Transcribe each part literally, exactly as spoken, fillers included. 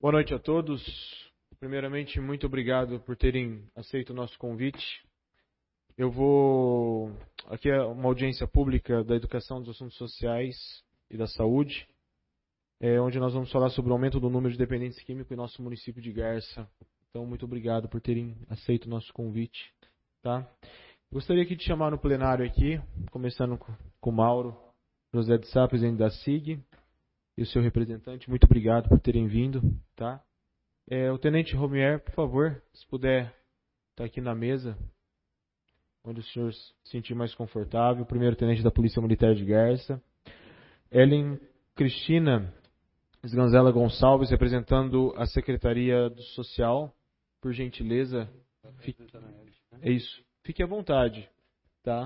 Boa noite a todos. Primeiramente, muito obrigado por terem aceito o nosso convite. Eu vou... Aqui é uma audiência pública da educação, dos assuntos sociais e da saúde, é, onde nós vamos falar sobre o aumento do número de dependentes químicos em nosso município de Garça. Então, muito obrigado por terem aceito o nosso convite. Tá? Gostaria aqui de chamar no plenário aqui, começando com o Mauro José de Sá, presidente da S I G, e o seu representante. Muito obrigado por terem vindo. Tá? É, o tenente Romier, por favor, se puder estar aqui na mesa, onde o senhor se sentir mais confortável. Primeiro tenente da Polícia Militar de Garça. Ellen Cristina Sganzela Gonçalves, representando a Secretaria do Social. Por gentileza, fique... é isso. Fique à vontade. Tá?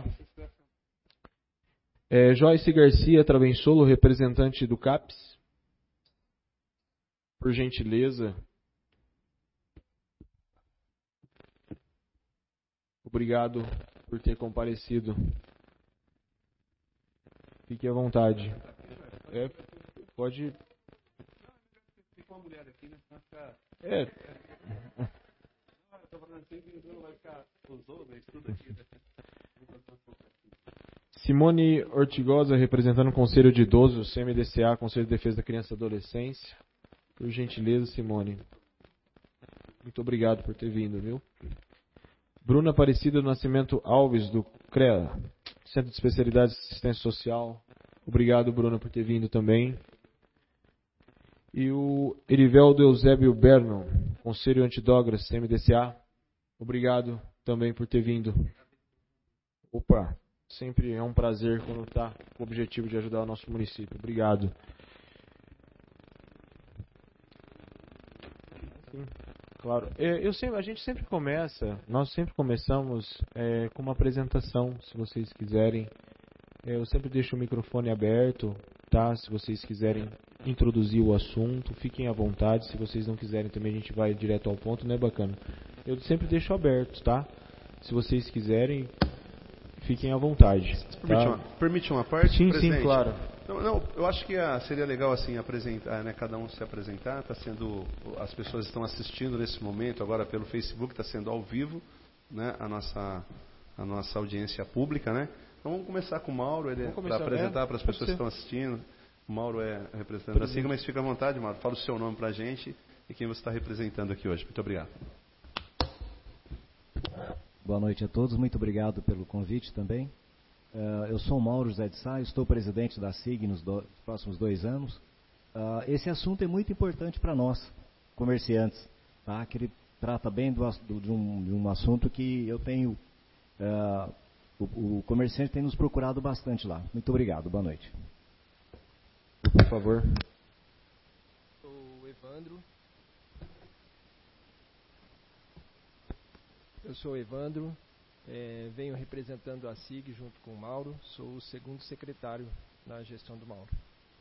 É, Joyce Garcia Travensolo, representante do CAPES. Por gentileza. Obrigado por ter comparecido. Fique à vontade. É, pode... Tem uma mulher aqui, né? Vai ficar... É. Não, eu tô falando assim, não vai ficar os outros, tudo aqui, né? Simone Ortigosa, representando o Conselho de Idosos, C M D C A, Conselho de Defesa da Criança e Adolescência. Por gentileza, Simone. Muito obrigado por ter vindo, viu? Bruna Aparecida do Nascimento Alves, do CREA, Centro de Especialidades de Assistência Social. Obrigado, Bruna, por ter vindo também. E o Eriveldo Eusébio Bernon, Conselho Antidrogas, C M D C A. Obrigado também por ter vindo. Opa, sempre é um prazer quando está com o objetivo de ajudar o nosso município. Obrigado. Sim. Claro, eu sempre, a gente sempre começa, nós sempre começamos é, com uma apresentação, se vocês quiserem. Eu sempre deixo o microfone aberto, tá? Se vocês quiserem introduzir o assunto, fiquem à vontade. Se vocês não quiserem também, a gente vai direto ao ponto, né, bacana? Eu sempre deixo aberto, tá? Se vocês quiserem, fiquem à vontade. Permite, tá? uma, permite uma parte, Sim, presidente? sim, claro. Não, não, eu acho que ah, seria legal assim apresentar, né, cada um se apresentar. Tá sendo, as pessoas estão assistindo nesse momento agora pelo Facebook, está sendo ao vivo, né, a nossa a nossa audiência pública, né? Então vamos começar com o Mauro, ele para apresentar é, para as pessoas que estão assistindo. O Mauro é representante da S I G, mas fica à vontade, Mauro. Fala o seu nome para a gente e quem você está representando aqui hoje. Muito obrigado. Boa noite a todos, muito obrigado pelo convite também. Uh, eu sou o Mauro José de Sá, estou presidente da S I G nos do, próximos dois anos. Uh, esse assunto é muito importante para nós, comerciantes, tá? Que ele trata bem do, do, de, um, de um assunto que eu tenho, uh, o, o comerciante tem nos procurado bastante lá. Muito obrigado, boa noite. Por favor. Sou o Evandro. Eu sou o Evandro. É, venho representando a S I G junto com o Mauro, sou o segundo secretário na gestão do Mauro.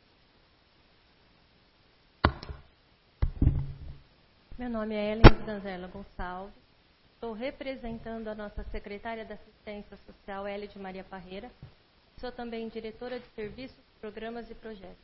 Meu nome é Ellen Sganzela Gonçalves, estou representando a nossa secretária da Assistência Social, L de Maria Parreira, sou também diretora de Serviços, Programas e Projetos.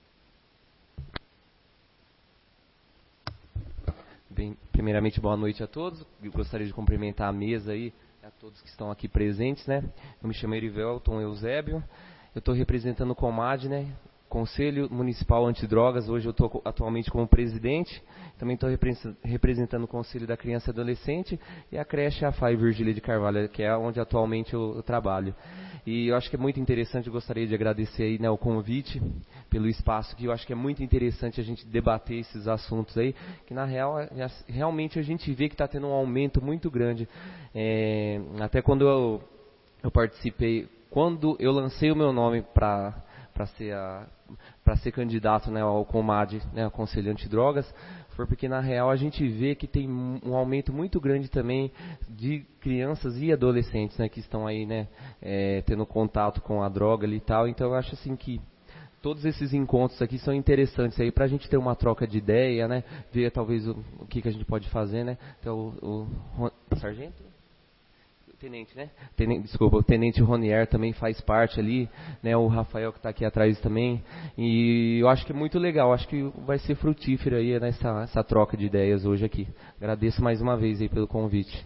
Bem, primeiramente, boa noite a todos, eu gostaria de cumprimentar a mesa aí, a todos que estão aqui presentes, né? Eu me chamo Erivelton Eusébio, eu estou representando o COMAD, né? Conselho Municipal Antidrogas, hoje eu estou atualmente como presidente, também estou representando o Conselho da Criança e Adolescente e a creche A F A I Virgília de Carvalho, que é onde atualmente eu, eu trabalho. E eu acho que é muito interessante, eu gostaria de agradecer aí, né, o convite, pelo espaço, que eu acho que é muito interessante a gente debater esses assuntos aí, que na real, realmente a gente vê que está tendo um aumento muito grande. É, até quando eu, eu participei, quando eu lancei o meu nome para para ser a para ser candidato, né, ao COMAD, né, ao Conselho Antidrogas, foi porque na real a gente vê que tem um aumento muito grande também de crianças e adolescentes, né, que estão aí, né, é, tendo contato com a droga ali e tal. Então eu acho assim que todos esses encontros aqui são interessantes aí para a gente ter uma troca de ideia, né, ver talvez o, o que, que a gente pode fazer, né. Então o, o, o sargento, Tenente, né? Tenente, desculpa, o Tenente Ronier também faz parte ali, né? O Rafael que está aqui atrás também. E eu acho que é muito legal, acho que vai ser frutífero aí nessa essa troca de ideias hoje aqui. Agradeço mais uma vez aí pelo convite.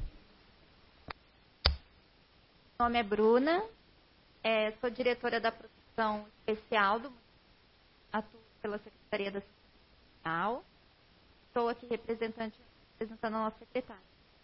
Meu nome é Bruna, é, sou diretora da produção especial do atuo pela Secretaria da Social. Estou aqui representante, representando a nossa secretária.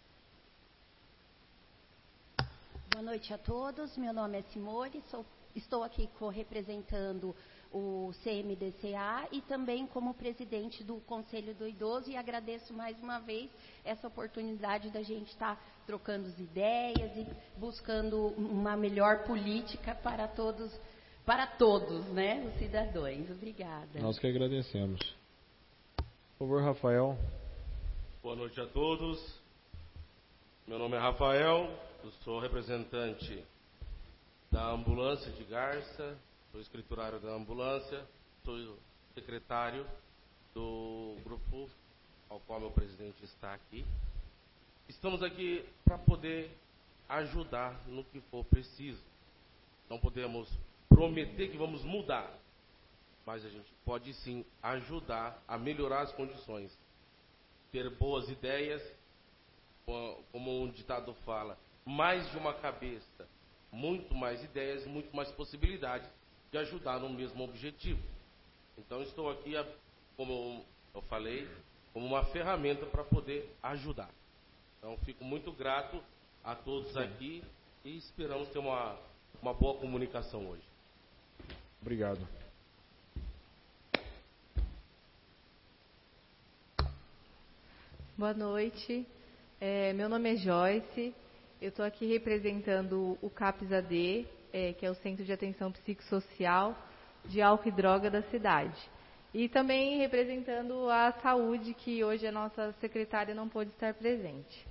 Boa noite a todos, meu nome é Simone, sou, estou aqui representando o C M D C A e também como presidente do Conselho do Idoso, e agradeço mais uma vez essa oportunidade da gente estar trocando as ideias e buscando uma melhor política para todos, para todos, né, os cidadãos. Obrigada. Nós que agradecemos. Por favor, Rafael. Boa noite a todos. Meu nome é Rafael, eu sou representante da ambulância de Garça, sou escriturário da ambulância, sou secretário do grupo ao qual meu presidente está aqui. Estamos aqui para poder ajudar no que for preciso. Não podemos prometer que vamos mudar, mas a gente pode sim ajudar a melhorar as condições, ter boas ideias, como um ditado fala, mais de uma cabeça, muito mais ideias, muito mais possibilidades de ajudar no mesmo objetivo. Então estou aqui, como eu falei, como uma ferramenta para poder ajudar. Então fico muito grato a todos aqui e esperamos ter uma, uma boa comunicação hoje. Obrigado. Boa noite, é, meu nome é Joyce, eu estou aqui representando o CAPS-A D, é, que é o Centro de Atenção Psicossocial de Álcool e Droga da cidade. E também representando a saúde, que hoje a nossa secretária não pôde estar presente.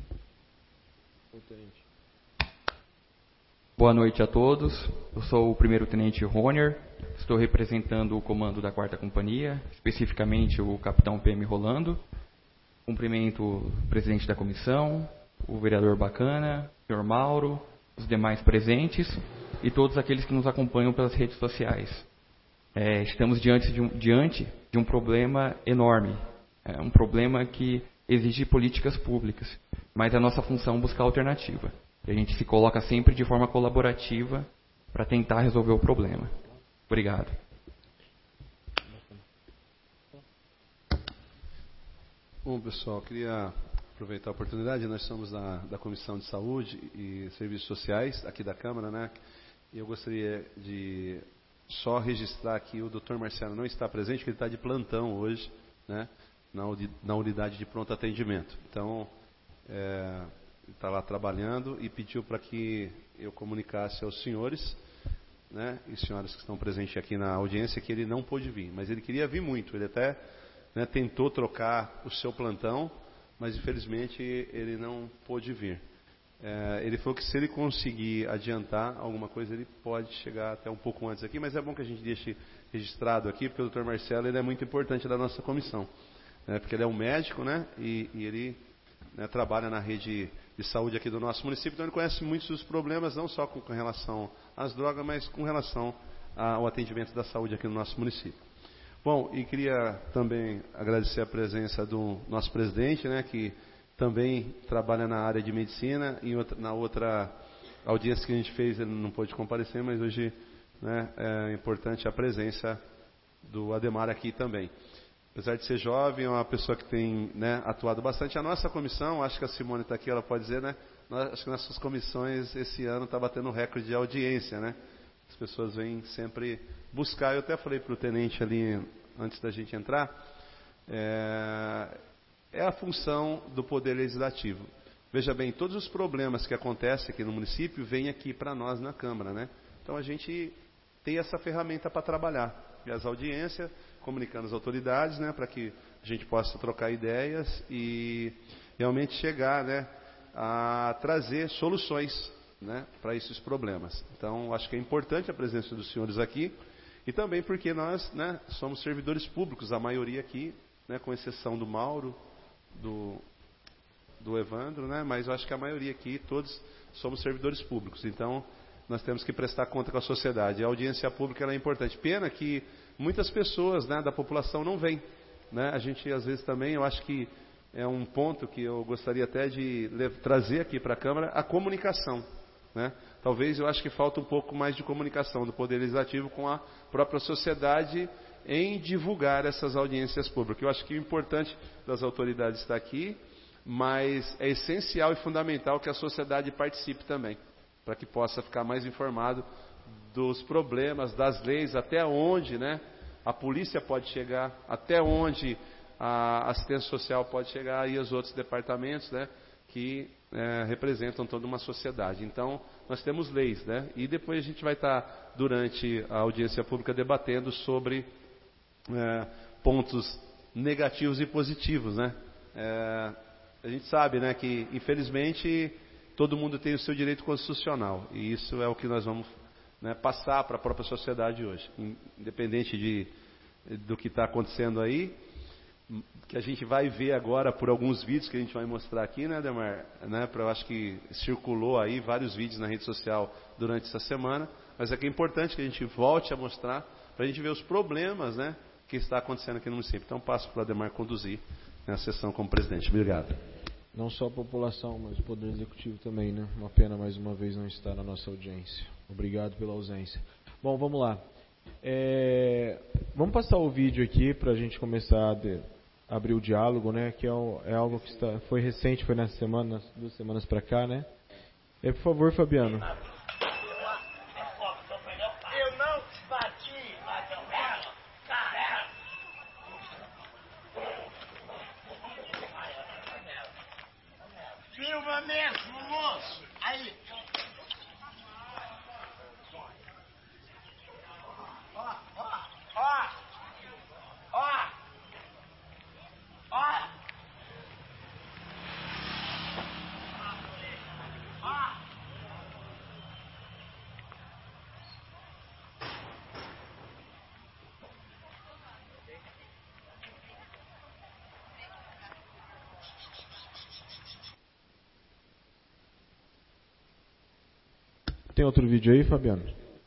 Boa noite a todos, eu sou o primeiro tenente Ronier, estou representando o comando da quarta companhia, especificamente o capitão P M Rolando. Cumprimento o presidente da comissão, o vereador Bacana, o senhor Mauro, os demais presentes e todos aqueles que nos acompanham pelas redes sociais. É, estamos diante de, um, diante de um problema enorme, é um problema que exige políticas públicas, mas é a nossa função buscar alternativa. A gente se coloca sempre de forma colaborativa para tentar resolver o problema. Obrigado. Bom, pessoal, queria aproveitar a oportunidade. Nós somos da, da Comissão de Saúde e Serviços Sociais aqui da Câmara, né? E eu gostaria de só registrar que o doutor Marcelo não está presente, porque ele está de plantão hoje, né? Na, na unidade de pronto atendimento. Então, é, ele está lá trabalhando e pediu para que eu comunicasse aos senhores, né? E senhoras que estão presentes aqui na audiência, que ele não pôde vir. Mas ele queria vir muito, ele até... Né, tentou trocar o seu plantão, mas infelizmente ele não pôde vir. É, ele falou que se ele conseguir adiantar alguma coisa, ele pode chegar até um pouco antes aqui, mas é bom que a gente deixe registrado aqui, porque o doutor Marcelo ele é muito importante da nossa comissão, né, porque ele é um médico, né, e, e ele, né, trabalha na rede de saúde aqui do nosso município, então ele conhece muitos dos problemas, não só com, com relação às drogas, mas com relação ao atendimento da saúde aqui no nosso município. Bom, e queria também agradecer a presença do nosso presidente, né, que também trabalha na área de medicina. Em outra, na outra audiência que a gente fez, ele não pôde comparecer, mas hoje, né, é importante a presença do Ademar aqui também. Apesar de ser jovem, é uma pessoa que tem, né, atuado bastante. A nossa comissão, acho que a Simone está aqui, ela pode dizer, né, nós, acho que nossas comissões esse ano está batendo recorde de audiência, né? As pessoas vêm sempre buscar. Eu até falei para o tenente ali, antes da gente entrar, é, é a função do Poder Legislativo. Veja bem, todos os problemas que acontecem aqui no município vêm aqui para nós na Câmara, né? Então a gente tem essa ferramenta para trabalhar. E as audiências, comunicando as autoridades, né, para que a gente possa trocar ideias e realmente chegar, né, a trazer soluções, né, para esses problemas. Então, acho que é importante a presença dos senhores aqui, e também porque nós, né, somos servidores públicos, a maioria aqui, né, com exceção do Mauro, do do Evandro, né? Mas eu acho que a maioria aqui, todos somos servidores públicos. Então, nós temos que prestar conta com a sociedade. A audiência pública ela é importante. Pena que muitas pessoas, né, da população não vêm. Né? A gente, às vezes, também, eu acho que é um ponto que eu gostaria até de trazer aqui para a Câmara, a comunicação. Né? Talvez eu acho que falta um pouco mais de comunicação do Poder Legislativo com a própria sociedade em divulgar essas audiências públicas. Eu acho que o importante das autoridades está aqui, mas é essencial e fundamental que a sociedade participe também, para que possa ficar mais informado dos problemas, das leis, até onde, né, a polícia pode chegar, até onde a assistência social pode chegar e os outros departamentos, né, que é, representam toda uma sociedade. Então, nós temos leis, né, e depois a gente vai estar, durante a audiência pública, debatendo sobre é, pontos negativos e positivos, né. É, a gente sabe, né, que, infelizmente, todo mundo tem o seu direito constitucional, e isso é o que nós vamos, né, passar para a própria sociedade hoje, independente de, do que está acontecendo aí, que a gente vai ver agora por alguns vídeos que a gente vai mostrar aqui, né, Ademar? Né, pra, eu acho que circulou aí vários vídeos na rede social durante essa semana, mas é que é importante que a gente volte a mostrar, para a gente ver os problemas, né, que está acontecendo aqui no município. Então, passo para o Ademar conduzir, né, a sessão como presidente. Obrigado. Não só a população, mas o Poder Executivo também, né? Uma pena mais uma vez não estar na nossa audiência. Obrigado pela ausência. Bom, vamos lá. É, vamos passar o vídeo aqui para a gente começar a de, abrir o diálogo, né? Que é, o, é algo que está, foi recente, foi nessa semana, duas semanas para cá, né? É, por favor, Fabiano. Eu não te bati, filma mesmo, moço. Aí. Ó, ó, ó. Ó. Ó. Ó. Tem outro vídeo aí, Fabiano?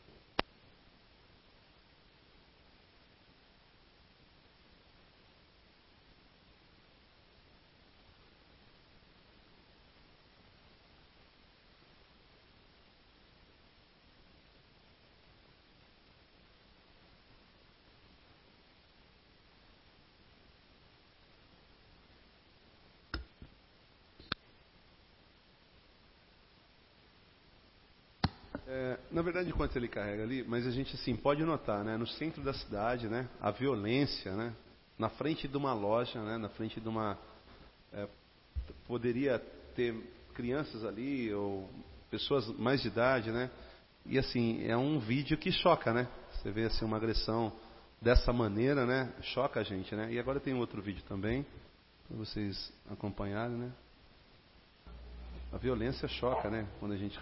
É, na verdade, enquanto ele carrega ali, mas a gente assim pode notar, né, no centro da cidade, né, a violência, né, na frente de uma loja, né, na frente de uma é, poderia ter crianças ali ou pessoas mais de idade, né, e assim é um vídeo que choca, né, você vê assim uma agressão dessa maneira, né, choca a gente, né, e agora tem outro vídeo também para vocês acompanharem, né, a violência choca, né, quando a gente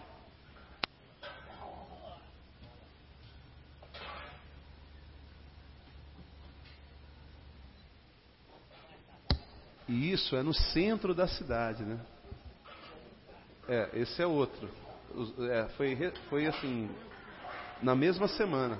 E isso é no centro da cidade, né? É, esse é outro. É, foi, foi assim, na mesma semana.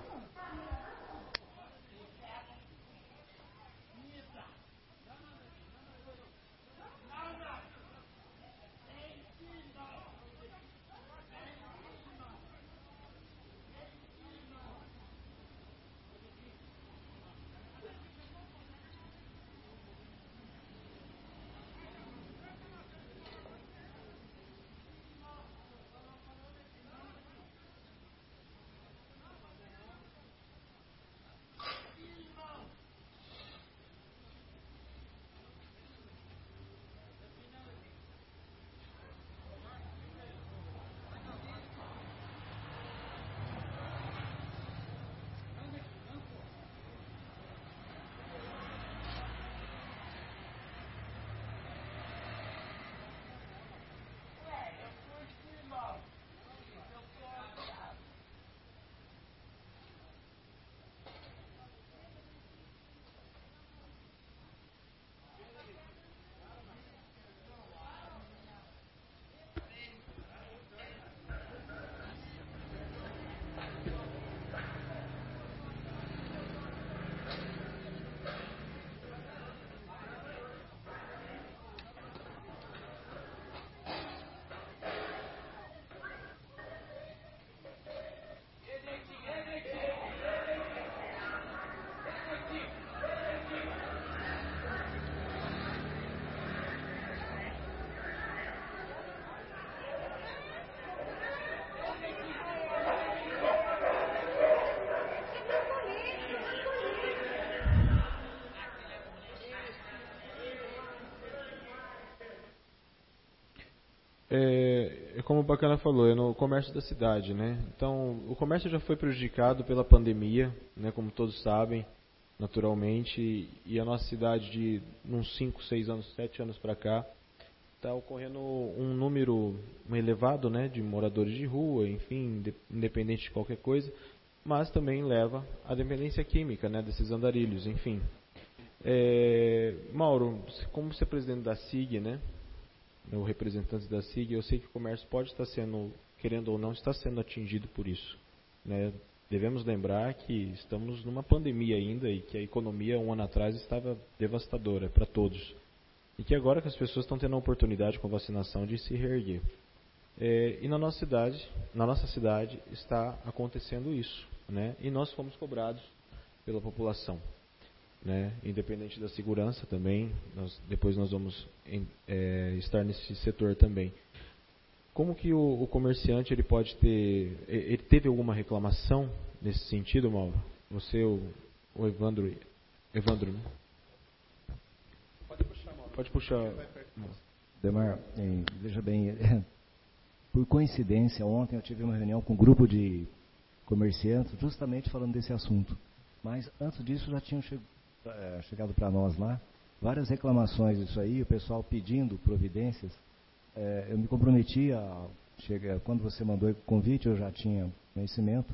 É, é como o Bacana falou, é no comércio da cidade, né? Então, o comércio já foi prejudicado pela pandemia, né? Como todos sabem, naturalmente, e, e a nossa cidade de uns cinco, seis anos, sete anos para cá, está ocorrendo um número elevado, né? De moradores de rua, enfim, de, independente de qualquer coisa, mas também leva à dependência química, né? Desses andarilhos, enfim. É, Mauro, como você é presidente da S I G, né? O representante da S I G, eu sei que o comércio pode estar sendo, querendo ou não, está sendo atingido por isso, né? Devemos lembrar que estamos numa pandemia ainda e que a economia um ano atrás estava devastadora para todos e que agora que as pessoas estão tendo a oportunidade com a vacinação de se reerguer. É, e na nossa cidade, na nossa cidade está acontecendo isso, né? E nós fomos cobrados pela população, né? Independente da segurança também, nós, depois nós vamos em, é, estar nesse setor também. Como que o, o comerciante ele pode ter, ele teve alguma reclamação nesse sentido, Mauro? Você, o, o Evandro, Evandro, né? Pode puxar, Mauro. Pode puxar. Demar, veja bem, por coincidência, ontem eu tive uma reunião com um grupo de comerciantes justamente falando desse assunto. Mas antes disso já tinham chegado É, chegado para nós lá, várias reclamações disso aí, o pessoal pedindo providências. É, eu me comprometi a chegar, quando você mandou o convite, eu já tinha conhecimento,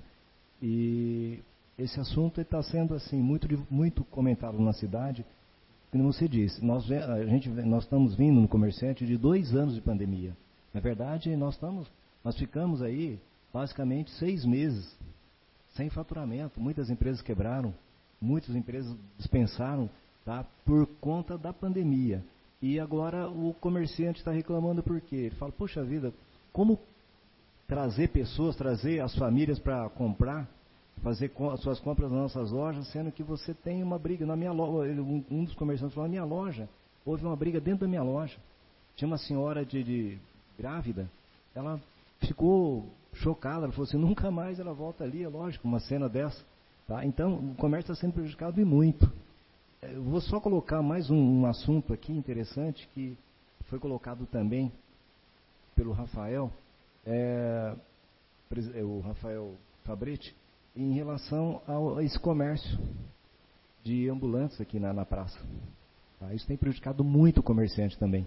e esse assunto está sendo assim muito, muito comentado na cidade, como você disse, nós, a gente, nós estamos vindo no comerciante de dois anos de pandemia. Na verdade, nós, estamos, nós ficamos aí basicamente seis meses sem faturamento, muitas empresas quebraram, muitas empresas dispensaram, tá, por conta da pandemia. E agora o comerciante está reclamando por quê? Ele fala, poxa vida, como trazer pessoas, trazer as famílias para comprar, fazer as suas compras nas nossas lojas, sendo que você tem uma briga na minha loja. Um dos comerciantes falou, na minha loja, houve uma briga dentro da minha loja. Tinha uma senhora de, de grávida, ela ficou chocada, ela falou assim, nunca mais ela volta ali, é lógico, uma cena dessa. Tá? Então, o comércio está sendo prejudicado e muito. Eu vou só colocar mais um, um assunto aqui interessante, que foi colocado também pelo Rafael, é, o Rafael Fabretti, em relação ao, a esse comércio de ambulantes aqui na, na praça. Tá? Isso tem prejudicado muito o comerciante também.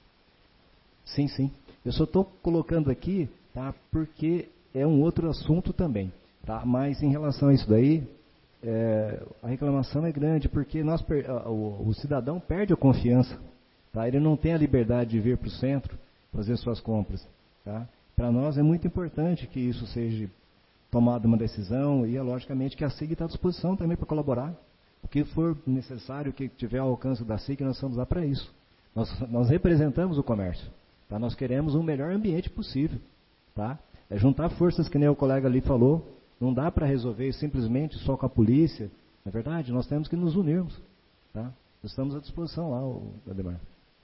Sim, sim. Eu só estou colocando aqui, tá, porque é um outro assunto também. Tá, mas em relação a isso daí, é, a reclamação é grande, porque nós, o, o cidadão perde a confiança. Tá? Ele não tem a liberdade de vir para o centro fazer suas compras. Tá? Para nós é muito importante que isso seja tomado uma decisão e, é, logicamente, que a S I G está à disposição também para colaborar. O que for necessário, o que tiver ao alcance da S I G, nós estamos lá para isso. Nós, nós representamos o comércio. Tá? Nós queremos um melhor ambiente possível. Tá? É juntar forças, que nem o colega ali falou. Não dá para resolver simplesmente só com a polícia. Na verdade, nós temos que nos unirmos. Tá? Estamos à disposição lá, o Ademar.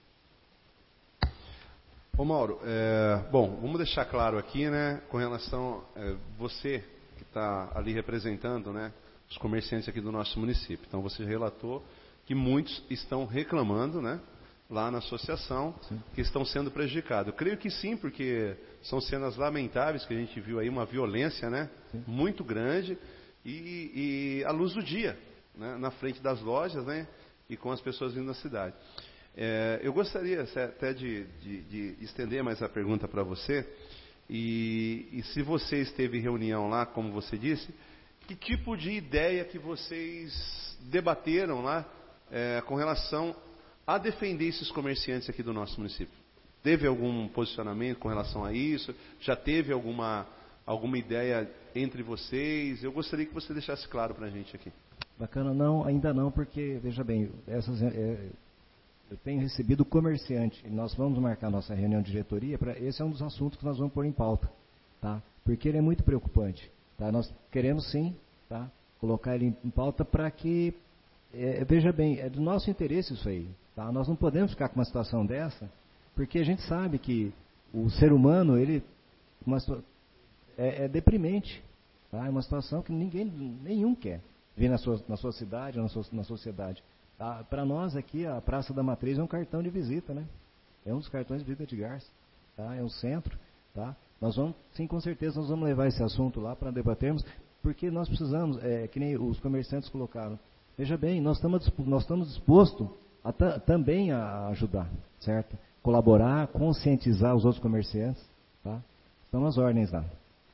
Ô Mauro, é, bom, vamos deixar claro aqui, né, com relação a é, você que está ali representando, né, os comerciantes aqui do nosso município. Então você relatou que muitos estão reclamando, né, lá na associação, sim, que estão sendo prejudicados. Eu creio que sim, porque são cenas lamentáveis que a gente viu aí, uma violência, né, muito grande e, e à luz do dia, né, na frente das lojas, né, e com as pessoas vindo na cidade. É, eu gostaria até de, de, de estender mais a pergunta para você, e, e se você esteve em reunião lá, como você disse, que tipo de ideia que vocês debateram lá é, com relação a defender esses comerciantes aqui do nosso município? Teve algum posicionamento com relação a isso? Já teve alguma, alguma ideia entre vocês? Eu gostaria que você deixasse claro para a gente aqui. Bacana, não, ainda não, porque, veja bem, essas, é, eu tenho recebido comerciante, e nós vamos marcar nossa reunião de diretoria, pra, esse é um dos assuntos que nós vamos pôr em pauta, tá? Porque ele é muito preocupante. Tá? Nós queremos sim, tá, colocar ele em pauta para que, é, veja bem, é do nosso interesse isso aí. Tá? Nós não podemos ficar com uma situação dessa, porque a gente sabe que o ser humano, ele uma, é, é deprimente. Tá? É uma situação que ninguém, nenhum quer ver na sua, na sua cidade, na, sua, na sociedade. Tá? Para nós aqui, a Praça da Matriz é um cartão de visita, né? É um dos cartões de visita de Garça. tá? É um centro, tá? Nós vamos, sim, com certeza, nós vamos levar esse assunto lá para debatermos, porque nós precisamos, é, que nem os comerciantes colocaram, veja bem, nós estamos, nós estamos dispostos a também a ajudar, certo? Colaborar, conscientizar os outros comerciantes, tá? Estão as ordens lá.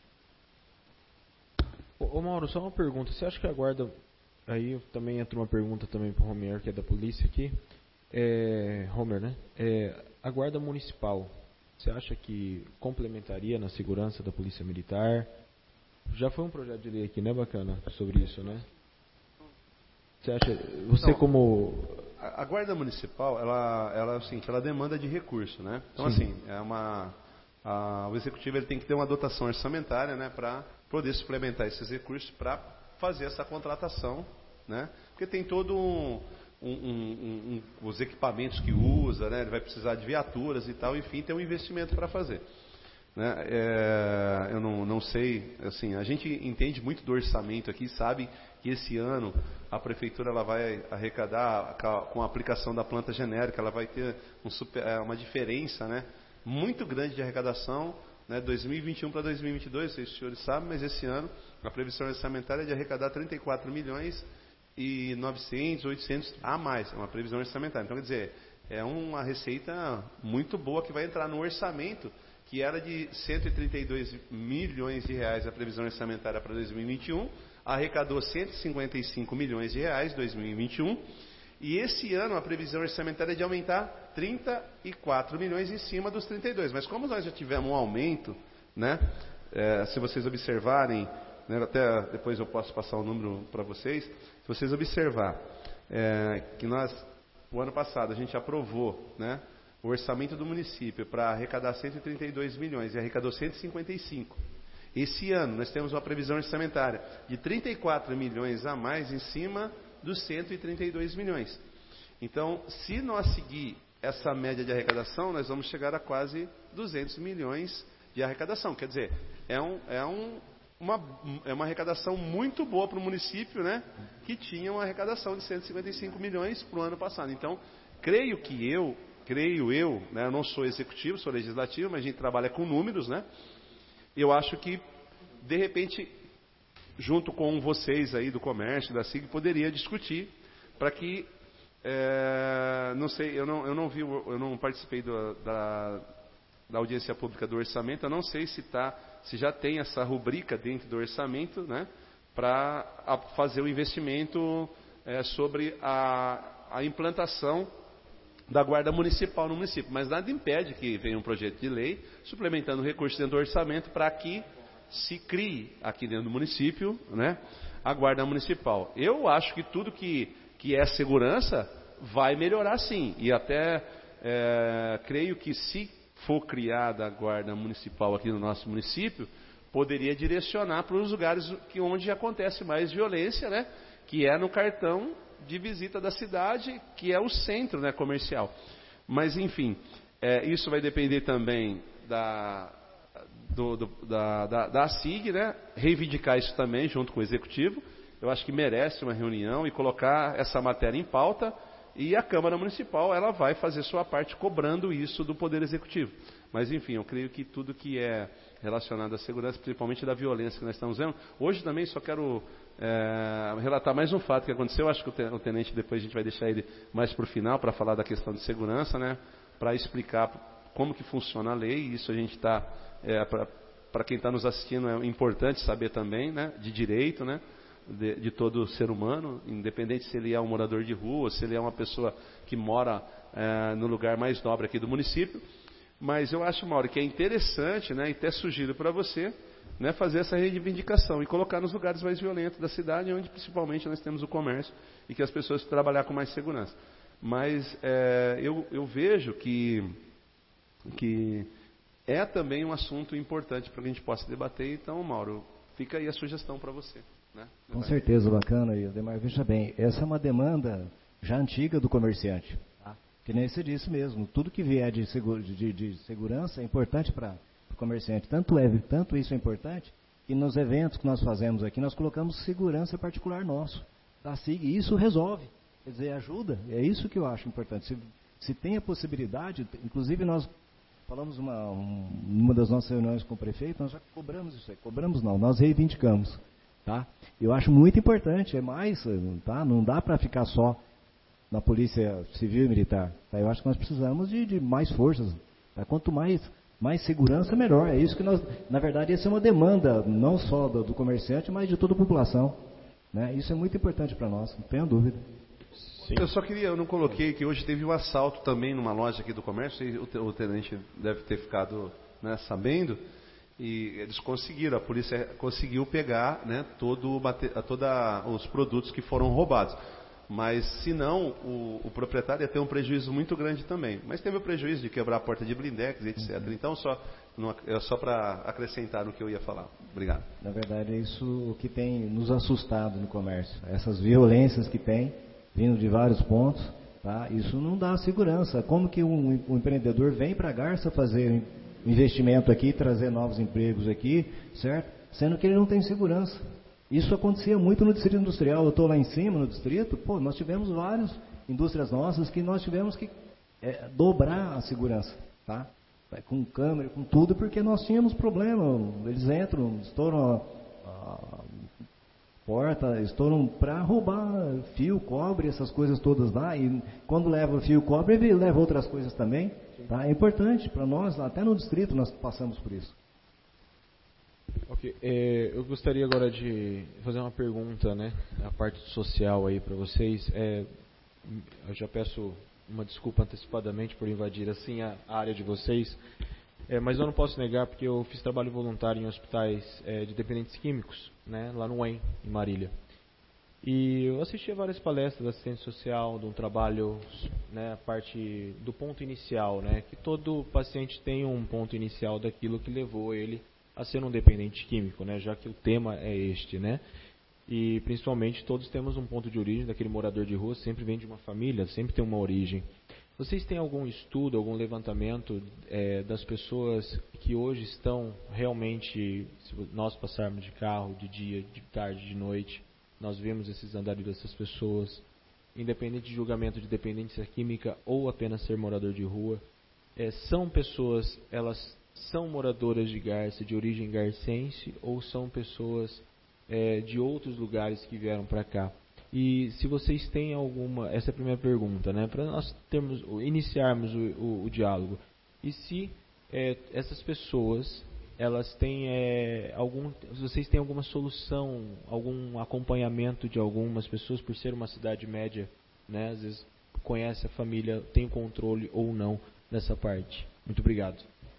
Ô, ô Mauro, só uma pergunta, você acha que a guarda, aí também entra uma pergunta também para o Homer, que é da polícia aqui, é, Homer, né? É, a guarda municipal, você acha que complementaria na segurança da polícia militar? Já foi um projeto de lei aqui, né, bacana, sobre isso, né? Você acha, você Não, como... A, a guarda municipal, ela, ela é o seguinte, ela demanda de recurso, né? Então, Sim. assim, é uma... A, o executivo ele tem que ter uma dotação orçamentária, né, para poder suplementar esses recursos para fazer essa contratação, né? Porque tem todo um... Um, um, um, os equipamentos que usa, né? Ele vai precisar de viaturas e tal, enfim, tem um investimento para fazer. Né? É, eu não, não sei, assim, a gente entende muito do orçamento aqui, sabe que esse ano a prefeitura ela vai arrecadar, com a aplicação da planta genérica, ela vai ter um super, uma diferença, né, muito grande de arrecadação, né, dois mil e vinte e um para dois mil e vinte e dois, não sei se os senhores sabem, mas esse ano a previsão orçamentária é de arrecadar trinta e quatro milhões e novecentos, oitocentos a mais, é uma previsão orçamentária. Então, quer dizer, é uma receita muito boa que vai entrar no orçamento, que era de cento e trinta e dois milhões de reais a previsão orçamentária para dois mil e vinte e um, arrecadou cento e cinquenta e cinco milhões de reais em dois mil e vinte e um, e esse ano a previsão orçamentária é de aumentar trinta e quatro milhões em cima dos trinta e dois. Mas como nós já tivemos um aumento, né, é, se vocês observarem, né, até depois eu posso passar o número para vocês, se vocês observar é, que nós, o ano passado, a gente aprovou, né, o orçamento do município para arrecadar cento e trinta e dois milhões e arrecadou cento e cinquenta e cinco. Esse ano nós temos uma previsão orçamentária de trinta e quatro milhões a mais em cima dos cento e trinta e dois milhões. Então, se nós seguir essa média de arrecadação, nós vamos chegar a quase duzentos milhões de arrecadação. Quer dizer, é, um, é, um, uma, é uma arrecadação muito boa para o município, né, que tinha uma arrecadação de cento e cinquenta e cinco milhões para o ano passado. Então, creio que eu, creio eu, né, eu não sou executivo, sou legislativo, mas a gente trabalha com números, né? Eu acho que, de repente, junto com vocês aí do comércio, da S I G, poderia discutir para que, é, não sei, eu não, eu não vi, eu não participei do, da, da audiência pública do orçamento, eu não sei se, tá, se já tem essa rubrica dentro do orçamento, né, para fazer o investimento é, sobre a, a implantação da guarda municipal no município, mas nada impede que venha um projeto de lei suplementando recursos dentro do orçamento para que se crie aqui dentro do município, né, a guarda municipal. Eu acho que tudo que, que é segurança vai melhorar sim, e até é, creio que se for criada a guarda municipal aqui no nosso município, poderia direcionar para os lugares que, onde acontece mais violência, né, que é no cartão de visita da cidade, que é o centro, né, comercial. Mas, enfim, é, isso vai depender também da, do, do, da, da, da S I G, né, reivindicar isso também junto com o Executivo. Eu acho que merece uma reunião e colocar essa matéria em pauta, e a Câmara Municipal ela vai fazer sua parte cobrando isso do Poder Executivo. Mas, enfim, eu creio que tudo que é relacionado à segurança, principalmente da violência que nós estamos vendo. Hoje também só quero é, relatar mais um fato que aconteceu. Acho que o tenente, depois a gente vai deixar ele mais para o final, para falar da questão de segurança, né, para explicar como que funciona a lei. Isso a gente está, é, para quem está nos assistindo, é importante saber também, né, de direito, né, de, de todo ser humano, independente se ele é um morador de rua, se ele é uma pessoa que mora é, no lugar mais nobre aqui do município. Mas eu acho, Mauro, que é interessante, né, e até sugiro para você, né, fazer essa reivindicação e colocar nos lugares mais violentos da cidade, onde principalmente nós temos o comércio e que as pessoas trabalhar com mais segurança. Mas é, eu, eu vejo que, que é também um assunto importante para que a gente possa debater. Então, Mauro, fica aí a sugestão para você. Né? Com certeza, bacana. E Ademar, veja bem, essa é uma demanda já antiga do comerciante. Que nem você disse mesmo, tudo que vier de, segura, de, de segurança é importante para o comerciante. Tanto, é, tanto isso é importante que nos eventos que nós fazemos aqui, nós colocamos segurança particular nosso, da S I G, e isso resolve, quer dizer, ajuda. É isso que eu acho importante. Se, se tem a possibilidade, inclusive nós falamos uma, um, numa das nossas reuniões com o prefeito, nós já cobramos isso aí. Cobramos não, nós reivindicamos. Tá? Eu acho muito importante, é mais, tá? Não dá para ficar só na polícia civil e militar. Tá? Eu acho que nós precisamos de, de mais forças. Tá? Quanto mais, mais segurança, melhor. É isso que nós, na verdade, essa é uma demanda, não só do, do comerciante, mas de toda a população. Né? Isso é muito importante para nós, não tenho dúvida. Sim. Eu só queria, eu não coloquei que hoje teve um assalto também numa loja aqui do comércio, e o, o tenente deve ter ficado, né, sabendo. E eles conseguiram, a polícia conseguiu pegar, né, todo, toda os produtos que foram roubados. Mas, se não, o, o proprietário ia ter um prejuízo muito grande também. Mas teve o prejuízo de quebrar a porta de blindex, etcétera. Uhum. Então, só, não, é só para acrescentar no que eu ia falar. Obrigado. Na verdade, é isso que tem nos assustado no comércio. Essas violências que tem, vindo de vários pontos, tá? Isso não dá segurança. Como que um, um empreendedor vem para a Garça fazer investimento aqui, trazer novos empregos aqui, certo? Sendo que ele não tem segurança. Isso acontecia muito no distrito industrial. Eu estou lá em cima no distrito, pô, nós tivemos várias indústrias nossas que nós tivemos que é, dobrar a segurança, tá? Com câmera, com tudo, porque nós tínhamos problema. Eles entram, estouram a, a porta, estouram para roubar fio, cobre, essas coisas todas lá. E quando leva fio, cobre, ele leva outras coisas também. Tá? É importante para nós, até no distrito nós passamos por isso. Ok, é, eu gostaria agora de fazer uma pergunta, né, a parte social aí para vocês. É, eu já peço uma desculpa antecipadamente por invadir assim a, a área de vocês, é, mas eu não posso negar porque eu fiz trabalho voluntário em hospitais é, de dependentes químicos, né, lá no U E M, em Marília. E eu assisti a várias palestras da assistência social, de um trabalho, né, a parte do ponto inicial, né, que todo paciente tem um ponto inicial daquilo que levou ele a ser um dependente químico, né, já que o tema é este, né, e principalmente todos temos um ponto de origem, daquele morador de rua sempre vem de uma família, sempre tem uma origem. Vocês têm algum estudo, algum levantamento é, das pessoas que hoje estão realmente, se nós passarmos de carro, de dia, de tarde, de noite, nós vemos esses andarilhos dessas pessoas, independente de julgamento de dependência química ou apenas ser morador de rua, é, são pessoas, elas são moradoras de Garça, de origem garcense, ou são pessoas é, de outros lugares que vieram para cá? E se vocês têm alguma, essa é a primeira pergunta, né, para nós termos, iniciarmos o, o, o diálogo. E se é, essas pessoas, elas têm é, algum, vocês têm alguma solução, algum acompanhamento de algumas pessoas, por ser uma cidade média, né, às vezes conhece a família, tem controle ou não nessa parte? Muito obrigado.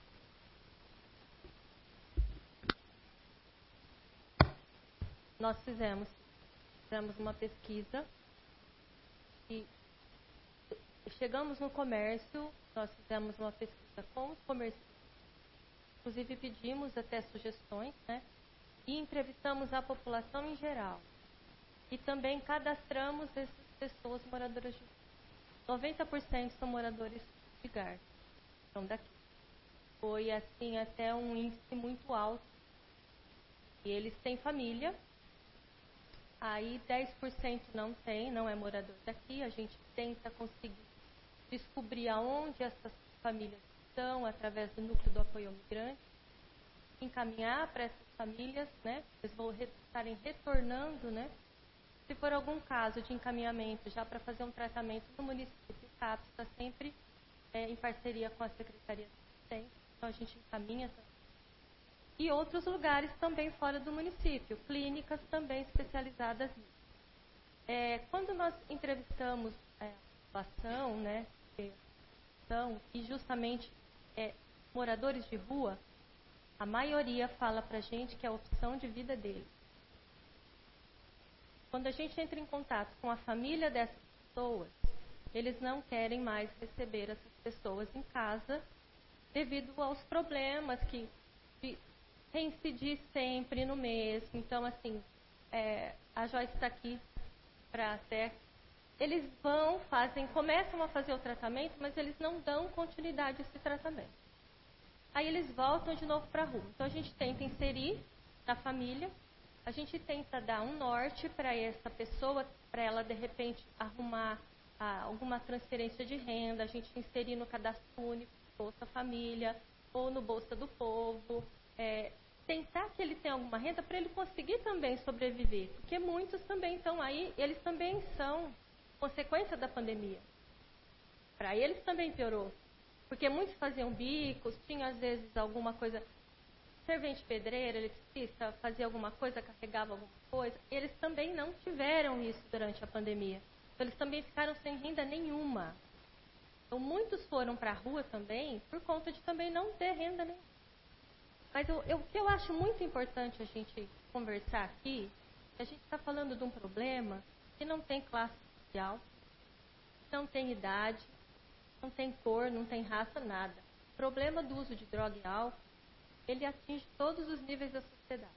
Nós fizemos, fizemos uma pesquisa e chegamos no comércio, nós fizemos uma pesquisa com os comerciantes. Inclusive pedimos até sugestões, né? E entrevistamos a população em geral. E também cadastramos essas pessoas moradoras de noventa por cento são moradores de Garça, são daqui. Foi assim até um índice muito alto. E eles têm família. Aí dez por cento não tem, não é morador daqui. A gente tenta conseguir descobrir aonde essas famílias estão através do núcleo do apoio ao migrante, encaminhar para essas famílias, né? Eles vão re- estarem retornando, né? Se for algum caso de encaminhamento já para fazer um tratamento no município, o CAPS está sempre é, em parceria com a Secretaria de Assistência, então a gente encaminha também. E outros lugares também fora do município, clínicas também especializadas nisso. É, quando nós entrevistamos é, a população, né, e justamente é, moradores de rua, a maioria fala para a gente que é a opção de vida deles. Quando a gente entra em contato com a família dessas pessoas, eles não querem mais receber essas pessoas em casa devido aos problemas que de reincidir sempre no mesmo. Então, assim, é, a Joyce está aqui para até... Eles vão, fazem, começam a fazer o tratamento, mas eles não dão continuidade a esse tratamento. Aí eles voltam de novo para a rua. Então a gente tenta inserir na família, a gente tenta dar um norte para essa pessoa, para ela de repente arrumar ah, alguma transferência de renda, a gente inserir no cadastro único. Bolsa Família ou no Bolsa do Povo, é, tentar que ele tenha alguma renda para ele conseguir também sobreviver, porque muitos também estão aí, eles também são consequência da pandemia. Para eles também piorou, porque muitos faziam bicos, tinham às vezes alguma coisa, servente pedreiro, eletricista, fazia alguma coisa, carregava alguma coisa, eles também não tiveram isso durante a pandemia. Então, eles também ficaram sem renda nenhuma. Então, muitos foram para a rua também por conta de também não ter renda nenhuma. Mas eu, eu, o que eu acho muito importante a gente conversar aqui, é a gente está falando de um problema que não tem classe social, não tem idade, não tem cor, não tem raça, nada. O problema do uso de droga e álcool, ele atinge todos os níveis da sociedade.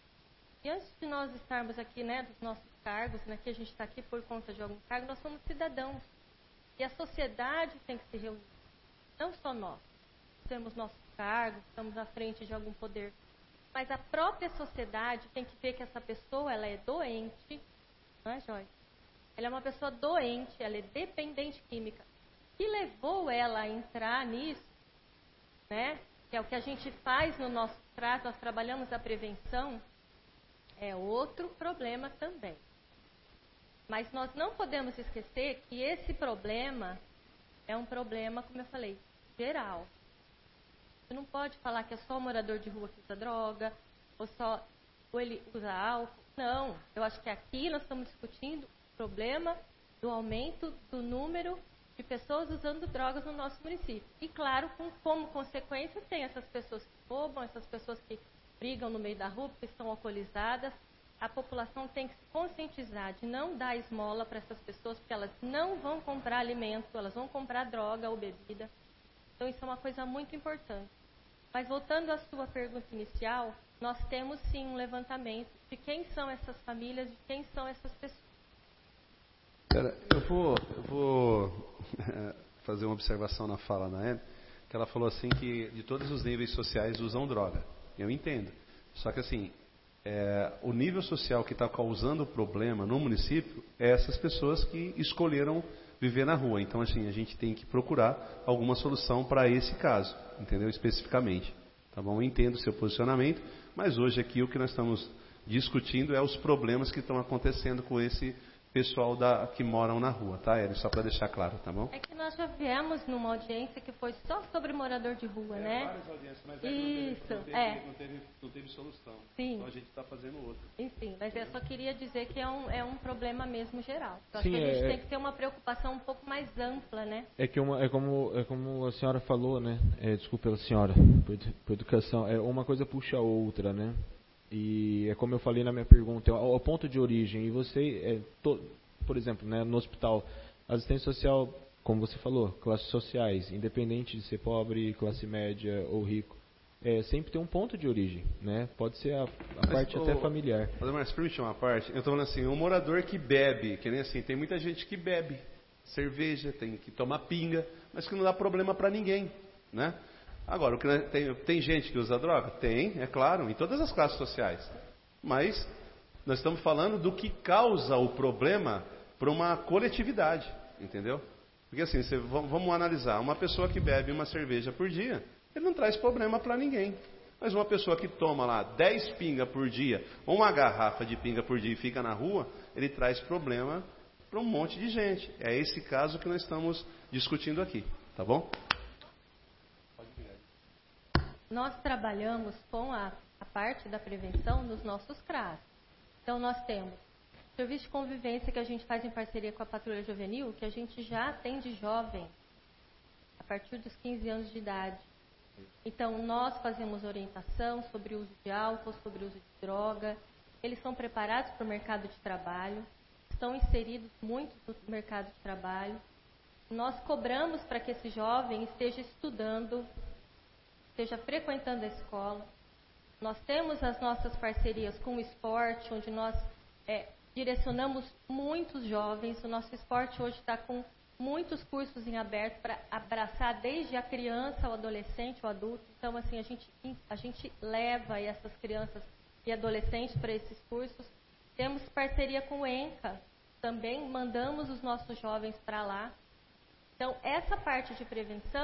E antes de nós estarmos aqui, né, dos nossos cargos, né, que a gente está aqui por conta de algum cargo, nós somos cidadãos. E a sociedade tem que se reunir. Não só nós. Temos nossos cargos, estamos à frente de algum poder. Mas a própria sociedade tem que ver que essa pessoa, ela é doente, não é, Joyce? Ela é uma pessoa doente, ela é dependente química. O que levou ela a entrar nisso, né? Que é o que a gente faz no nosso trato, nós trabalhamos a prevenção, é outro problema também. Mas nós não podemos esquecer que esse problema é um problema, como eu falei, geral. Você não pode falar que é só o morador de rua que usa droga, ou só ou ele usa álcool. Não, eu acho que aqui nós estamos discutindo o problema do aumento do número de pessoas usando drogas no nosso município. E claro, com, como consequência, tem essas pessoas que roubam, essas pessoas que brigam no meio da rua, porque estão alcoolizadas. A população tem que se conscientizar de não dar esmola para essas pessoas, porque elas não vão comprar alimento, elas vão comprar droga ou bebida. Então, isso é uma coisa muito importante. Mas, voltando à sua pergunta inicial, nós temos, sim, um levantamento de quem são essas famílias, de quem são essas pessoas. Pera, eu vou, eu vou fazer uma observação na fala da Anne, que ela falou assim que de todos os níveis sociais usam droga. Eu entendo. Só que, assim, é, o nível social que está causando o problema no município é essas pessoas que escolheram viver na rua. Então, assim, a gente tem que procurar alguma solução para esse caso, entendeu? Especificamente. Tá bom? Eu entendo o seu posicionamento, mas hoje aqui o que nós estamos discutindo é os problemas que estão acontecendo com esse pessoal da, que moram na rua, tá, Eri? Só para deixar claro, tá bom? É que nós já viemos numa audiência que foi só sobre morador de rua, é, né? Várias audiências, mas Isso, não teve, não teve, é. não teve, não teve solução. Sim. Então a gente está fazendo outra. Enfim, mas eu só queria dizer que é um, é um problema mesmo geral. Eu Sim, acho que a gente é, tem que ter uma preocupação um pouco mais ampla, né? É que uma, é como é como a senhora falou, né? É, desculpa, a senhora, por, por educação, é uma coisa puxa a outra, né? E é como eu falei na minha pergunta, é o ponto de origem. E você, é, to, por exemplo, né, no hospital, assistência social, como você falou, classes sociais, independente de ser pobre, classe média ou rico, é, sempre tem um ponto de origem, né? Pode ser a, a mas, parte ô, até familiar. Mas se permite uma parte, eu estou falando assim, um morador que bebe, que nem assim, tem muita gente que bebe cerveja, tem que tomar pinga, mas que não dá problema para ninguém, né? Agora, o que tem, tem gente que usa droga? Tem, é claro, em todas as classes sociais. Mas nós estamos falando do que causa o problema para uma coletividade, entendeu? Porque assim, você, vamos analisar, uma pessoa que bebe uma cerveja por dia, ele não traz problema para ninguém. Mas uma pessoa que toma lá dez pinga por dia, ou uma garrafa de pinga por dia e fica na rua, ele traz problema para um monte de gente. É esse caso que nós estamos discutindo aqui, tá bom? Nós trabalhamos com a, a parte da prevenção nos nossos C R A S. Então, nós temos o serviço de convivência que a gente faz em parceria com a Patrulha Juvenil, que a gente já atende jovem a partir dos quinze anos de idade. Então, nós fazemos orientação sobre o uso de álcool, sobre o uso de droga. Eles são preparados para o mercado de trabalho, estão inseridos muito no mercado de trabalho. Nós cobramos para que esse jovem esteja estudando, esteja frequentando a escola. Nós temos as nossas parcerias com o esporte, onde nós é, direcionamos muitos jovens. O nosso esporte hoje está com muitos cursos em aberto para abraçar desde a criança, o adolescente, o adulto. Então, assim, a gente, a gente leva essas crianças e adolescentes para esses cursos. Temos parceria com o ENCA, também mandamos os nossos jovens para lá. Então, essa parte de prevenção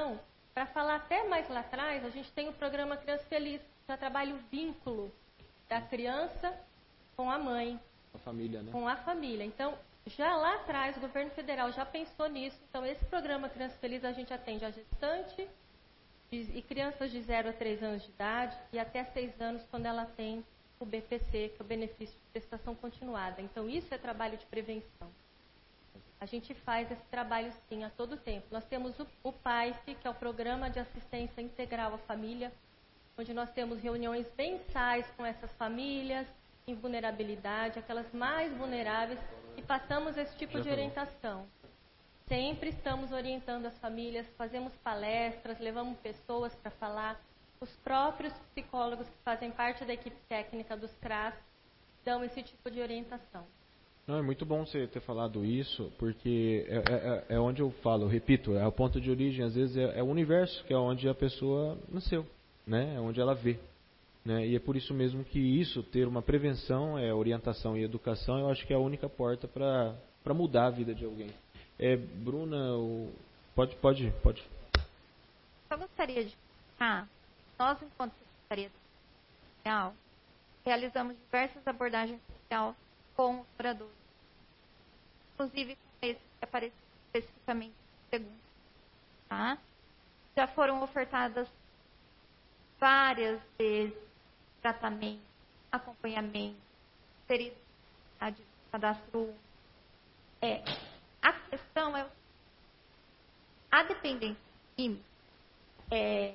para falar até mais lá atrás, a gente tem o programa Criança Feliz, que já trabalha o vínculo da criança com a mãe. A família, né? Com a família. Então, já lá atrás, o governo federal já pensou nisso. Então, esse programa Criança Feliz, a gente atende a gestante e crianças de zero a três anos de idade e até seis anos, quando ela tem o B P C, que é o benefício de prestação continuada. Então, isso é trabalho de prevenção. A gente faz esse trabalho, sim, a todo tempo. Nós temos o, o P A I F, que é o Programa de Assistência Integral à Família, onde nós temos reuniões mensais com essas famílias em vulnerabilidade, aquelas mais vulneráveis, e passamos esse tipo de orientação. Sempre estamos orientando as famílias, fazemos palestras, levamos pessoas para falar. Os próprios psicólogos que fazem parte da equipe técnica dos C R A S dão esse tipo de orientação. Não, é muito bom você ter falado isso, porque é, é, é onde eu falo, eu repito, é o ponto de origem, às vezes é, é o universo, que é onde a pessoa nasceu, né? É onde ela vê. Né? E é por isso mesmo que isso, ter uma prevenção, é orientação e educação, eu acho que é a única porta para para mudar a vida de alguém. É, Bruna, o... pode, pode, pode. Eu gostaria de ah, nós, enquanto Secretaria Social, realizamos diversas abordagens sociais com os moradores, inclusive com esse que apareceu especificamente no segundo. Tá? Já foram ofertadas várias vezes tratamento, acompanhamento, seria de cadastro. É, a questão é a dependência química, é,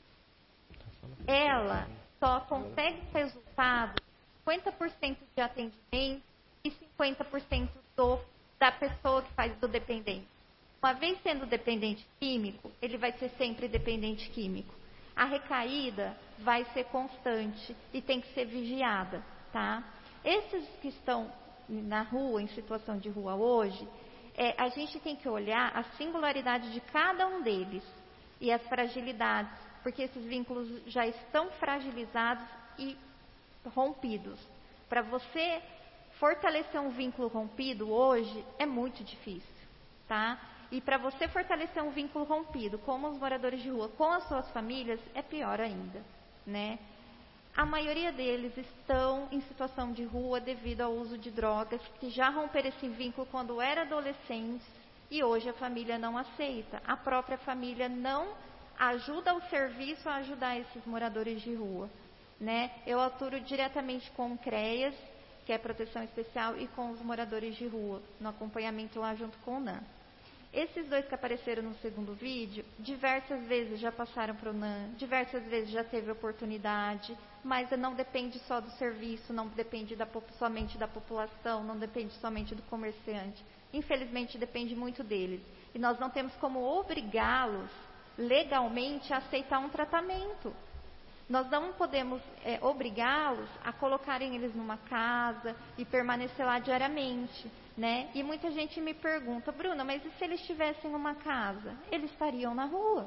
ela só consegue resultado cinquenta por cento de atendimento e cinquenta por cento do, da pessoa que faz do dependente. Uma vez sendo dependente químico, ele vai ser sempre dependente químico. A recaída vai ser constante e tem que ser vigiada, tá? Esses que estão na rua, em situação de rua hoje, é, a gente tem que olhar a singularidade de cada um deles e as fragilidades, porque esses vínculos já estão fragilizados e rompidos. Para você fortalecer um vínculo rompido hoje é muito difícil, tá? E para você fortalecer um vínculo rompido com os moradores de rua, com as suas famílias, é pior ainda, né? A maioria deles estão em situação de rua devido ao uso de drogas, que já romperam esse vínculo quando eram adolescentes e hoje a família não aceita. A própria família não ajuda o serviço a ajudar esses moradores de rua, né? Eu aturo diretamente com o CREAS, que é Proteção Especial, e com os moradores de rua, no acompanhamento lá junto com o N A M. Esses dois que apareceram no segundo vídeo, diversas vezes já passaram para o N A M, diversas vezes já teve oportunidade, mas não depende só do serviço, não depende da, somente da população, não depende somente do comerciante. Infelizmente depende muito deles. E nós não temos como obrigá-los legalmente a aceitar um tratamento. Nós não podemos é, obrigá-los a colocarem eles numa casa e permanecer lá diariamente, né? E muita gente me pergunta, Bruna, mas e se eles tivessem uma casa? Eles estariam na rua.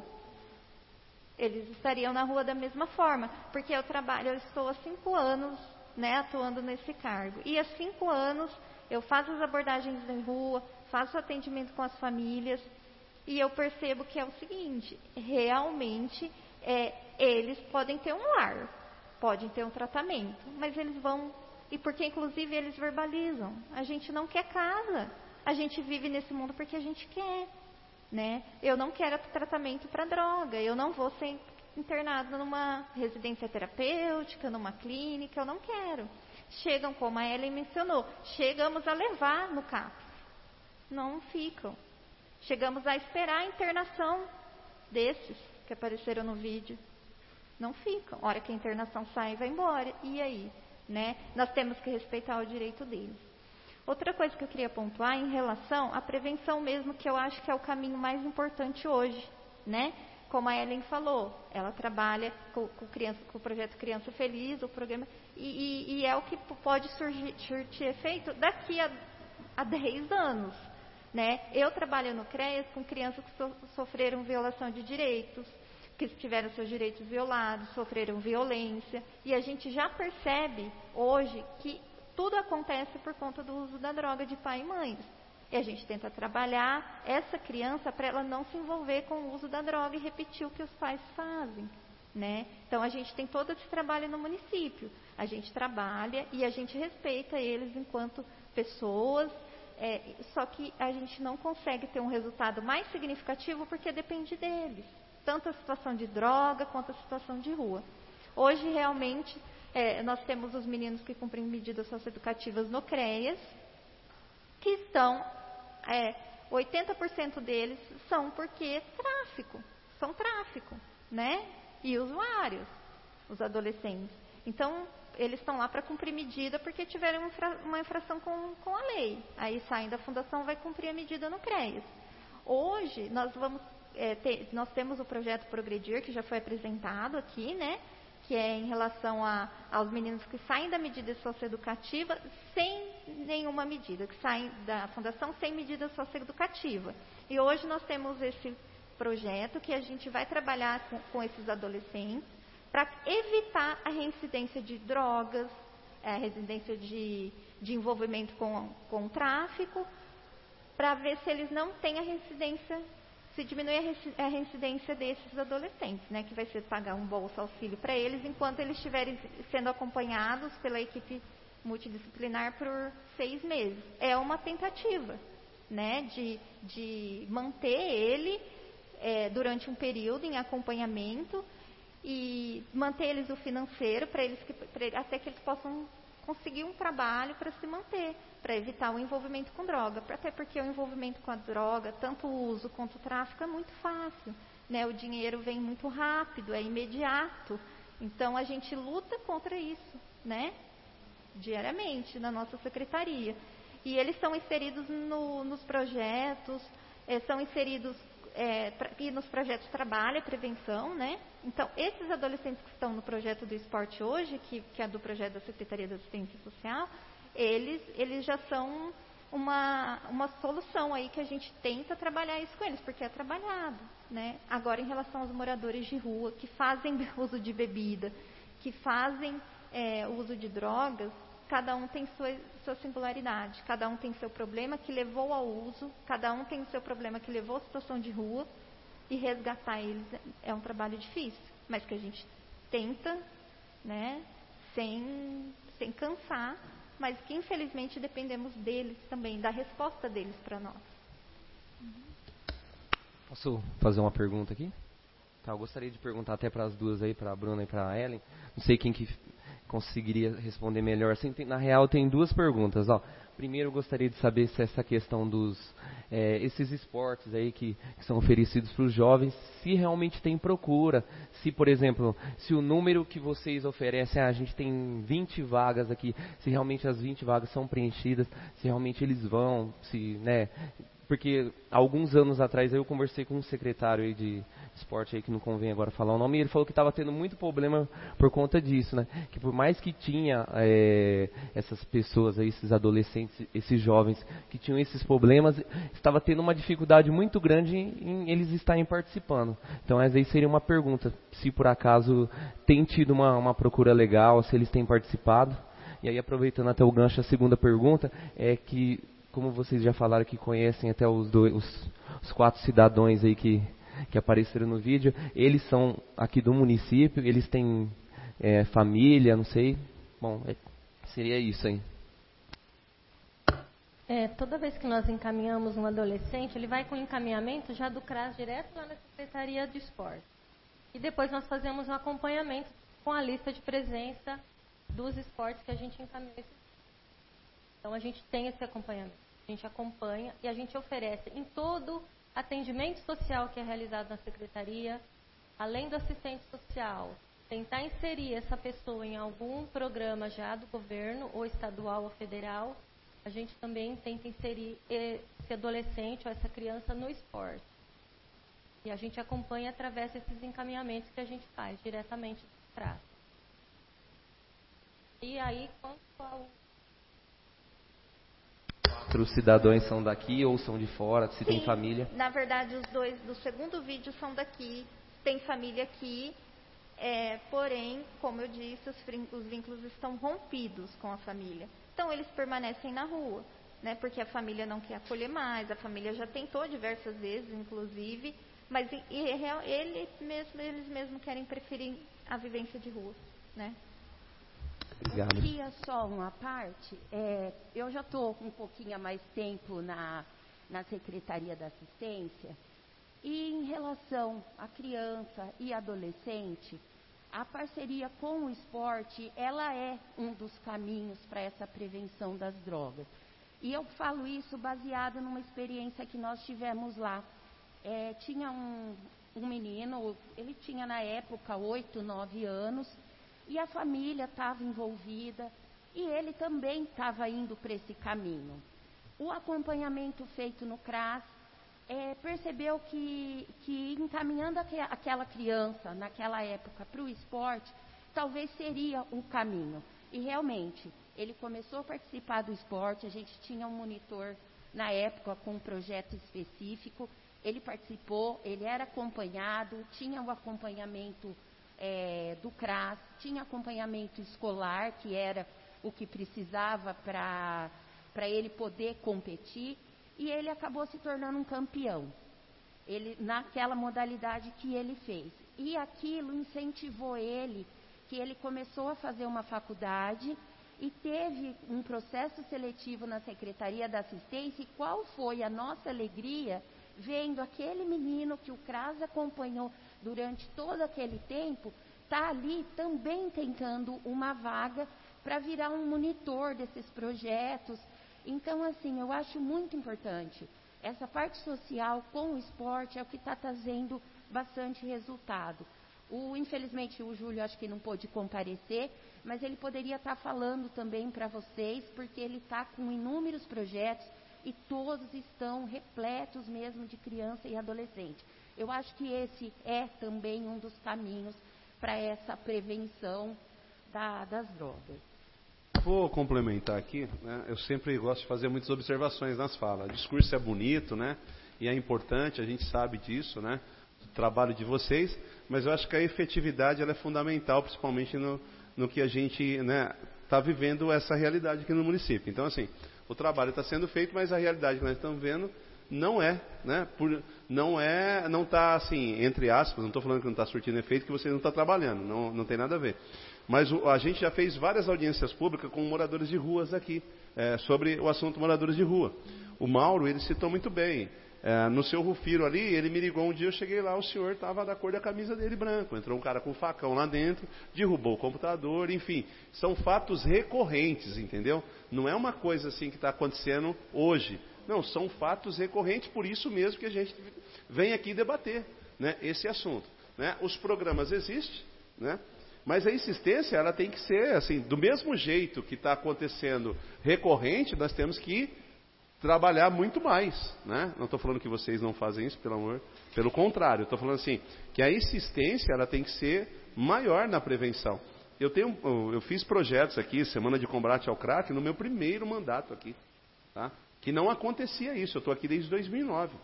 Eles estariam na rua da mesma forma, porque eu trabalho, eu estou há cinco anos, né, atuando nesse cargo. E há cinco anos eu faço as abordagens na rua, faço atendimento com as famílias, e eu percebo que é o seguinte, realmente é, eles podem ter um lar, podem ter um tratamento, mas eles vão, e porque inclusive eles verbalizam, a gente não quer casa, a gente vive nesse mundo porque a gente quer, né? Eu não quero tratamento para droga, eu não vou ser internado numa residência terapêutica, numa clínica, eu não quero. Chegam, como a Ellen mencionou, chegamos a levar no C A P, não ficam. Chegamos a esperar a internação desses que apareceram no vídeo. Não ficam. A hora que a internação sai, vai embora. E aí? Né? Nós temos que respeitar o direito deles. Outra coisa que eu queria pontuar em relação à prevenção mesmo, que eu acho que é o caminho mais importante hoje. Né? Como a Ellen falou, ela trabalha com, com, criança, com o projeto Criança Feliz, o programa, e, e, e é o que pode surgir, surtir efeito daqui a, a dez anos. Né? Eu trabalho no CREAS com crianças que so, sofreram violação de direitos, que tiveram seus direitos violados, sofreram violência, e a gente já percebe hoje que tudo acontece por conta do uso da droga de pai e mães. E a gente tenta trabalhar essa criança para ela não se envolver com o uso da droga e repetir o que os pais fazem, né? Então a gente tem todo esse trabalho no município. A gente trabalha e a gente respeita eles enquanto pessoas, é, só que a gente não consegue ter um resultado mais significativo porque depende deles. Tanto a situação de droga quanto a situação de rua. Hoje realmente é, nós temos os meninos que cumprem medidas socioeducativas no CREAS, que estão, é, oitenta por cento deles são porque tráfico, são tráfico, né? E usuários, os adolescentes. Então, eles estão lá para cumprir medida porque tiveram infra, uma infração com, com a lei. Aí saem da fundação, vai cumprir a medida no CREAS. Hoje, nós vamos, é, ter, nós temos o projeto Progredir, que já foi apresentado aqui, né? Que é em relação a, aos meninos que saem da medida socioeducativa sem nenhuma medida, que saem da fundação sem medida socioeducativa. E hoje nós temos esse projeto que a gente vai trabalhar com, com esses adolescentes para evitar a reincidência de drogas, a reincidência de, de envolvimento com, com tráfico, para ver se eles não têm a reincidência, se diminui a reincidência desses adolescentes, né, que vai ser pagar um bolsa auxílio para eles, enquanto eles estiverem sendo acompanhados pela equipe multidisciplinar por seis meses. É uma tentativa, né, de, de manter ele é, durante um período em acompanhamento e manter eles o financeiro para eles que, pra, até que eles possam conseguir um trabalho para se manter, para evitar o envolvimento com droga, até porque o envolvimento com a droga, tanto o uso quanto o tráfico, é muito fácil, né? O dinheiro vem muito rápido, é imediato, então a gente luta contra isso, né? Diariamente na nossa secretaria, e eles são inseridos no, nos projetos, é, são inseridos é, pra, e nos projetos de trabalho e prevenção, né? Então, esses adolescentes que estão no projeto do esporte hoje, que, que é do projeto da Secretaria da Assistência Social, eles, eles já são uma, uma solução aí que a gente tenta trabalhar isso com eles, porque é trabalhado, né? Agora, em relação aos moradores de rua, que fazem uso de bebida, que fazem é, uso de drogas, cada um tem sua, sua singularidade, cada um tem seu problema que levou ao uso, cada um tem o seu problema que levou à situação de rua, e resgatar eles é um trabalho difícil, mas que a gente tenta, né, sem, sem cansar, mas que infelizmente dependemos deles também, da resposta deles para nós. Posso fazer uma pergunta aqui? Tá, eu gostaria de perguntar até para as duas aí, para a Bruna e para a Ellen. Não sei quem que conseguiria responder melhor. Assim, tem, na real, tem duas perguntas. Ó. Primeiro, eu gostaria de saber se essa questão dos é, esses esportes aí que, que são oferecidos para os jovens, se realmente tem procura. Se, por exemplo, se o número que vocês oferecem, ah, a gente tem vinte vagas aqui, se realmente as vinte vagas são preenchidas, se realmente eles vão, se, né? Porque alguns anos atrás eu conversei com um secretário aí de esporte aí, que não convém agora falar o nome, e ele falou que estava tendo muito problema por conta disso, né? Que por mais que tinha é, essas pessoas aí, esses adolescentes, esses jovens que tinham esses problemas, estava tendo uma dificuldade muito grande em, em eles estarem participando. Então essa aí seria uma pergunta, se por acaso tem tido uma, uma procura legal, se eles têm participado. E aí, aproveitando até o gancho, a segunda pergunta é que, como vocês já falaram que conhecem até os, dois, os, os quatro cidadãos aí que, que apareceram no vídeo, eles são aqui do município, eles têm é, família, não sei. Bom, é, seria isso aí. É, toda vez que nós encaminhamos um adolescente, ele vai com encaminhamento já do CRAS direto lá na Secretaria de Esporte. E depois nós fazemos um acompanhamento com a lista de presença dos esportes que a gente encaminhou. Então a gente tem esse acompanhamento. A gente acompanha e a gente oferece em todo atendimento social que é realizado na Secretaria, além do assistente social, tentar inserir essa pessoa em algum programa já do governo, ou estadual ou federal, a gente também tenta inserir esse adolescente ou essa criança no esporte. E a gente acompanha através desses encaminhamentos que a gente faz diretamente do CRAS. E aí, quanto ao... Os cidadãos são daqui ou são de fora, se Sim, tem família? Na verdade, os dois do segundo vídeo são daqui, tem família aqui, é, porém, como eu disse, os, os vínculos estão rompidos com a família. Então, eles permanecem na rua. né? Porque a família não quer acolher mais, a família já tentou diversas vezes, inclusive, mas e, e, ele mesmo, eles mesmo querem preferir a vivência de rua, né? Eu queria só uma parte. É, eu já estou com um pouquinho a mais tempo na, na Secretaria da Assistência. E em relação à criança e adolescente, a parceria com o esporte, ela é um dos caminhos para essa prevenção das drogas. E eu falo isso baseado numa experiência que nós tivemos lá. É, tinha um, um menino, ele tinha na época oito, nove anos, e a família estava envolvida, e ele também estava indo para esse caminho. O acompanhamento feito no C R A S é, percebeu que, que encaminhando aqu aquela criança, naquela época, para o esporte, talvez seria um caminho. E realmente, ele começou a participar do esporte, a gente tinha um monitor na época com um projeto específico, ele participou, ele era acompanhado, tinha o acompanhamento É, do C R A S, tinha acompanhamento escolar, que era o que precisava para para ele poder competir, e ele acabou se tornando um campeão, ele, naquela modalidade que ele fez. E aquilo incentivou ele, que ele começou a fazer uma faculdade e teve um processo seletivo na Secretaria da Assistência, e qual foi a nossa alegria vendo aquele menino que o C R A S acompanhou durante todo aquele tempo, está ali também tentando uma vaga para virar um monitor desses projetos. Então, assim, eu acho muito importante. Essa parte social com o esporte é o que está trazendo bastante resultado. O, infelizmente, o Júlio acho que não pôde comparecer, mas ele poderia estar tá falando também para vocês, porque ele está com inúmeros projetos e todos estão repletos mesmo de criança e adolescente. Eu acho que esse é também um dos caminhos para essa prevenção da, das drogas. Vou complementar aqui, né? Eu sempre gosto de fazer muitas observações nas falas. O discurso é bonito, né? E é importante, a gente sabe disso, né? Do trabalho de vocês, mas eu acho que a efetividade ela é fundamental, principalmente no, no que a gente, né, está vivendo essa realidade aqui no município. Então, assim, o trabalho está sendo feito, mas a realidade que nós estamos vendo não é, né? Por, não é, não está assim, entre aspas, não estou falando que não está surtindo efeito, que você não está trabalhando, não, não tem nada a ver. Mas o, a gente já fez várias audiências públicas com moradores de ruas aqui, é, sobre o assunto moradores de rua. O Mauro, ele citou muito bem. É, no seu Rufiro ali, ele me ligou um dia, eu cheguei lá, o senhor estava da cor da camisa dele branco. Entrou um cara com um facão lá dentro, derrubou o computador, enfim. São fatos recorrentes, entendeu? Não é uma coisa assim que está acontecendo hoje. Não, são fatos recorrentes, por isso mesmo que a gente vem aqui debater, né, esse assunto. Né? Os programas existem, né? Mas a insistência ela tem que ser assim, do mesmo jeito que está acontecendo recorrente, nós temos que trabalhar muito mais, né? Não estou falando que vocês não fazem isso, pelo amor, pelo contrário, estou falando assim, que a insistência ela tem que ser maior na prevenção. Eu tenho, eu fiz projetos aqui, Semana de Combate ao Crack, no meu primeiro mandato aqui, tá? Que não acontecia isso, eu estou aqui desde dois mil e nove,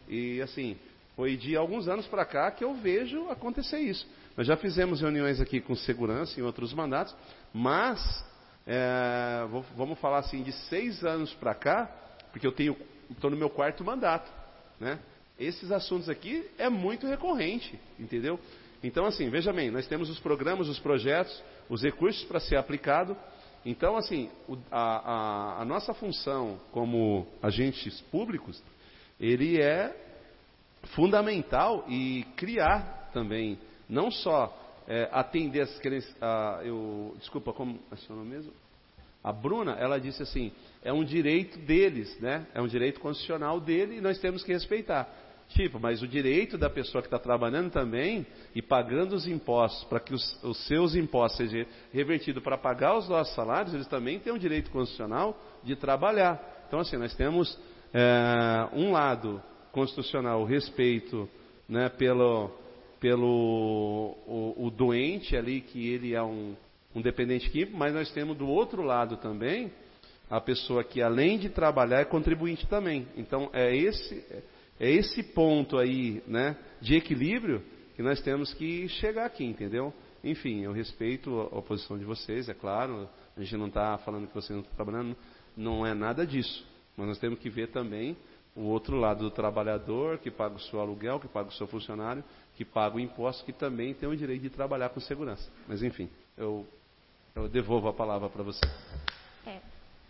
e assim, foi de alguns anos para cá que eu vejo acontecer isso. Nós já fizemos reuniões aqui com segurança em outros mandatos, mas, é, vou, vamos falar assim, de seis anos para cá, porque eu tenho, estou no meu quarto mandato, né? Esses assuntos aqui é muito recorrente, entendeu? Então, assim, veja bem, nós temos os programas, os projetos, os recursos para ser aplicado. Então, assim, o, a, a, a nossa função como agentes públicos, ele é fundamental e criar também, não só é, atender as crenças, a, eu, desculpa, como é o seu nome mesmo? A Bruna, ela disse assim, é um direito deles, né? É um direito constitucional dele e nós temos que respeitar. Tipo, mas o direito da pessoa que está trabalhando também e pagando os impostos, para que os, os seus impostos sejam revertidos para pagar os nossos salários, eles também têm um direito constitucional de trabalhar. Então, assim, nós temos é, um lado constitucional, o respeito, né, pelo, pelo o, o doente ali, que ele é um, um dependente químico, mas nós temos do outro lado também a pessoa que, além de trabalhar, é contribuinte também. Então, é esse... É esse ponto aí, né, de equilíbrio que nós temos que chegar aqui, entendeu? Enfim, eu respeito a posição de vocês, é claro. A gente não está falando que vocês não estão trabalhando, não é nada disso. Mas nós temos que ver também o outro lado do trabalhador, que paga o seu aluguel, que paga o seu funcionário, que paga o imposto, que também tem o direito de trabalhar com segurança. Mas enfim, eu, eu devolvo a palavra para você. É.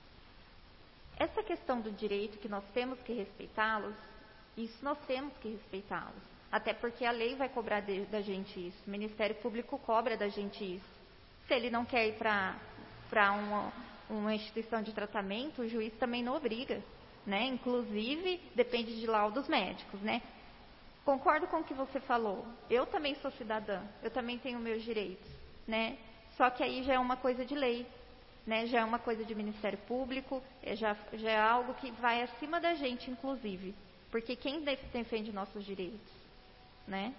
Essa questão do direito, que nós temos que respeitá-los, isso nós temos que respeitá-los. Até porque a lei vai cobrar de, da gente isso, o Ministério Público cobra da gente isso. Se ele não quer ir para uma, uma instituição de tratamento, o juiz também não obriga, né? Inclusive, depende de laudos médicos, né? Concordo com o que você falou. Eu também sou cidadã, eu também tenho meus direitos, né? Só que aí já é uma coisa de lei, né? Já é uma coisa de Ministério Público, é já, já é algo que vai acima da gente, inclusive. Porque quem defende nossos direitos, né?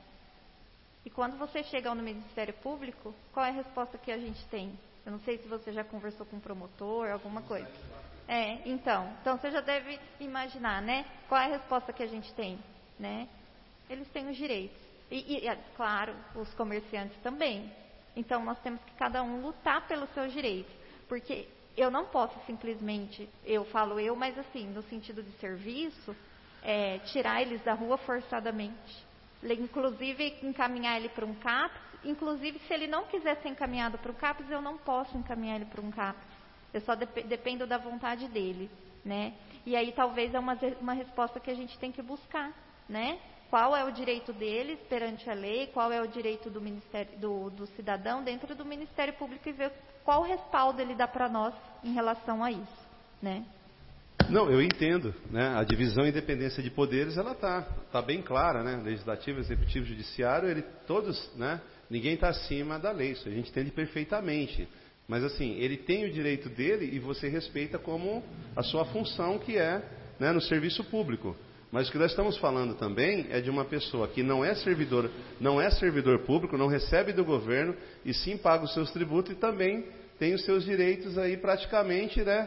E quando você chega no Ministério Público, qual é a resposta que a gente tem? Eu não sei se você já conversou com um promotor, alguma coisa. É, então, então você já deve imaginar, né? Qual é a resposta que a gente tem, né? Eles têm os direitos. E, e, claro, os comerciantes também. Então, nós temos que cada um lutar pelos seus direitos. Porque eu não posso simplesmente, eu falo eu, mas assim, no sentido de serviço, é, tirar eles da rua forçadamente. Inclusive, encaminhar ele para um CAPS. Inclusive, se ele não quiser ser encaminhado para o CAPS, eu não posso encaminhar ele para um CAPS. Eu só dep- dependo da vontade dele, né? E aí, talvez, é uma, uma resposta que a gente tem que buscar, né? Qual é o direito deles perante a lei, qual é o direito do, ministério, do, do cidadão dentro do Ministério Público e ver qual respaldo ele dá para nós em relação a isso, né? Não, eu entendo, né? A divisão e independência de poderes, ela tá, tá bem clara, né? Legislativo, executivo, judiciário, ele todos, né? Ninguém está acima da lei, isso a gente entende perfeitamente. Mas assim, ele tem o direito dele e você respeita como a sua função, que é, né, no serviço público. Mas o que nós estamos falando também é de uma pessoa que não é servidor, não é servidor público, não recebe do governo e sim paga os seus tributos e também tem os seus direitos aí praticamente, né,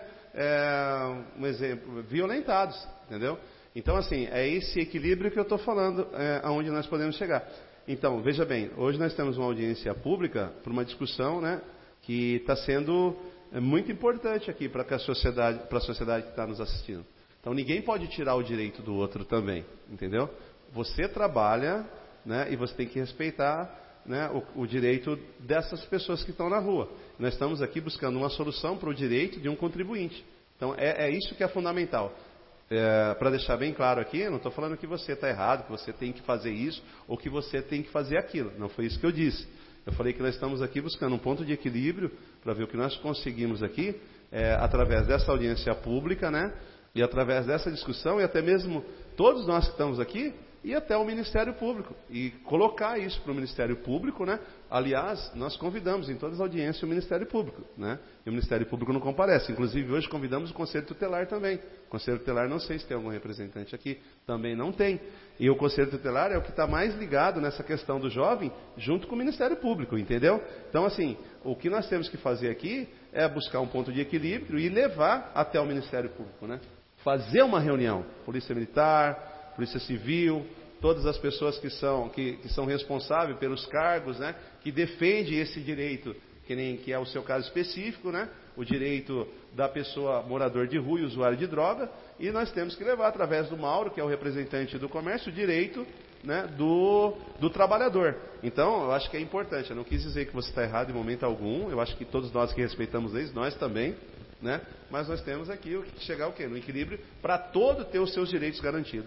é, um exemplo, violentados, entendeu? Então assim, é esse equilíbrio que eu estou falando, é, aonde nós podemos chegar. Então, veja bem, hoje nós temos uma audiência pública para uma discussão, né, que está sendo muito importante aqui para a sociedade, para a sociedade que está nos assistindo. Então ninguém pode tirar o direito do outro também, entendeu? Você trabalha, né, e você tem que respeitar, né, o, o direito dessas pessoas que estão na rua. Nós estamos aqui buscando uma solução para o direito de um contribuinte. Então é, é isso que é fundamental. É, para deixar bem claro aqui, eu não estou falando que você está errado, que você tem que fazer isso ou que você tem que fazer aquilo. Não foi isso que eu disse. Eu falei que nós estamos aqui buscando um ponto de equilíbrio para ver o que nós conseguimos aqui, é, através dessa audiência pública, né? E através dessa discussão, e até mesmo todos nós que estamos aqui, e até o Ministério Público. E colocar isso para o Ministério Público, né? Aliás, nós convidamos em todas as audiências o Ministério Público, né? E o Ministério Público não comparece. Inclusive, hoje convidamos o Conselho Tutelar também. O Conselho Tutelar, não sei se tem algum representante aqui, também não tem. E o Conselho Tutelar é o que está mais ligado nessa questão do jovem, junto com o Ministério Público, entendeu? Então, assim, o que nós temos que fazer aqui é buscar um ponto de equilíbrio e levar até o Ministério Público, né? Fazer uma reunião, Polícia Militar, Polícia Civil, todas as pessoas que são, que, que são responsáveis pelos cargos, né, que defendem esse direito, que, nem, que é o seu caso específico, né, o direito da pessoa morador de rua e usuário de droga, e nós temos que levar através do Mauro, que é o representante do comércio, o direito, né, do, do trabalhador. Então, eu acho que é importante, eu não quis dizer que você está errado em momento algum, eu acho que todos nós que respeitamos eles, nós também, né? Mas nós temos aqui que chegar o quê? No equilíbrio para todo ter os seus direitos garantidos.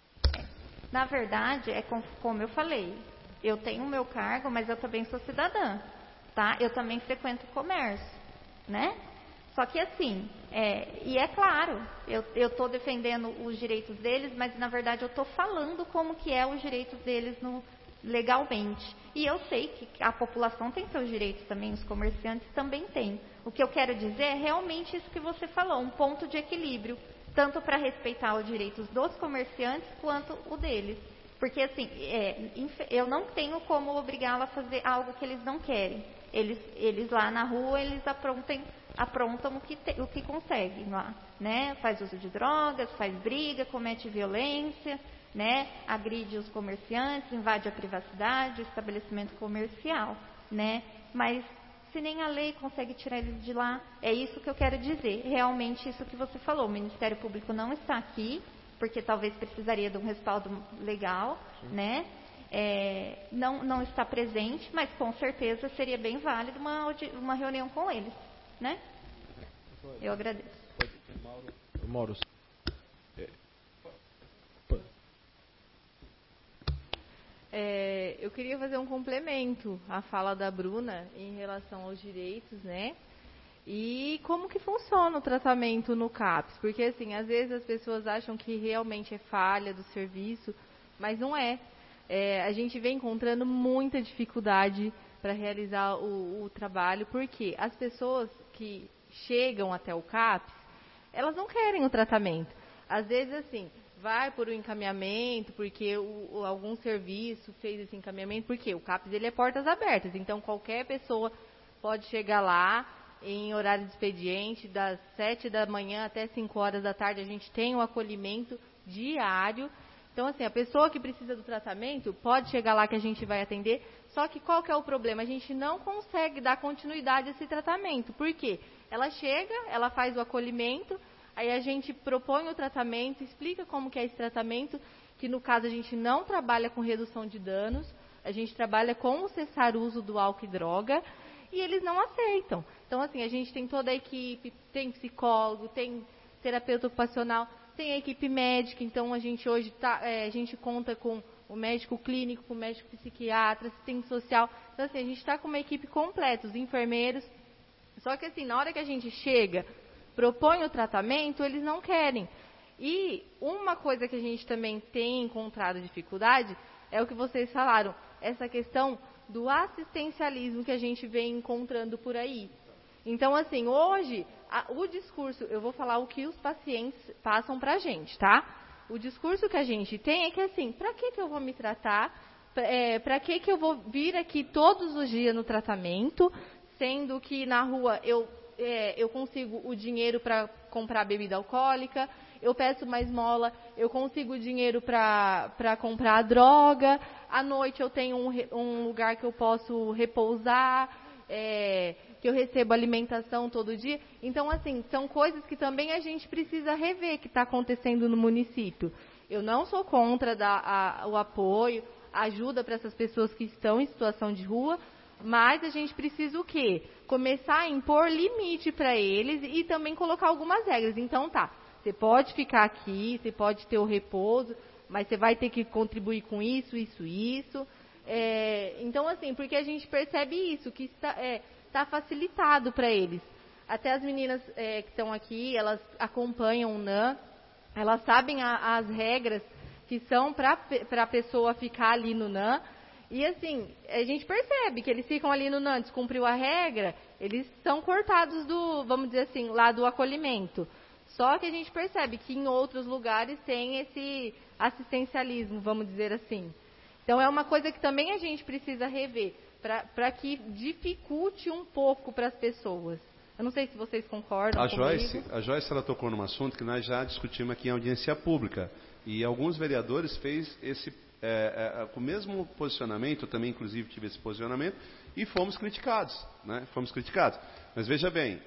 Na verdade, é como eu falei, eu tenho o meu cargo, mas eu também sou cidadã, tá? Eu também frequento o comércio, né? Só que assim, é, e é claro, eu estou defendendo os direitos deles, mas na verdade eu estou falando como que é os direitos deles no, legalmente. E eu sei que a população tem seus direitos também, os comerciantes também têm. O que eu quero dizer é realmente isso que você falou, um ponto de equilíbrio, tanto para respeitar os direitos dos comerciantes quanto o deles. Porque assim, é, eu não tenho como obrigá-la a fazer algo que eles não querem. Eles, eles lá na rua, eles aprontem, aprontam o que, te, o que conseguem lá, né? Faz uso de drogas, faz briga, comete violência, né? Agride os comerciantes, invade a privacidade, o estabelecimento comercial, né? Mas se nem a lei consegue tirar eles de lá. É isso que eu quero dizer. Realmente isso que você falou. O Ministério Público não está aqui, porque talvez precisaria de um respaldo legal, né? É, não, não está presente, mas com certeza seria bem válido uma, uma reunião com eles, né? Eu agradeço. Mauro. É, eu queria fazer um complemento à fala da Bruna em relação aos direitos, né? E como que funciona o tratamento no CAPS? Porque, assim, às vezes as pessoas acham que realmente é falha do serviço, mas não é. É, a gente vem encontrando muita dificuldade para realizar o, o trabalho, porque as pessoas que chegam até o CAPS, elas não querem o tratamento. Às vezes, assim, vai por um encaminhamento, porque o, o, algum serviço fez esse encaminhamento, porque o CAPS ele é portas abertas, então qualquer pessoa pode chegar lá em horário de expediente, das sete da manhã até cinco horas da tarde, a gente tem o acolhimento diário. Então, assim, a pessoa que precisa do tratamento pode chegar lá que a gente vai atender, só que qual que é o problema? A gente não consegue dar continuidade a esse tratamento. Por quê? Ela chega, ela faz o acolhimento, aí a gente propõe o tratamento, explica como que é esse tratamento, que no caso a gente não trabalha com redução de danos, a gente trabalha com o cessar uso do álcool e droga, e eles não aceitam. Então, assim, a gente tem toda a equipe, tem psicólogo, tem terapeuta ocupacional, tem a equipe médica, então a gente hoje tá, é, a gente conta com o médico clínico, com o médico psiquiatra, assistente social, então assim, a gente está com uma equipe completa, os enfermeiros, só que assim, na hora que a gente chega, propõe o tratamento, eles não querem. E uma coisa que a gente também tem encontrado dificuldade é o que vocês falaram, essa questão do assistencialismo que a gente vem encontrando por aí. Então, assim, hoje, a, o discurso, eu vou falar o que os pacientes passam pra gente, tá? O discurso que a gente tem é que, assim, pra que que eu vou me tratar? É, pra que que eu vou vir aqui todos os dias no tratamento, sendo que na rua eu, é, eu consigo o dinheiro para comprar bebida alcoólica, eu peço uma esmola, eu consigo o dinheiro para comprar a droga, à noite eu tenho um, um lugar que eu posso repousar, é, que eu recebo alimentação todo dia. Então, assim, são coisas que também a gente precisa rever que está acontecendo no município. Eu não sou contra dar a, o apoio, a ajuda para essas pessoas que estão em situação de rua, mas a gente precisa o quê? Começar a impor limite para eles e também colocar algumas regras. Então, tá, você pode ficar aqui, você pode ter o repouso, mas você vai ter que contribuir com isso, isso, isso. É, então, assim, porque a gente percebe isso, que está, é, está facilitado para eles. Até as meninas é, que estão aqui, elas acompanham o N A M, elas sabem a, as regras que são para a pessoa ficar ali no N A M. E, assim, a gente percebe que eles ficam ali no N A M, descumpriu a regra, eles são cortados do, vamos dizer assim, lá do acolhimento. Só que a gente percebe que em outros lugares tem esse assistencialismo, vamos dizer assim. Então, é uma coisa que também a gente precisa rever, para que dificulte um pouco para as pessoas. Eu não sei se vocês concordam a comigo. Joyce, a Joyce, ela tocou num assunto que nós já discutimos aqui em audiência pública. E alguns vereadores fez esse, é, é, com o mesmo posicionamento, eu também inclusive tive esse posicionamento, e fomos criticados. Né? Fomos criticados. Mas veja bem,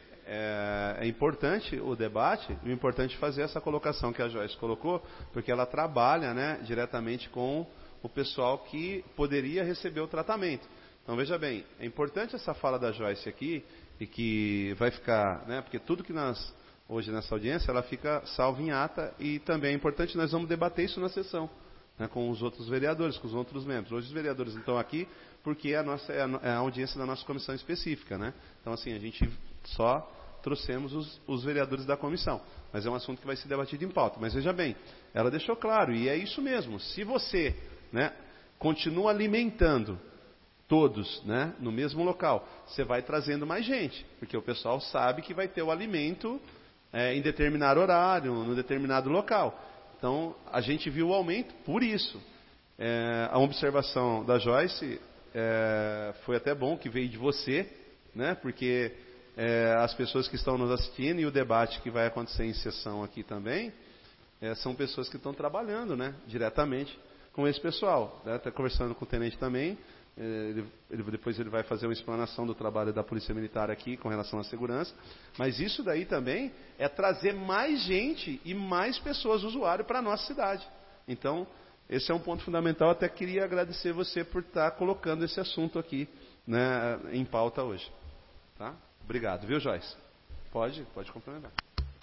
é, é importante o debate, e é importante fazer essa colocação que a Joyce colocou, porque ela trabalha, né, diretamente com o pessoal que poderia receber o tratamento. Então, veja bem, é importante essa fala da Joyce aqui, e que vai ficar, né, porque tudo que nós, hoje nessa audiência, ela fica salvo em ata, e também é importante, nós vamos debater isso na sessão, né, com os outros vereadores, com os outros membros. Hoje os vereadores não estão aqui, porque a nossa, é, a, é a audiência da nossa comissão específica, né? Então, assim, a gente só trouxemos os, os vereadores da comissão, mas é um assunto que vai ser debatido em pauta. Mas veja bem, ela deixou claro, e é isso mesmo, se você, né, continua alimentando todos, né, no mesmo local, você vai trazendo mais gente, porque o pessoal sabe que vai ter o alimento é, em determinado horário, no determinado local. Então, a gente viu o aumento por isso. É, a observação da Joyce é, foi até bom que veio de você, né, porque é, as pessoas que estão nos assistindo e o debate que vai acontecer em sessão aqui também, é, são pessoas que estão trabalhando, né, diretamente com esse pessoal. Está, né, conversando com o tenente também. Ele, ele, depois ele vai fazer uma explanação do trabalho da Polícia Militar aqui com relação à segurança. Mas isso daí também é trazer mais gente e mais pessoas usuários para a nossa cidade. Então, esse é um ponto fundamental. Até queria agradecer você por estar colocando esse assunto aqui, né, em pauta hoje. Tá? Obrigado, viu, Joyce? Pode, pode complementar.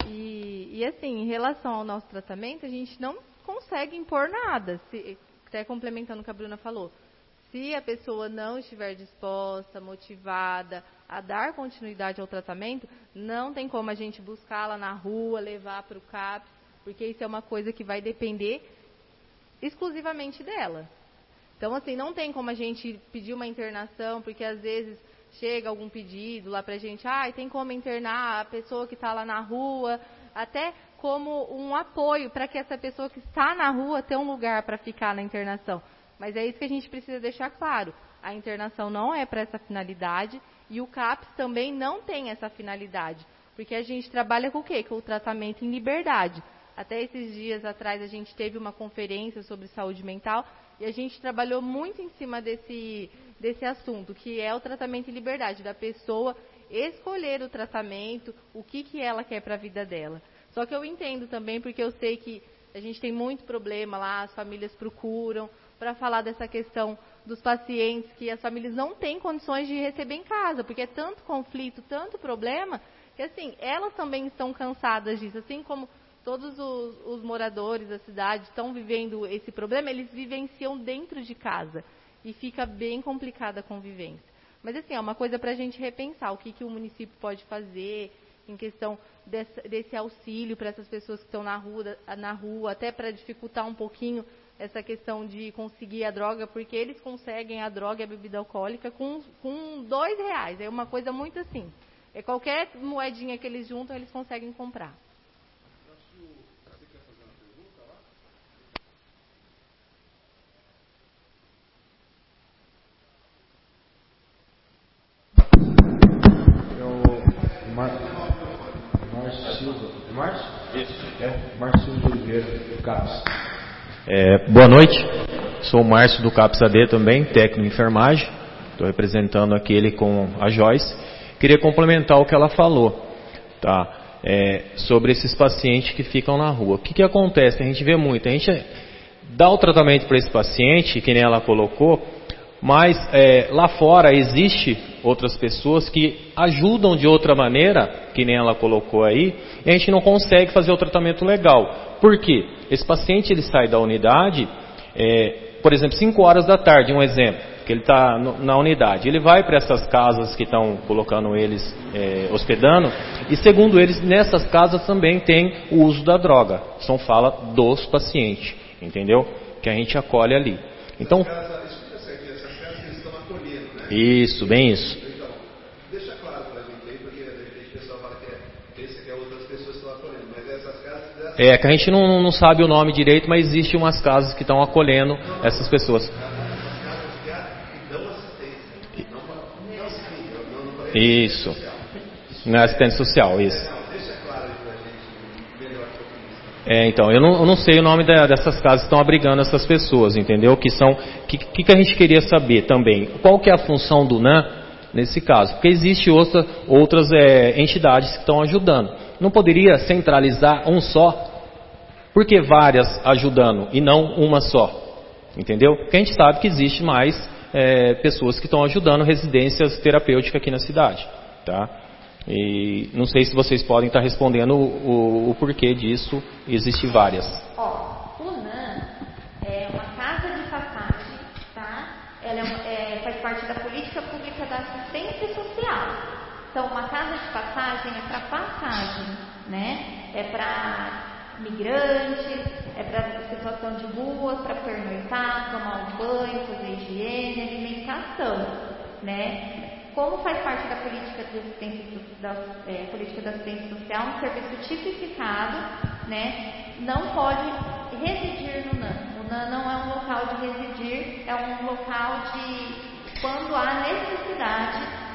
E, e assim, em relação ao nosso tratamento, a gente não consegue impor nada. Se, até complementando o que a Bruna falou. Se a pessoa não estiver disposta, motivada a dar continuidade ao tratamento, não tem como a gente buscá-la na rua, levar para o CAPS, porque isso é uma coisa que vai depender exclusivamente dela. Então, assim, não tem como a gente pedir uma internação, porque às vezes chega algum pedido lá para a gente, ah, tem como internar a pessoa que está lá na rua, até como um apoio para que essa pessoa que está na rua tenha um lugar para ficar na internação. Mas é isso que a gente precisa deixar claro. A internação não é para essa finalidade e o CAPS também não tem essa finalidade. Porque a gente trabalha com o quê? Com o tratamento em liberdade. Até esses dias atrás a gente teve uma conferência sobre saúde mental e a gente trabalhou muito em cima desse, desse assunto, que é o tratamento em liberdade, da pessoa escolher o tratamento, o que, que ela quer para a vida dela. Só que eu entendo também, porque eu sei que a gente tem muito problema lá, as famílias procuram, para falar dessa questão dos pacientes que as famílias não têm condições de receber em casa, porque é tanto conflito, tanto problema, que assim, elas também estão cansadas disso, assim como todos os, os moradores da cidade estão vivendo esse problema, eles vivenciam dentro de casa e fica bem complicada a convivência. Mas assim, é uma coisa para a gente repensar, o que, que o município pode fazer em questão desse, desse auxílio para essas pessoas que estão na rua, na rua até para dificultar um pouquinho essa questão de conseguir a droga, porque eles conseguem a droga e a bebida alcoólica com, com dois reais. É uma coisa muito assim. É qualquer moedinha que eles juntam, eles conseguem comprar. É o Mar... Márcio Silva. Márcio? Isso. É, Márcio Silva de Oliveira, do CAPS. É, boa noite, sou o Márcio do CAPS A D também, técnico em enfermagem, estou representando aqui ele com a Joyce. Queria complementar o que ela falou, tá? É, sobre esses pacientes que ficam na rua. O que, que acontece? A gente vê muito, a gente dá o tratamento para esse paciente, que nem ela colocou, mas é, lá fora existe outras pessoas que ajudam de outra maneira, que nem ela colocou aí, e a gente não consegue fazer o tratamento legal. Por quê? Esse paciente ele sai da unidade, é, por exemplo, cinco horas da tarde, um exemplo, que ele está na unidade. Ele vai para essas casas que estão colocando eles, é, hospedando, e segundo eles, nessas casas também tem o uso da droga. São fala dos pacientes, entendeu? Que a gente acolhe ali. Então, isso, bem isso. Então, deixa claro para a gente aí, porque de repente o pessoal fala que é, pensa que é outras pessoas que estão acolhendo, mas essas casas... Dessas... É, que a gente não, não sabe o nome direito, mas existem umas casas que estão acolhendo não, essas pessoas. As casas que dão assistência, não, não, não, não, não isso. Não é assistente social, isso. Deixa claro aí para a gente, melhor que eu fiz. É, então, eu não, eu não sei o nome da, dessas casas que estão abrigando essas pessoas, entendeu? Que são, que, que, que a gente queria saber também? Qual que é a função do N A M nesse caso? Porque existe outra, outras é, entidades que estão ajudando. Não poderia centralizar um só? Por que várias ajudando e não uma só? Entendeu? Porque a gente sabe que existe mais é, pessoas que estão ajudando residências terapêuticas aqui na cidade, tá? E não sei se vocês podem estar respondendo o, o, o porquê disso, existem várias. Ó, o N A M é uma casa de passagem, tá? Ela é uma, é, faz parte da política pública da assistência social. Então, uma casa de passagem é para passagem, né? É para migrantes, é para situação de rua, para pernoitar, tomar um banho, fazer higiene, alimentação, né? Como faz parte da política de assistência, da, é, política da assistência social, um serviço tipificado, né, não pode residir no N A M. O N A M não é um local de residir, é um local de, quando há necessidade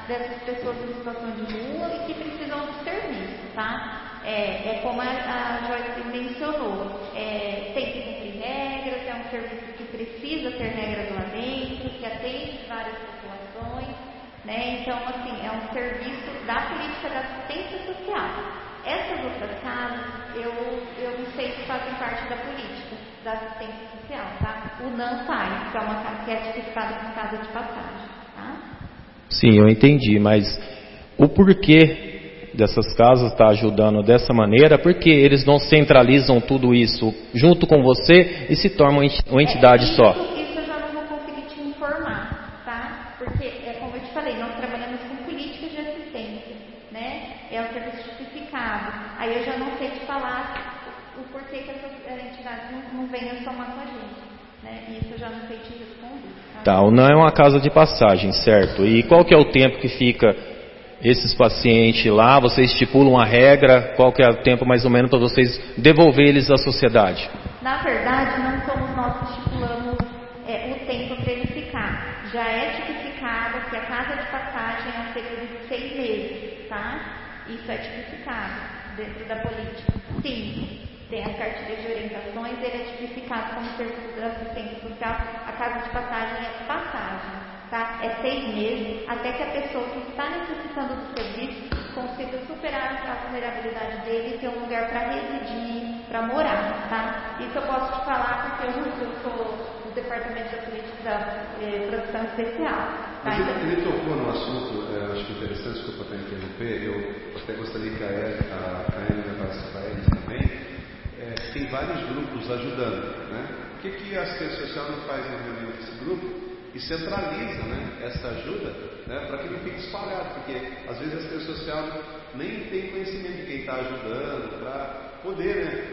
dessas pessoas em situação de rua e que precisam do serviço, tá? É, é como a, a Joyce mencionou, é, tem que cumprir regras, é um serviço que precisa ter regras lá dentro, que atende várias populações, né? Então, assim, é um serviço da política da assistência social. Essas outras casas, eu, eu não sei se fazem parte da política da assistência social, tá? O N A M faz, que é uma casa que é tipificada como casa de passagem, tá? Sim, eu entendi, mas o porquê dessas casas estar ajudando dessa maneira, porque eles não centralizam tudo isso junto com você e se tornam uma entidade é, isso, só? Isso eu já não vou conseguir te informar, tá? Porque, é como eu te falei, nós trabalhamos com políticas de assistência, né? É o serviço tipificado. Aí eu já não sei te falar o porquê que essas entidades não, não venham somar com a gente, né? Isso eu já não sei te responder. Tá? Tá, o N A M é uma casa de passagem, certo? E qual que é o tempo que fica esses pacientes lá? Vocês estipulam a regra? Qual que é o tempo mais ou menos para vocês devolver eles à sociedade? Na verdade, não somos nós que estipulamos é, o tempo para ele ficar. Já é tipificado que a casa de passagem é um período de seis meses, tá? Isso é tipificado dentro da política. Sim, tem as cartilhas de orientações, ele é tipificado como serviço da assistência social. A casa de passagem é passagem. Tá? É seis meses até que a pessoa que está necessitando do serviço consiga superar a vulnerabilidade dele e ter um lugar para residir, para morar, tá? Isso eu posso te falar porque eu, eu sou do Departamento da Política da eh, Proteção Especial. Tá? Mas Então, ele, ele tocou no assunto, é, acho que interessante, desculpa até interromper, eu até gostaria que a Ellen levasse para eles também. É, tem vários grupos ajudando, né? O que, que a assistência social não faz na reunião desse grupo? E centraliza, né, essa ajuda, né, para que não fique espalhado, porque às vezes a assistência social nem tem conhecimento de quem está ajudando, para poder, né,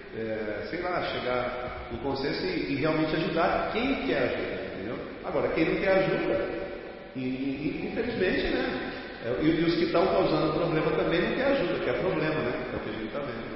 é, sei lá, chegar no consenso e, e realmente ajudar quem quer ajuda, entendeu? Agora, quem não quer ajuda, e, e, infelizmente, né, é, e, e os que estão causando problema também não quer ajuda, quer problema, né, é o que a gente está vendo.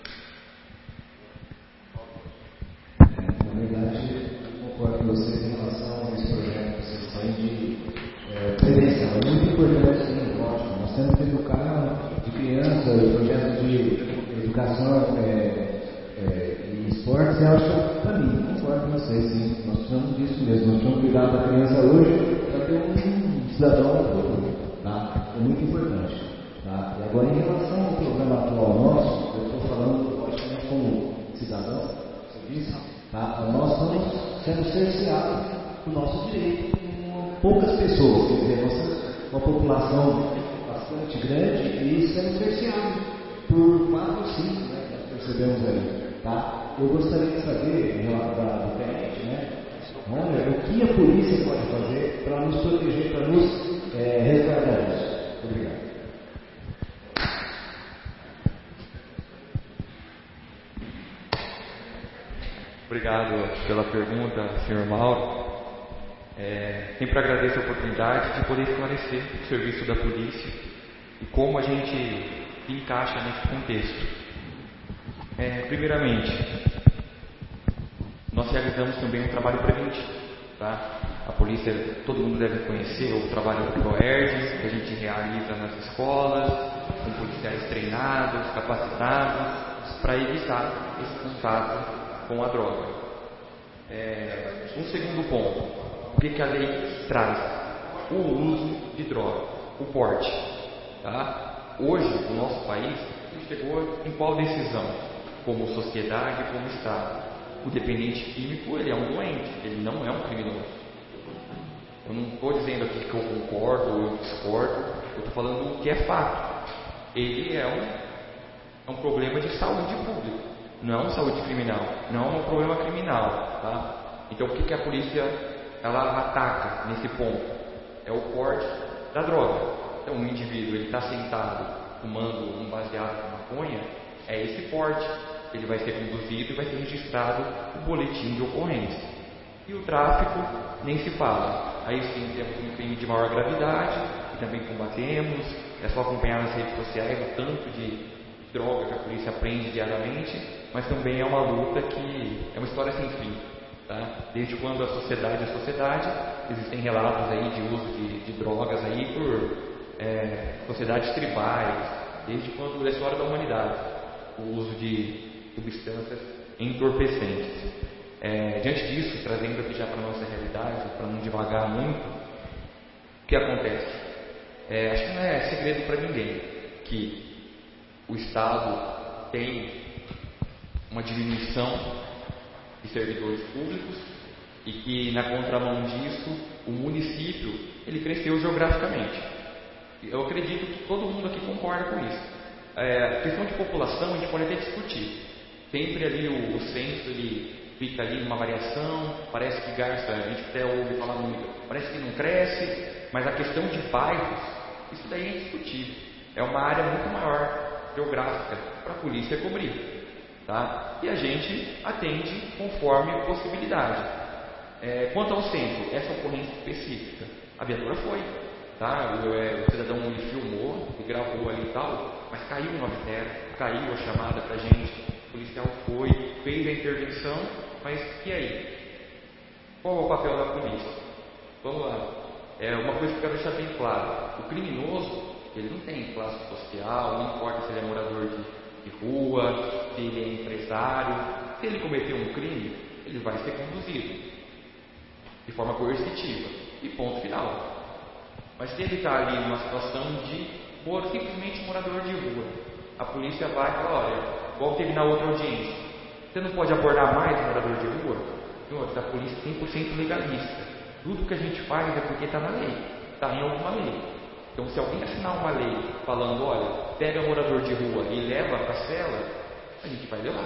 Na verdade, eu concordo com vocês em relação a esse projeto que vocês têm de é, prevenção. É muito importante, sim, lógico. Nós temos que educar de criança, o projeto de educação é, é, e esportes, eu acho para mim, concordo com vocês, sim. Nós precisamos disso mesmo. Nós precisamos cuidar da criança hoje para ter um cidadão futuro. Tá? É muito importante. Tá? E agora, em relação ao programa atual nosso, eu estou falando, logicamente, como cidadão, você disse. Tá? Nós estamos sendo cerceados do nosso direito com poucas pessoas, quer dizer, nossa, uma população bastante grande e sendo cerceados por quatro ou cinco, né, que nós percebemos aí. Tá? Eu gostaria de saber, em relação da internet, né, olha, o que a polícia pode fazer para nos proteger, para nos é, resguardar disso. Obrigado. Obrigado pela pergunta, senhor Mauro. É, sempre agradeço a oportunidade de poder esclarecer o serviço da polícia e como a gente encaixa nesse contexto. É, primeiramente, nós realizamos também um trabalho preventivo. Tá? A polícia, todo mundo deve conhecer o trabalho do PROERD, que a gente realiza nas escolas, com policiais treinados, capacitados, para evitar esse contato com a droga. É, um segundo ponto, o que, que a lei traz? O uso de droga, o porte. Tá? Hoje, no nosso país, a gente chegou em qual decisão? Como sociedade, como Estado. O dependente químico, ele é um doente, ele não é um criminoso. Eu não estou dizendo aqui que eu concordo ou eu discordo, eu estou falando o que é fato. Ele é um, é um problema de saúde pública. Não é saúde criminal, não é um problema criminal, tá? Então o que, que a polícia ela ataca nesse ponto? É o porte da droga. Então um indivíduo ele está sentado fumando um baseado com maconha, é esse porte. Ele vai ser conduzido e vai ser registrado o boletim de ocorrência. E o tráfico nem se fala. Aí sim temos um crime de maior gravidade que também combatemos. É só acompanhar nas redes sociais o tanto de droga que a polícia aprende diariamente. Mas também é uma luta que é uma história sem fim. Tá? Desde quando a sociedade é sociedade, existem relatos aí de uso de, de drogas aí por é, sociedades tribais, desde quando é a história da humanidade, o uso de substâncias entorpecentes. É, diante disso, trazendo aqui já para a nossa realidade, para não devagar muito, o que acontece? É, acho que não é segredo para ninguém que o Estado tem uma diminuição de servidores públicos e que, na contramão disso, o município ele cresceu geograficamente. Eu acredito que todo mundo aqui concorda com isso. É, a questão de população a gente pode até discutir. Sempre ali o, o censo ele fica ali numa variação, parece que Garça, a gente até ouve falar muito, parece que não cresce, mas a questão de bairros, isso daí é indiscutível. É uma área muito maior geográfica para a polícia cobrir. Tá? E a gente atende conforme possibilidade. É, quanto ao centro, essa ocorrência específica, a viatura foi. Tá? O, é, o cidadão ele filmou, ele gravou ali e tal, mas caiu o nove zero, caiu a chamada para a gente, o policial foi, fez a intervenção, mas e aí? Qual é o papel da polícia? Vamos lá. É uma coisa que eu quero deixar bem claro: o criminoso, ele não tem classe social, não importa se ele é morador de, de rua, se ele é empresário, se ele cometeu um crime, ele vai ser conduzido de forma coercitiva e ponto final. Mas se ele está ali numa situação de for simplesmente morador de rua, a polícia vai e fala: olha, igual teve na outra audiência, você não pode abordar mais o morador de rua? Senhores, a polícia é cem por cento legalista. Tudo que a gente faz é porque está na lei, está em alguma lei. Então, se alguém assinar uma lei falando: olha, pega o morador de rua e leva para a cela, a gente vai levar.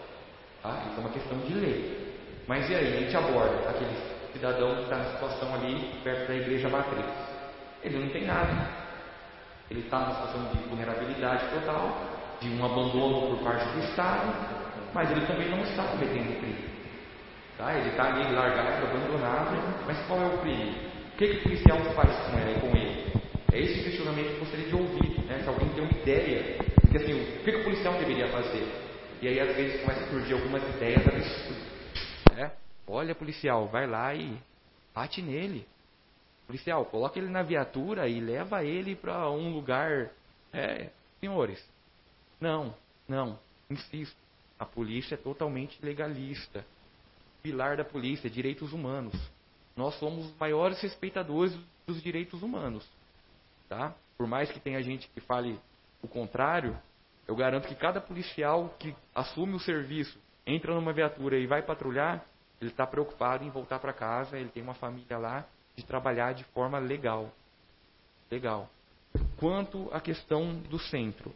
Tá? Isso é uma questão de lei. Mas e aí? A gente aborda aquele cidadão que está na situação ali perto da igreja matriz. Ele não tem nada. Ele está numa situação de vulnerabilidade total, de um abandono por parte do Estado, mas ele também não está cometendo crime. Tá? Ele está ali largado, abandonado, mas qual é o crime? O que, que o policial faz com ele? Com ele? É esse questionamento que eu gostaria de ouvir, né? Se alguém tem uma ideia, porque assim, o que, que o policial deveria fazer? E aí às vezes começa a surgir algumas ideias absurdas. Né? Olha, policial, vai lá e bate nele. Policial, coloca ele na viatura e leva ele para um lugar. É, senhores, não, não, insisto, a polícia é totalmente legalista. Pilar da polícia, direitos humanos. Nós somos os maiores respeitadores dos direitos humanos. Tá? Por mais que tenha gente que fale o contrário, eu garanto que cada policial que assume o serviço, entra numa viatura e vai patrulhar, ele está preocupado em voltar para casa, ele tem uma família lá, de trabalhar de forma legal. Legal. Quanto à questão do centro.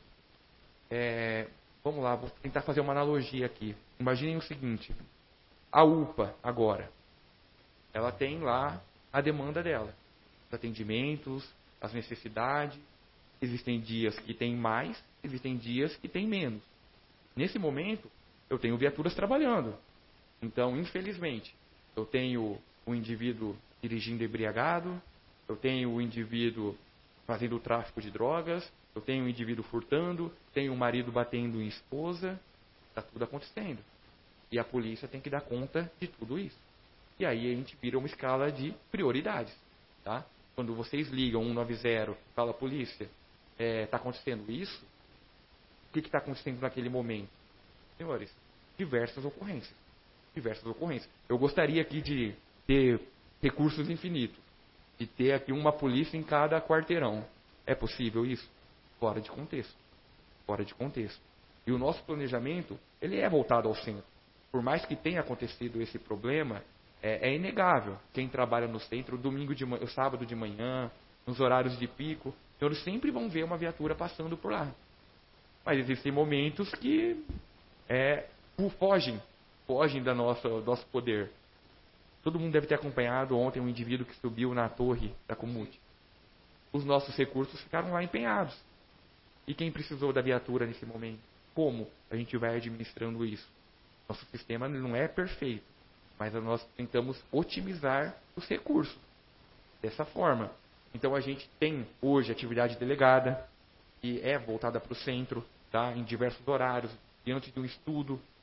É, vamos lá, vou tentar fazer uma analogia aqui. Imaginem o seguinte. A U P A, agora, ela tem lá a demanda dela. Os atendimentos, as necessidades. Existem dias que tem mais, existem dias que tem menos. Nesse momento, eu tenho viaturas trabalhando. Então, infelizmente, eu tenho o indivíduo dirigindo embriagado, eu tenho o indivíduo fazendo o tráfico de drogas, eu tenho o indivíduo furtando, tenho o marido batendo em esposa, está tudo acontecendo. E a polícia tem que dar conta de tudo isso. E aí a gente vira uma escala de prioridades. Tá? Quando vocês ligam um nove zero e falam: polícia, está é, acontecendo isso? O que está acontecendo naquele momento? Senhores, diversas ocorrências. Diversas ocorrências. Eu gostaria aqui de ter recursos infinitos, de ter aqui uma polícia em cada quarteirão. É possível isso? Fora de contexto. Fora de contexto. E o nosso planejamento, ele é voltado ao centro. Por mais que tenha acontecido esse problema, é, é inegável. Quem trabalha no centro, domingo de manhã, sábado de manhã, nos horários de pico, eles sempre vão ver uma viatura passando por lá. Mas existem momentos que é, fogem, fogem do nosso, do nosso poder. Todo mundo deve ter acompanhado ontem um indivíduo que subiu na torre da Comute. Os nossos recursos ficaram lá empenhados. E quem precisou da viatura nesse momento? Como a gente vai administrando isso? Nosso sistema não é perfeito, mas nós tentamos otimizar os recursos dessa forma. Então a gente tem hoje atividade delegada, que é voltada para o centro, tá? Em diversos horários, diante de um estudo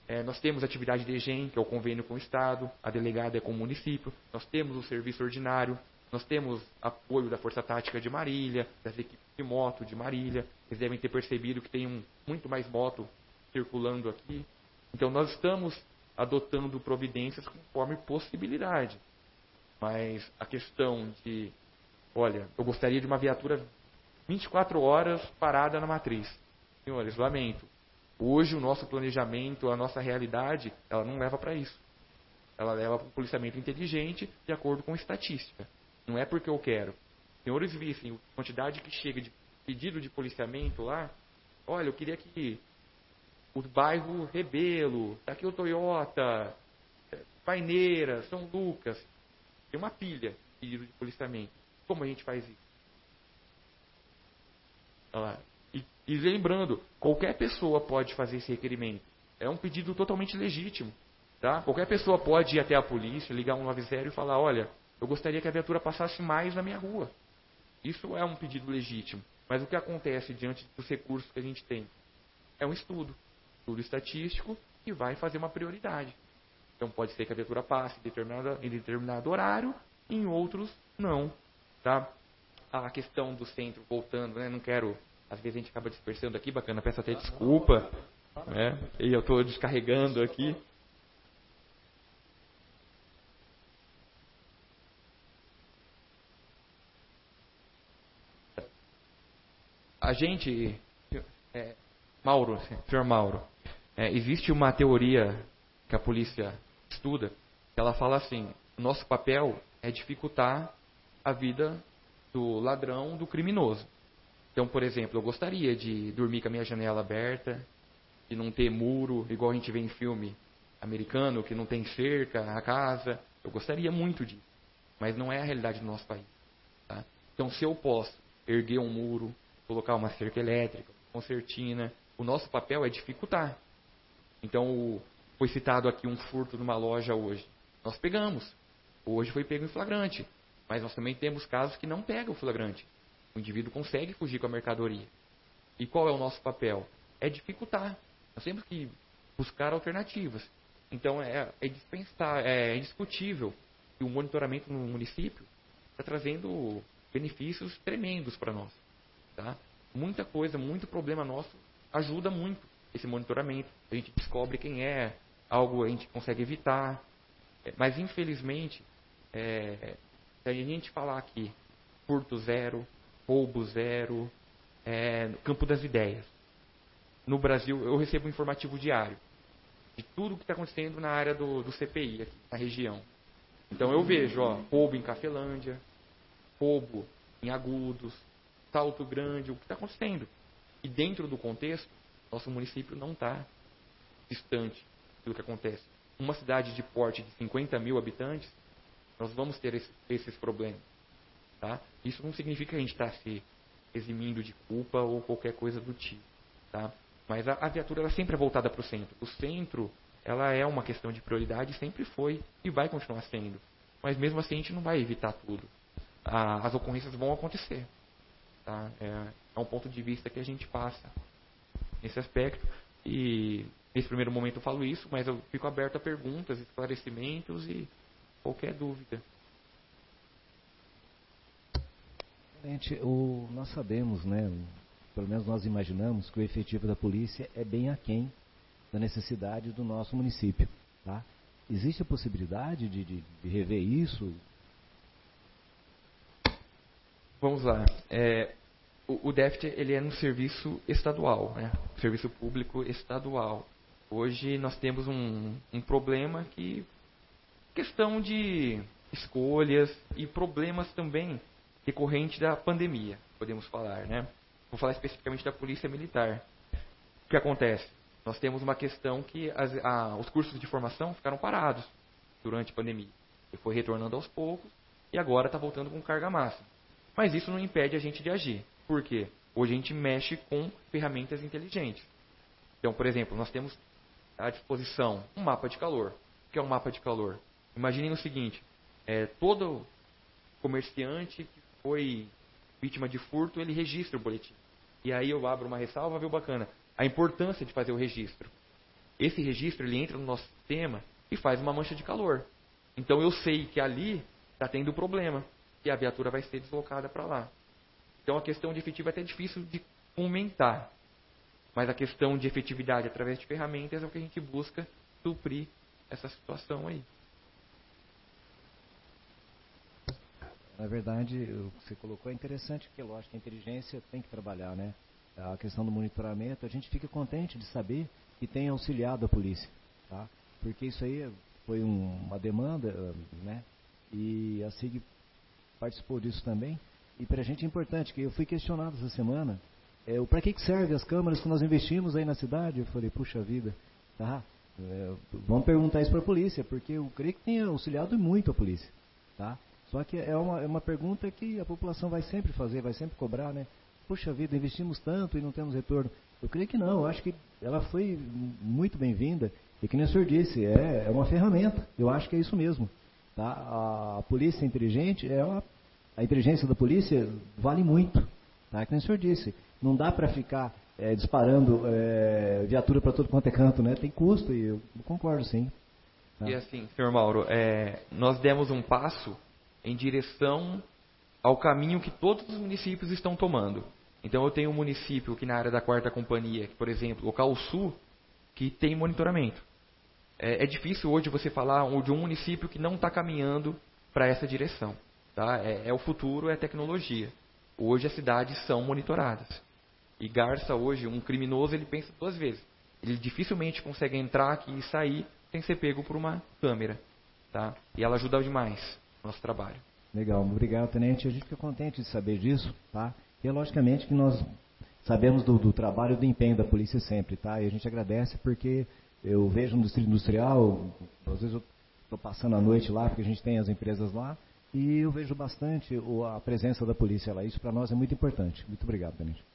É, nós temos atividade de EGEM, que é o convênio com o Estado, a delegada é com o município, nós temos o serviço ordinário, nós temos apoio da Força Tática de Marília, das equipes de moto de Marília. Vocês devem ter percebido que tem um, muito mais moto circulando aqui. Então, nós estamos adotando providências conforme possibilidade. Mas a questão de, olha, eu gostaria de uma viatura vinte e quatro horas parada na matriz. Senhores, lamento. Hoje o nosso planejamento, a nossa realidade, ela não leva para isso. Ela leva para um policiamento inteligente de acordo com estatística. Não é porque eu quero. Senhores vissem a quantidade que chega de pedido de policiamento lá. Olha, eu queria que o bairro Rebelo, aqui o Toyota, Paineira, São Lucas, tem uma pilha de pedido de policiamento. Como a gente faz isso? Olha lá. E, e lembrando, qualquer pessoa pode fazer esse requerimento. É um pedido totalmente legítimo. Tá? Qualquer pessoa pode ir até a polícia, ligar um nove zero e falar, olha, eu gostaria que a viatura passasse mais na minha rua. Isso é um pedido legítimo. Mas o que acontece diante dos recursos que a gente tem? É um estudo. Estudo estatístico que vai fazer uma prioridade. Então pode ser que a viatura passe em determinado, em determinado horário, em outros não. Tá? A questão do centro, voltando, né? Não quero... Às vezes a gente acaba dispersando aqui, bacana, peço até desculpa. Né? E eu estou descarregando aqui. A gente, é, Mauro, senhor Mauro, é, existe uma teoria que a polícia estuda, que ela fala assim, o nosso papel é dificultar a vida do ladrão, do criminoso. Então, por exemplo, eu gostaria de dormir com a minha janela aberta, de não ter muro, igual a gente vê em filme americano, que não tem cerca, a casa. Eu gostaria muito disso, mas não é a realidade do nosso país. Tá? Então, se eu posso erguer um muro, colocar uma cerca elétrica, concertina, o nosso papel é dificultar. Então, o, foi citado aqui um furto numa loja hoje. Nós pegamos. Hoje foi pego em flagrante. Mas nós também temos casos que não pegam o flagrante. O indivíduo consegue fugir com a mercadoria. E qual é o nosso papel? É dificultar. Nós temos que buscar alternativas. Então, é, é, dispensar, é indiscutível que o monitoramento no município está trazendo benefícios tremendos para nós. Tá? Muita coisa, muito problema nosso ajuda muito esse monitoramento. A gente descobre quem é, algo a gente consegue evitar. Mas, infelizmente, é, se a gente falar aqui furto zero, roubo zero, é, campo das ideias. No Brasil, eu recebo um informativo diário de tudo que está acontecendo na área do, do C P I, aqui na região. Então eu vejo, ó, roubo em Cafelândia, roubo em Agudos, Salto Grande, o que está acontecendo. E dentro do contexto, nosso município não está distante do que acontece. Uma cidade de porte de cinquenta mil habitantes, nós vamos ter esse, esses problemas. Tá? Isso não significa que a gente está se eximindo de culpa ou qualquer coisa do tipo. Tá? Mas a, a viatura ela sempre é voltada para o centro. O centro ela é uma questão de prioridade, sempre foi e vai continuar sendo. Mas mesmo assim a gente não vai evitar tudo. A, as ocorrências vão acontecer. Tá? É, é um ponto de vista que a gente passa nesse aspecto. E nesse primeiro momento eu falo isso, mas eu fico aberto a perguntas, esclarecimentos e qualquer dúvida. Gente, o, nós sabemos, né, pelo menos nós imaginamos que o efetivo da polícia é bem aquém da necessidade do nosso município. Tá? Existe a possibilidade de, de, de rever isso? Vamos lá. É, o, o déficit ele é no serviço estadual, né? Serviço público estadual. Hoje nós temos um, um problema que questão de escolhas e problemas também decorrente da pandemia, podemos falar, né? Vou falar especificamente da Polícia Militar. O que acontece? Nós temos uma questão que as, a, os cursos de formação ficaram parados durante a pandemia. Ele foi retornando aos poucos e agora está voltando com carga máxima. Mas isso não impede a gente de agir. Por quê? Hoje a gente mexe com ferramentas inteligentes. Então, por exemplo, nós temos à disposição um mapa de calor. O que é um mapa de calor? Imaginem o seguinte, é, todo comerciante que foi vítima de furto, ele registra o boletim. E aí eu abro uma ressalva, viu, bacana, a importância de fazer o registro. esse registro ele entra no nosso sistema e faz uma mancha de calor. Então eu sei que ali está tendo problema e a viatura vai ser deslocada para lá. Então a questão de efetivo é até difícil de aumentar, mas a questão de efetividade através de ferramentas é o que a gente busca suprir essa situação aí. Na verdade, o que você colocou é interessante, porque lógico que a inteligência tem que trabalhar, né? A questão do monitoramento, a gente fica contente de saber que tem auxiliado a polícia, tá? Porque isso aí foi um, uma demanda, né? E a S I G participou disso também. E para a gente é importante, que eu fui questionado essa semana, é, para que, que serve as câmeras que nós investimos aí na cidade? Eu falei, puxa vida, tá? É, vamos perguntar isso para a polícia, porque eu creio que tem auxiliado muito a polícia, tá? Só que é uma, é uma pergunta que a população vai sempre fazer, vai sempre cobrar, né? Puxa vida, investimos tanto e não temos retorno. Eu creio que não, eu acho que ela foi muito bem-vinda. E que nem o senhor disse, é, é uma ferramenta. Eu acho que é isso mesmo. Tá? A, a polícia inteligente, é uma, a inteligência da polícia vale muito. Tá? Que nem o senhor disse. Não dá para ficar é, disparando é, viatura para todo quanto é canto, né? Tem custo e eu concordo, sim. Tá? E assim, senhor Mauro, é, nós demos um passo em direção ao caminho que todos os municípios estão tomando. Então eu tenho um município que na área da quarta companhia, que, por exemplo, o Calçu, que tem monitoramento. É, é difícil hoje você falar de um município que não está caminhando para essa direção. Tá? É, é o futuro, é a tecnologia. Hoje as cidades são monitoradas. E Garça hoje, um criminoso, ele pensa duas vezes. Ele dificilmente consegue entrar aqui e sair sem ser pego por uma câmera. Tá? E ela ajuda demais no nosso trabalho. Legal, obrigado, tenente. A gente fica contente de saber disso, tá? E é logicamente que nós sabemos do, do trabalho e do empenho da polícia sempre, tá? E a gente agradece porque eu vejo no distrito industrial, às vezes eu estou passando a noite lá, porque a gente tem as empresas lá, e eu vejo bastante a presença da polícia lá. Isso para nós é muito importante. Muito obrigado, tenente.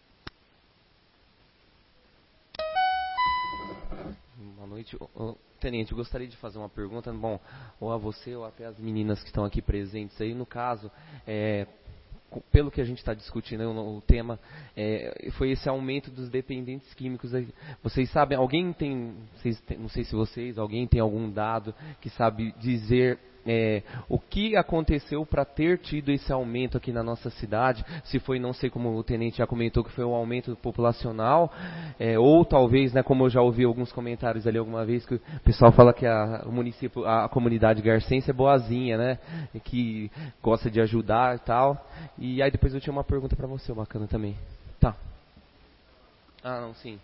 Boa noite. Tenente, eu gostaria de fazer uma pergunta, bom, ou a você ou até as meninas que estão aqui presentes aí. No caso, é, pelo que a gente está discutindo, o, o tema é, foi esse aumento dos dependentes químicos aí. Vocês sabem, alguém tem, vocês, não sei se vocês, alguém tem algum dado que sabe dizer é, o que aconteceu para ter tido esse aumento aqui na nossa cidade? Se foi, não sei, como o tenente já comentou, que foi um aumento populacional, é, ou talvez, né, como eu já ouvi alguns comentários ali alguma vez, que o pessoal fala que a, o município, a, a comunidade garcense é boazinha, né, que gosta de ajudar e tal. E aí depois eu tinha uma pergunta para você, bacana também. Tá. Ah, não, sim.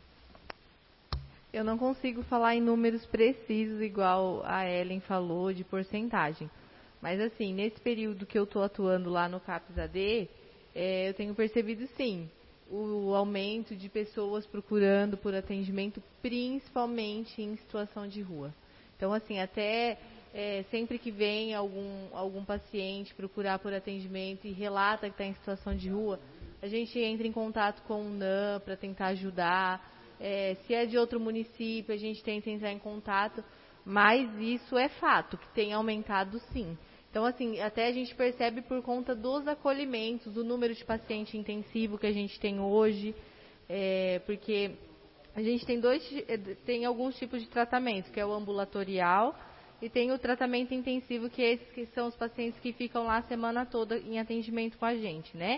Eu não consigo falar em números precisos, igual a Ellen falou, de porcentagem. Mas, assim, nesse período que eu estou atuando lá no CAPS A D, é, eu tenho percebido, sim, o aumento de pessoas procurando por atendimento, principalmente em situação de rua. Então, assim, até é, sempre que vem algum, algum paciente procurar por atendimento e relata que está em situação de rua, a gente entra em contato com o N A M para tentar ajudar. É, se é de outro município, a gente tenta entrar em contato, mas isso é fato, que tem aumentado sim. Então, assim, até a gente percebe por conta dos acolhimentos, do número de paciente intensivo que a gente tem hoje, é, porque a gente tem, dois, tem alguns tipos de tratamento, que é o ambulatorial e tem o tratamento intensivo, que, é esses que são os pacientes que ficam lá a semana toda em atendimento com a gente, né?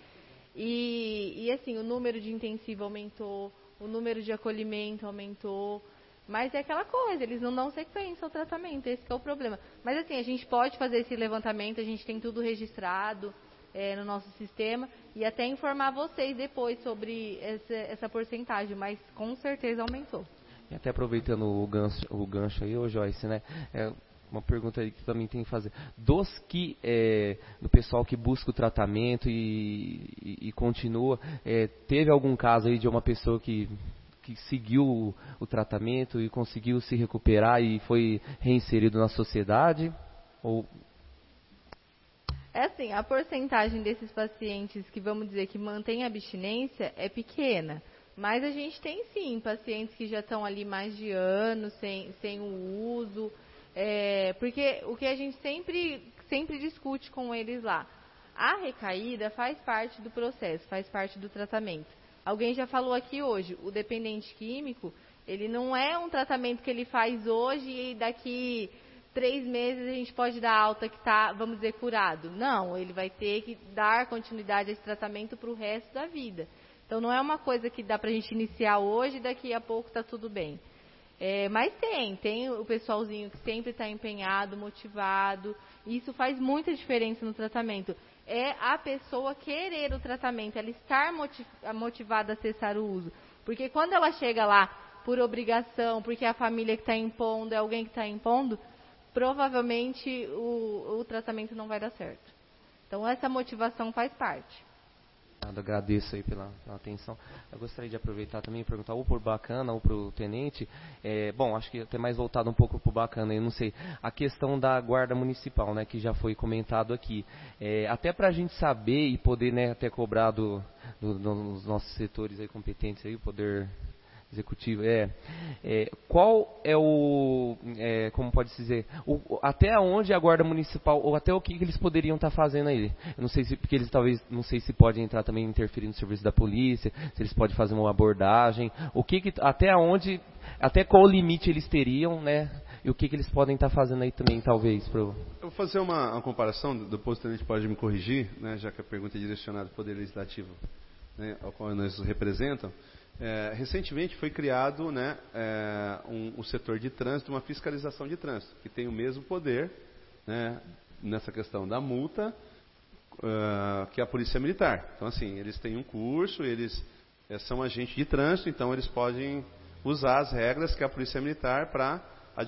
E, e assim, o número de intensivo aumentou, o número de acolhimento aumentou, mas é aquela coisa, eles não dão sequência ao tratamento, esse que é o problema. Mas assim, a gente pode fazer esse levantamento, a gente tem tudo registrado é, no nosso sistema, e até informar vocês depois sobre essa, essa porcentagem, mas com certeza aumentou. E até aproveitando o gancho, o gancho aí, ô Joyce, né? É uma pergunta aí que também tem que fazer. Dos que, é, do pessoal que busca o tratamento e, e, e continua, é, teve algum caso aí de uma pessoa que, que seguiu o, o tratamento e conseguiu se recuperar e foi reinserido na sociedade? Ou... É assim, a porcentagem desses pacientes que, vamos dizer, que mantém a abstinência é pequena. Mas a gente tem sim pacientes que já estão ali mais de anos sem, sem o uso. É, porque o que a gente sempre, sempre discute com eles lá, a recaída faz parte do processo, faz parte do tratamento. Alguém já falou aqui hoje, o dependente químico, Ele não é um tratamento que ele faz hoje e daqui três meses a gente pode dar alta que está, vamos dizer, curado. Não, ele vai ter que dar continuidade a esse tratamento para o resto da vida. Então não é uma coisa que dá para a gente iniciar hoje e daqui a pouco está tudo bem. É, mas tem, tem o pessoalzinho que sempre está empenhado, motivado. E isso faz muita diferença no tratamento. É a pessoa querer o tratamento, ela estar motivada a cessar o uso. Porque quando ela chega lá por obrigação, porque é a família que está impondo, é alguém que está impondo, provavelmente o, o tratamento não vai dar certo. Então essa motivação faz parte. Eu agradeço aí pela, pela atenção. Eu gostaria de aproveitar também e perguntar ou por Bacana ou para o Tenente. É, bom, acho que até mais voltado um pouco para o Bacana, eu não sei. A questão da Guarda Municipal, né, que já foi comentado aqui. É, até para a gente saber e poder, né, até cobrar do, do, dos nossos setores aí competentes, aí, o poder executivo, é, é qual é o, é, como pode se dizer, o, até onde a Guarda Municipal, ou até o que, que eles poderiam estar tá fazendo aí? Eu não sei se, porque eles talvez, não sei se podem entrar também interferir no serviço da polícia, se eles podem fazer uma abordagem, o que, que até onde, até qual limite eles teriam, né? E o que, que eles podem estar tá fazendo aí também, talvez, pro... Eu vou fazer uma, uma comparação, depois o Tenente pode me corrigir, né, já que a pergunta é direcionada ao Poder Legislativo, né, ao qual nós representam. É, recentemente foi criado, né, é, um, um setor de trânsito, uma fiscalização de trânsito, que tem o mesmo poder, né, nessa questão da multa uh, que a Polícia Militar. Então, assim, eles têm um curso, eles é, são agentes de trânsito, então eles podem usar as regras que a Polícia Militar para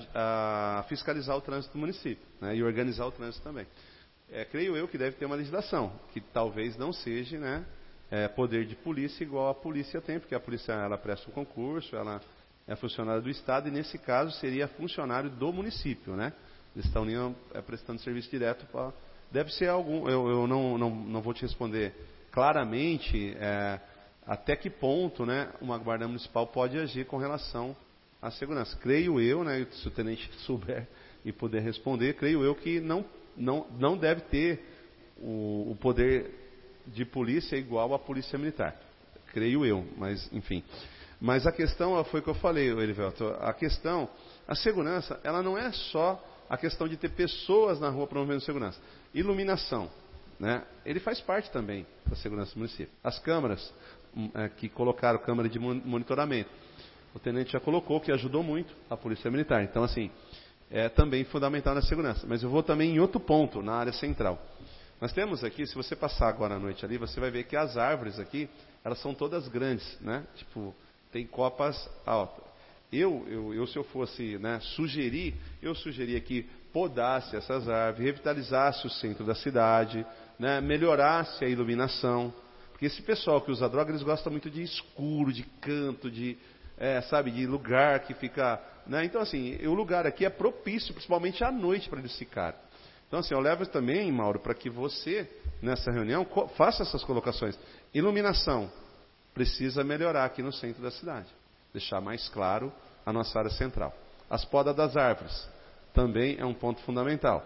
fiscalizar o trânsito do município, né, e organizar o trânsito também. É, creio eu que deve ter uma legislação, que talvez não seja, né, É, poder de polícia igual a polícia tem, porque a polícia ela presta um concurso, ela é funcionária do Estado e nesse caso seria funcionário do município, né? Eles estão é, prestando serviço direto para... Deve ser algum, eu, eu não, não, não vou te responder claramente é, até que ponto, né, uma guarda municipal pode agir com relação à segurança. Creio eu, né, se o tenente souber e puder responder, creio eu que não, não, não deve ter o, o poder de polícia igual à polícia militar, creio eu, mas enfim. Mas a questão foi o que eu falei, Elivelto, a questão, a segurança, ela não é só a questão de ter pessoas na rua promovendo segurança. Iluminação, né? Ele faz parte também da segurança do município. As câmaras, é, que colocaram câmera de monitoramento, o tenente já colocou, que ajudou muito a polícia militar. Então, assim, é também fundamental na segurança. Mas eu vou também em outro ponto, na área central. Nós temos aqui, se você passar agora à noite ali, você vai ver que as árvores aqui, elas são todas grandes, né? Tipo, tem copas altas. Eu, eu, eu se eu fosse, né, sugerir, eu sugeria que podasse essas árvores, revitalizasse o centro da cidade, né, melhorasse a iluminação. Porque esse pessoal que usa droga, eles gostam muito de escuro, de canto, de, é, sabe, de lugar que fica... Né? Então, assim, o lugar aqui é propício, principalmente à noite, para eles ficarem. Então, assim, eu levo também, Mauro, para que você, nessa reunião, faça essas colocações. Iluminação precisa melhorar aqui no centro da cidade. Deixar mais claro a nossa área central. As podas das árvores também é um ponto fundamental.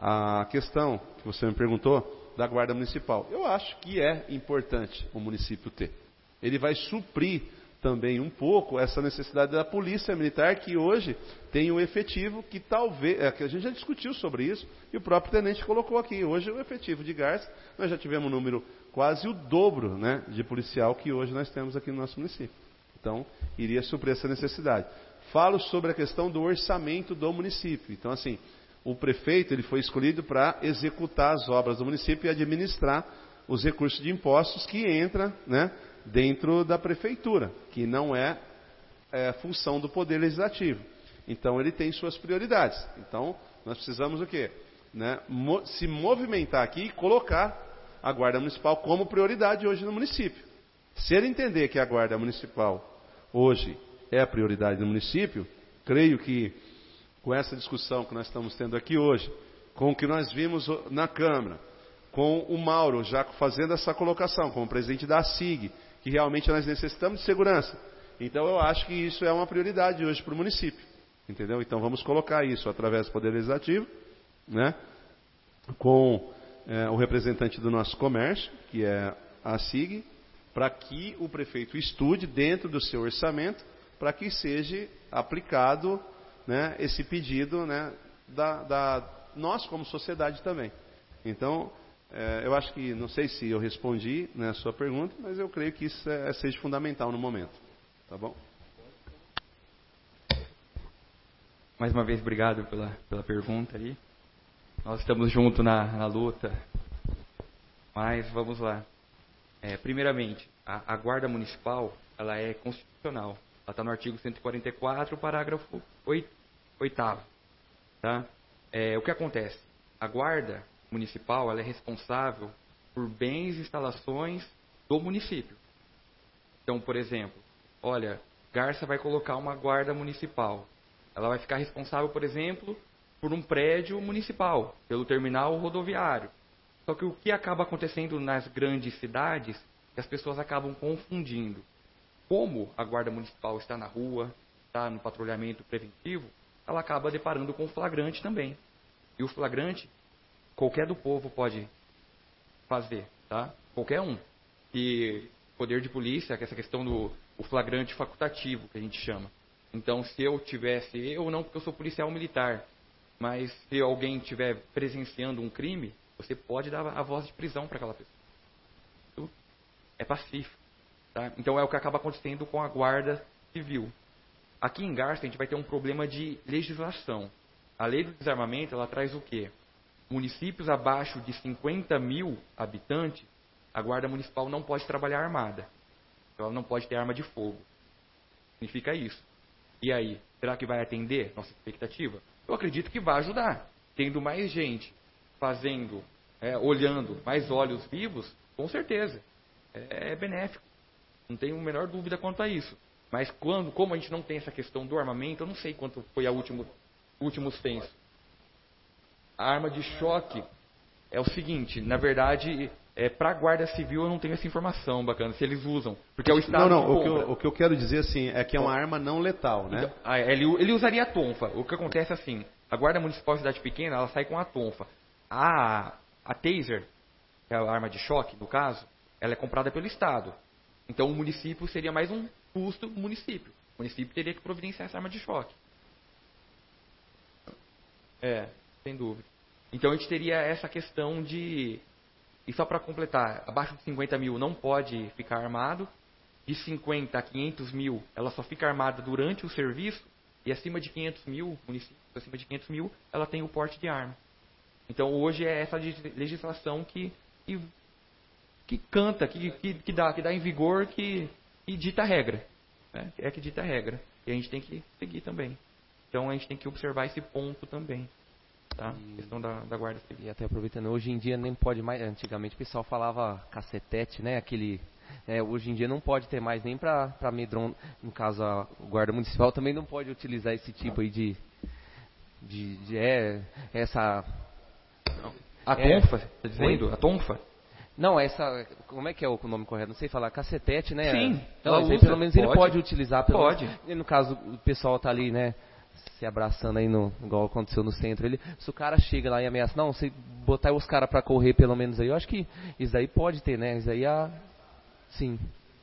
A questão que você me perguntou da Guarda Municipal. Eu acho que é importante o município ter. Ele vai suprir também um pouco essa necessidade da polícia militar, que hoje tem um efetivo que talvez, é, que a gente já discutiu sobre isso, e o próprio tenente colocou aqui, hoje o efetivo de Garça, nós já tivemos um número quase o dobro, né, de policial que hoje nós temos aqui no nosso município. Então, iria suprir essa necessidade. Falo sobre a questão do orçamento do município. Então, assim, o prefeito ele foi escolhido para executar as obras do município e administrar os recursos de impostos que entram, né, dentro da prefeitura, que não é, é função do Poder Legislativo. Então, ele tem suas prioridades. Então, nós precisamos o quê? Né? Mo- se movimentar aqui e colocar a Guarda Municipal como prioridade hoje no município. Se ele entender que a Guarda Municipal hoje é a prioridade do município, creio que com essa discussão que nós estamos tendo aqui hoje, com o que nós vimos na Câmara, com o Mauro já fazendo essa colocação, como presidente da S I G, que realmente nós necessitamos de segurança. Então eu acho que isso é uma prioridade hoje para o município. Entendeu? Então vamos colocar isso através do Poder Legislativo, né? Com é, o representante do nosso comércio, que é a S I G, para que o prefeito estude dentro do seu orçamento, né, para que seja aplicado, né, esse pedido, né, da, da nós como sociedade também. Então, é, eu acho que, não sei se eu respondi, né, a sua pergunta, mas eu creio que isso é, seja fundamental no momento. Tá bom? Mais uma vez, obrigado pela, pela pergunta aí. Nós estamos juntos na, na luta, mas vamos lá. É, primeiramente, a, a Guarda Municipal, ela é constitucional. Ela está no artigo cento e quarenta e quatro, parágrafo oitavo. Tá? É, o que acontece? A Guarda Municipal, ela é responsável por bens e instalações do município. Então, por exemplo, olha, Garça vai colocar uma guarda municipal. Ela vai ficar responsável, por exemplo, por um prédio municipal, pelo terminal rodoviário. Só que o que acaba acontecendo nas grandes cidades, que as pessoas acabam confundindo. Como a guarda municipal está na rua, está no patrulhamento preventivo, ela acaba deparando com o flagrante também. E o flagrante, qualquer do povo pode fazer, tá? Qualquer um. E poder de polícia, que é essa questão do o flagrante facultativo, que a gente chama. Então, se eu tivesse, eu não, porque eu sou policial militar, mas se alguém estiver presenciando um crime, você pode dar a voz de prisão para aquela pessoa. É pacífico. Tá? Então, é o que acaba acontecendo com a Guarda Civil. Aqui em Garça, a gente vai ter um problema de legislação. A lei do desarmamento, ela traz o quê? Municípios abaixo de cinquenta mil habitantes, a Guarda Municipal não pode trabalhar armada. Ela não pode ter arma de fogo. Significa isso. E aí, será que vai atender nossa expectativa? Eu acredito que vai ajudar. Tendo mais gente fazendo, é, olhando, mais olhos vivos, com certeza. É, é benéfico. Não tenho a menor dúvida quanto a isso. Mas quando, como a gente não tem essa questão do armamento, eu não sei quanto foi a último, último censo. A arma de choque é o seguinte, na verdade, é, para a Guarda Civil eu não tenho essa informação bacana, se eles usam. Porque é o Estado Não, não, que o que, eu, o que eu quero dizer assim é que é uma arma não letal, né? Então, ele, ele usaria a tonfa. O que acontece é assim, a Guarda Municipal de Cidade Pequena, ela sai com a tonfa. A, a taser, que é a arma de choque, no caso, ela é comprada pelo Estado. Então o município seria mais um custo do município. O município teria que providenciar essa arma de choque. É, sem dúvida. Então a gente teria essa questão de... E só para completar, abaixo de cinquenta mil não pode ficar armado. De cinquenta a quinhentos mil, ela só fica armada durante o serviço. E acima de quinhentos mil, municípios acima de quinhentos mil, ela tem o porte de arma. Então hoje é essa legislação que, que, que canta, que, que, que, dá, que dá em vigor, que, que dita a regra. Né? É que dita a regra. E a gente tem que seguir também. Então a gente tem que observar esse ponto também. Tá? E, questão da, da Guarda Civil. E até aproveitando, hoje em dia nem pode mais, antigamente o pessoal falava cacetete, né? Aquele, é, hoje em dia não pode ter mais nem para medron, no caso a Guarda Municipal também não pode utilizar esse tipo aí de, de, de é, essa... A tonfa, é, tá dizendo? Oi? A tonfa? Não, essa, como é que é o nome correto? Não sei falar, cacetete, né? Sim, ela usa, pelo menos pode, ele pode utilizar. Pelo pode. Menos, no caso, o pessoal tá ali, né? Se abraçando aí, no, igual aconteceu no centro. Ele, se o cara chega lá e ameaça, não, se botar os caras pra correr pelo menos aí, eu acho que isso aí pode ter, né? Isso aí, a, sim.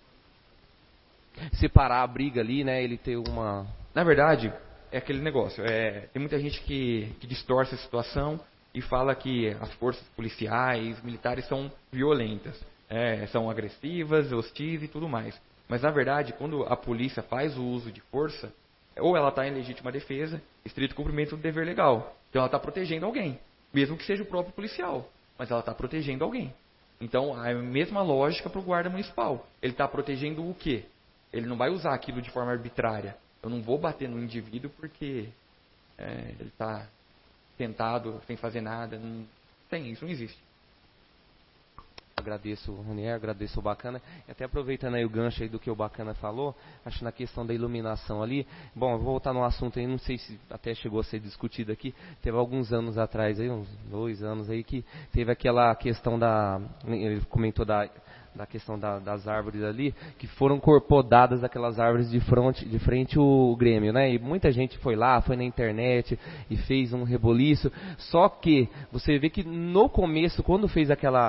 Separar a briga ali, né? Ele ter uma... Na verdade, é aquele negócio. É, tem muita gente que, que distorce a situação e fala que as forças policiais, militares são violentas. É, são agressivas, hostis e tudo mais. Mas, na verdade, quando a polícia faz o uso de força, ou ela está em legítima defesa, estrito cumprimento do dever legal. Então ela está protegendo alguém, mesmo que seja o próprio policial, mas ela está protegendo alguém. Então é a mesma lógica para o guarda municipal. Ele está protegendo o quê? Ele não vai usar aquilo de forma arbitrária. Eu não vou bater no indivíduo porque é, ele está sentado sem fazer nada. Não tem, isso não existe. Agradeço o Ronier, agradeço o Bacana. E até aproveitando aí o gancho aí do que o Bacana falou, acho na questão da iluminação ali. Bom, eu vou voltar no assunto aí, não sei se até chegou a ser discutido aqui. Teve alguns anos atrás, aí, uns dois anos aí, que teve aquela questão da. Ele comentou da, da questão da, das árvores ali, que foram corpodadas aquelas árvores de frente, de frente o Grêmio, né? E muita gente foi lá, foi na internet e fez um reboliço. Só que você vê que no começo, quando fez aquela.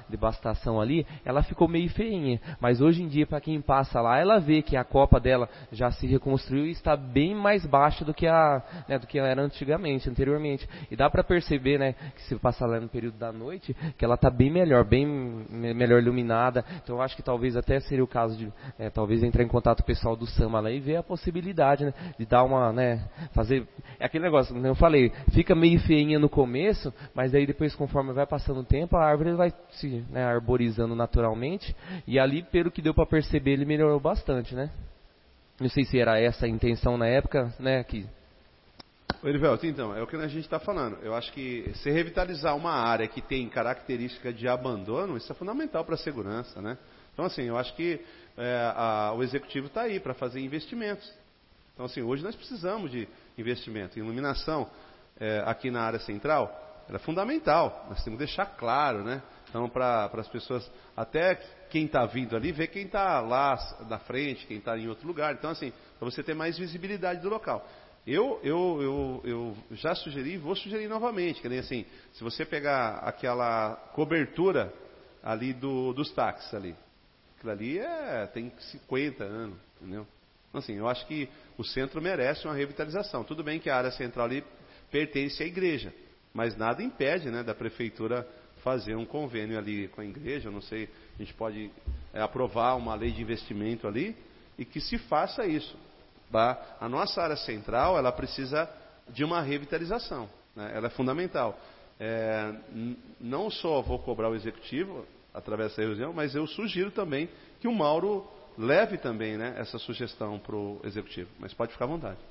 devastação ali, ela ficou meio feinha. Mas hoje em dia, para quem passa lá, ela vê que a copa dela já se reconstruiu e está bem mais baixa do que a, né, do que era antigamente, anteriormente. E dá para perceber, né, que se passar lá no período da noite, que ela está bem melhor, bem melhor iluminada. Então eu acho que talvez até seria o caso de, é, talvez entrar em contato com o pessoal do samba lá e ver a possibilidade, né, de dar uma, né, fazer, é aquele negócio, como eu falei, fica meio feinha no começo, mas aí depois, conforme vai passando o tempo, a árvore vai se, né, arborizando naturalmente, e ali, pelo que deu para perceber, ele melhorou bastante, né. Não sei se era essa a intenção na época, né, que... Erivelto, então, é o que a gente está falando. Eu acho que se revitalizar uma área que tem característica de abandono, isso é fundamental para a segurança, né? Então, assim, eu acho que é, a, o executivo está aí para fazer investimentos. Então, assim, hoje nós precisamos de investimento. Iluminação é, aqui na área central, ela é fundamental. Nós temos que deixar claro, né? Então, para as pessoas, até quem está vindo ali, ver quem está lá na frente, quem está em outro lugar. Então, assim, para você ter mais visibilidade do local. Eu, eu, eu, eu já sugeri e vou sugerir novamente, que nem assim, se você pegar aquela cobertura ali do, dos táxis ali, aquilo ali é, tem cinquenta anos, entendeu? Então, assim, eu acho que o centro merece uma revitalização. Tudo bem que a área central ali pertence à igreja, mas nada impede, né, da prefeitura fazer um convênio ali com a igreja, eu não sei, a gente pode é, aprovar uma lei de investimento ali e que se faça isso. Tá? A nossa área central, ela precisa de uma revitalização, né? Ela é fundamental. É, não só vou cobrar o executivo através dessa reunião, mas eu sugiro também que o Mauro leve também, né, essa sugestão para o executivo. Mas pode ficar à vontade.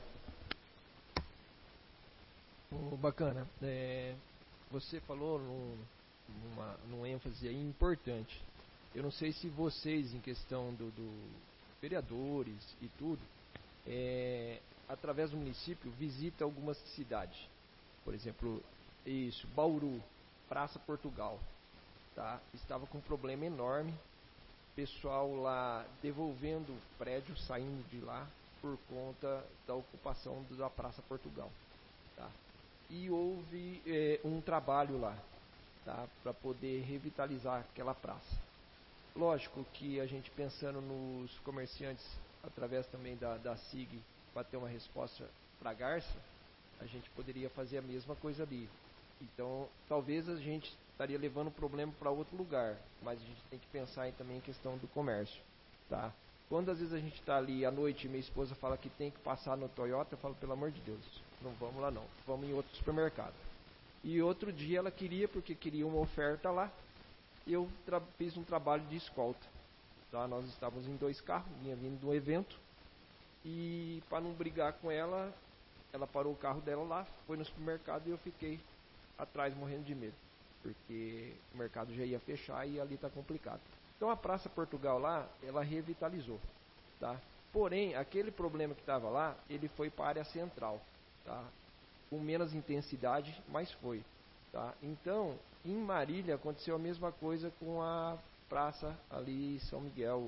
Oh, bacana. É, você falou num, numa, num ênfase aí importante. Eu não sei se vocês, em questão do, do vereadores e tudo, É, através do município, visita algumas cidades. Por exemplo, isso, Bauru, Praça Portugal. Tá? Estava com um problema enorme. Pessoal lá devolvendo o prédio, saindo de lá, por conta da ocupação da Praça Portugal. Tá? E houve é, um trabalho lá, tá? Para poder revitalizar aquela praça. Lógico que a gente pensando nos comerciantes, através também da, da S I G, para ter uma resposta para a Garça, a gente poderia fazer a mesma coisa ali. Então, talvez a gente estaria levando o problema para outro lugar, mas a gente tem que pensar em, também em questão do comércio. Tá? Quando às vezes a gente está ali à noite e minha esposa fala que tem que passar no Toyota, eu falo, pelo amor de Deus, não vamos lá não, vamos em outro supermercado. E outro dia ela queria, porque queria uma oferta lá, eu fiz um trabalho de escolta. Tá, nós estávamos em dois carros, vinha vindo do evento, e para não brigar com ela, ela parou o carro dela lá, foi no supermercado e eu fiquei atrás morrendo de medo, porque o mercado já ia fechar e ali está complicado. Então a Praça Portugal lá, ela revitalizou, tá? Porém, aquele problema que estava lá, ele foi para a área central, tá? Com menos intensidade, mas foi, tá? Então, em Marília aconteceu a mesma coisa com a praça ali São Miguel,